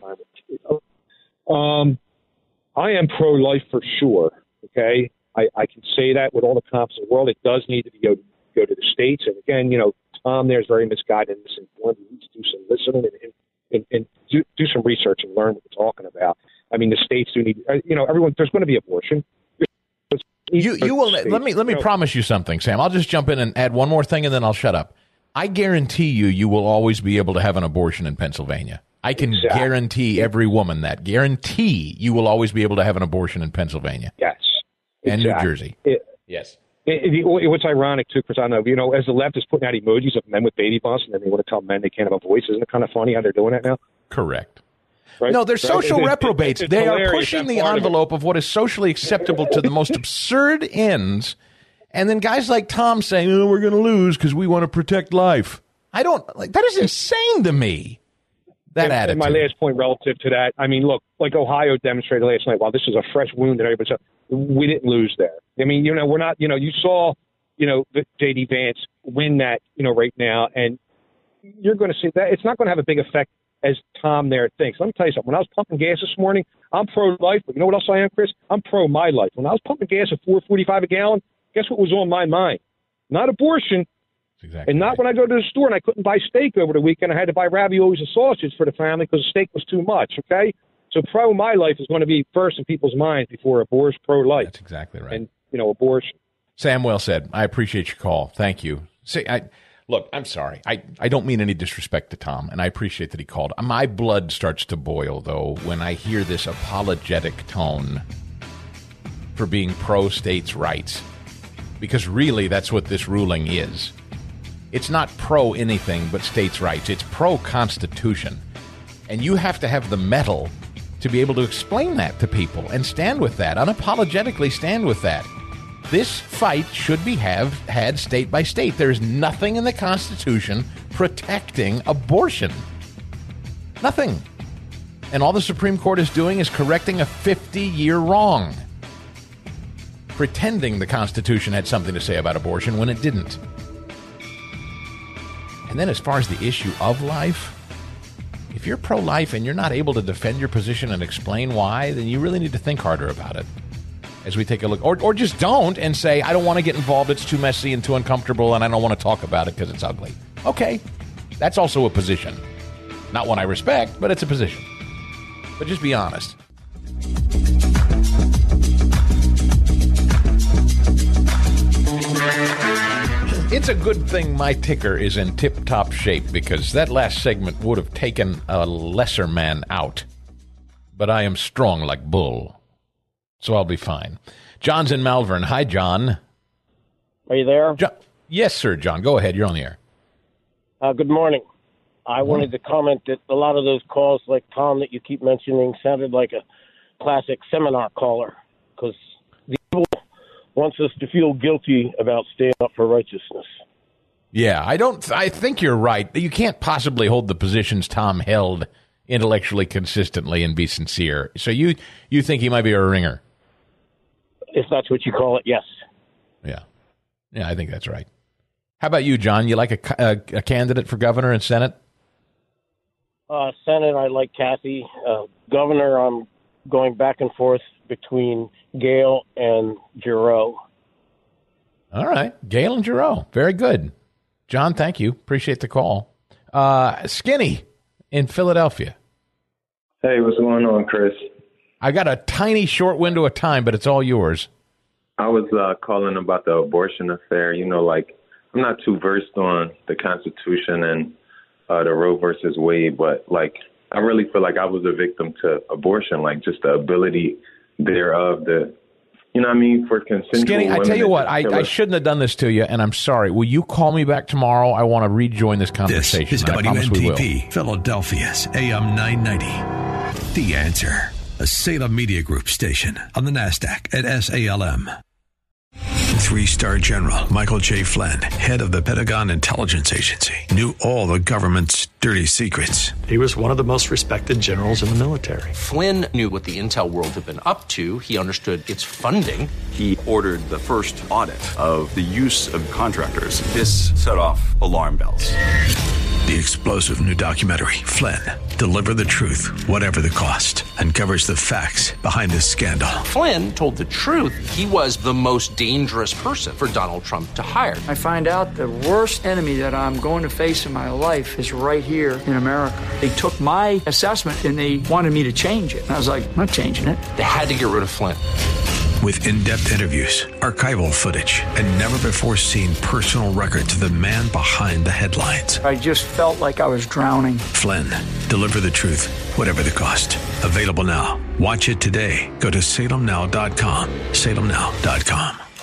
time. I am pro-life for sure. Okay, I can say that with all the confidence in the world. It does need to go to the states, and again, Tom there is very misguided and misinformed. You need to do some listening and do some research and learn what we're talking about. I mean, the states do need. Everyone. There's going to be abortion. You will. Let me promise you something, Sam. I'll just jump in and add one more thing, and then I'll shut up. I guarantee you will always be able to have an abortion in Pennsylvania. I can guarantee every woman that. Guarantee you will always be able to have an abortion in Pennsylvania. Yes. And New Jersey. Yes. What's ironic, too, because I know, as the left is putting out emojis of men with baby bumps, and then they want to tell men they can't have a voice. Isn't it kind of funny how they're doing that now? Correct. Right? No, they're social reprobates. They are hilarious, pushing the envelope of what is socially acceptable to the most absurd ends. And then guys like Tom saying, oh, we're going to lose because we want to protect life. That is insane to me, that attitude. And my last point relative to that, I mean, look, like Ohio demonstrated last night, while this is a fresh wound and everybody said, we didn't lose there. I mean, we're not, you saw, J.D. Vance win that, right now, and you're going to see that it's not going to have a big effect as Tom there thinks. Let me tell you something. When I was pumping gas this morning, I'm pro-life, but you know what else I am, Chris? I'm pro-my life. When I was pumping gas at $4.45 a gallon, guess what was on my mind? Not abortion, and not when I go to the store and I couldn't buy steak over the weekend. I had to buy raviolis and sausage for the family because the steak was too much, okay? So pro-my life is going to be first in people's minds before abortion, pro-life. That's exactly right. And, abortion. Sam, well said. I appreciate your call. Thank you. Look, I'm sorry. I don't mean any disrespect to Tom, and I appreciate that he called. My blood starts to boil, though, when I hear this apologetic tone for being pro-states' rights. Because really, that's what this ruling is. It's not pro-anything but states' rights. It's pro-Constitution. And you have to have the mettle to be able to explain that to people and stand with that, unapologetically stand with that. This fight should be had state by state. There's nothing in the Constitution protecting abortion. Nothing. And all the Supreme Court is doing is correcting a 50-year wrong. Pretending the Constitution had something to say about abortion when it didn't. And then as far as the issue of life, if you're pro-life and you're not able to defend your position and explain why, then you really need to think harder about it. As we take a look, or just don't and say, I don't want to get involved, it's too messy and too uncomfortable, and I don't want to talk about it because it's ugly. Okay, that's also a position. Not one I respect, but it's a position. But just be honest. It's a good thing my ticker is in tip-top shape because that last segment would have taken a lesser man out. But I am strong like bull, so I'll be fine. John's in Malvern. Hi, John. Are you there? Yes, sir, John. Go ahead. You're on the air. Good morning. I wanted to comment that a lot of those calls, like Tom, that you keep mentioning, sounded like a classic seminar caller because the evil wants us to feel guilty about staying up for righteousness. Yeah, I think you're right. You can't possibly hold the positions Tom held intellectually consistently and be sincere. So you think he might be a ringer? If that's what you call it, yes. Yeah, I think that's right. How about you, John? You like a candidate for governor and Senate? Senate, I like Kathy. Governor, I'm going back and forth between Gale and Giroux. All right, Gale and Giroux. Very good. John, thank you. Appreciate the call. Skinny in Philadelphia. Hey, what's going on, Chris? I got a tiny short window of time, but it's all yours. I was calling about the abortion affair. You know, like, I'm not too versed on the Constitution and the Roe versus Wade, but, like, I really feel like I was a victim to abortion, like just the ability thereof, you know what I mean, for consensual Skinny, I tell you what, I shouldn't have done this to you, and I'm sorry. Will you call me back tomorrow? I want to rejoin this conversation. This is WNTP, Philadelphia's AM 990. The Answer, a Salem Media Group station on the NASDAQ at SALM. 3-star General Michael J. Flynn, head of the Pentagon Intelligence Agency, knew all the government's dirty secrets. He was one of the most respected generals in the military. Flynn knew what the intel world had been up to. He understood its funding. He ordered the first audit of the use of contractors. This set off alarm bells. The explosive new documentary, Flynn, Deliver the Truth, Whatever the Cost, uncovers the facts behind this scandal. Flynn told the truth. He was the most dangerous person for Donald Trump to hire. I find out the worst enemy that I'm going to face in my life is right here in America. They took my assessment and they wanted me to change it. And I was like, I'm not changing it. They had to get rid of Flynn. With in-depth interviews, archival footage, and never-before-seen personal records of the man behind the headlines. I just felt like I was drowning. Flynn, Deliver the Truth, Whatever the Cost. Available now. Watch it today. Go to salemnow.com. salemnow.com.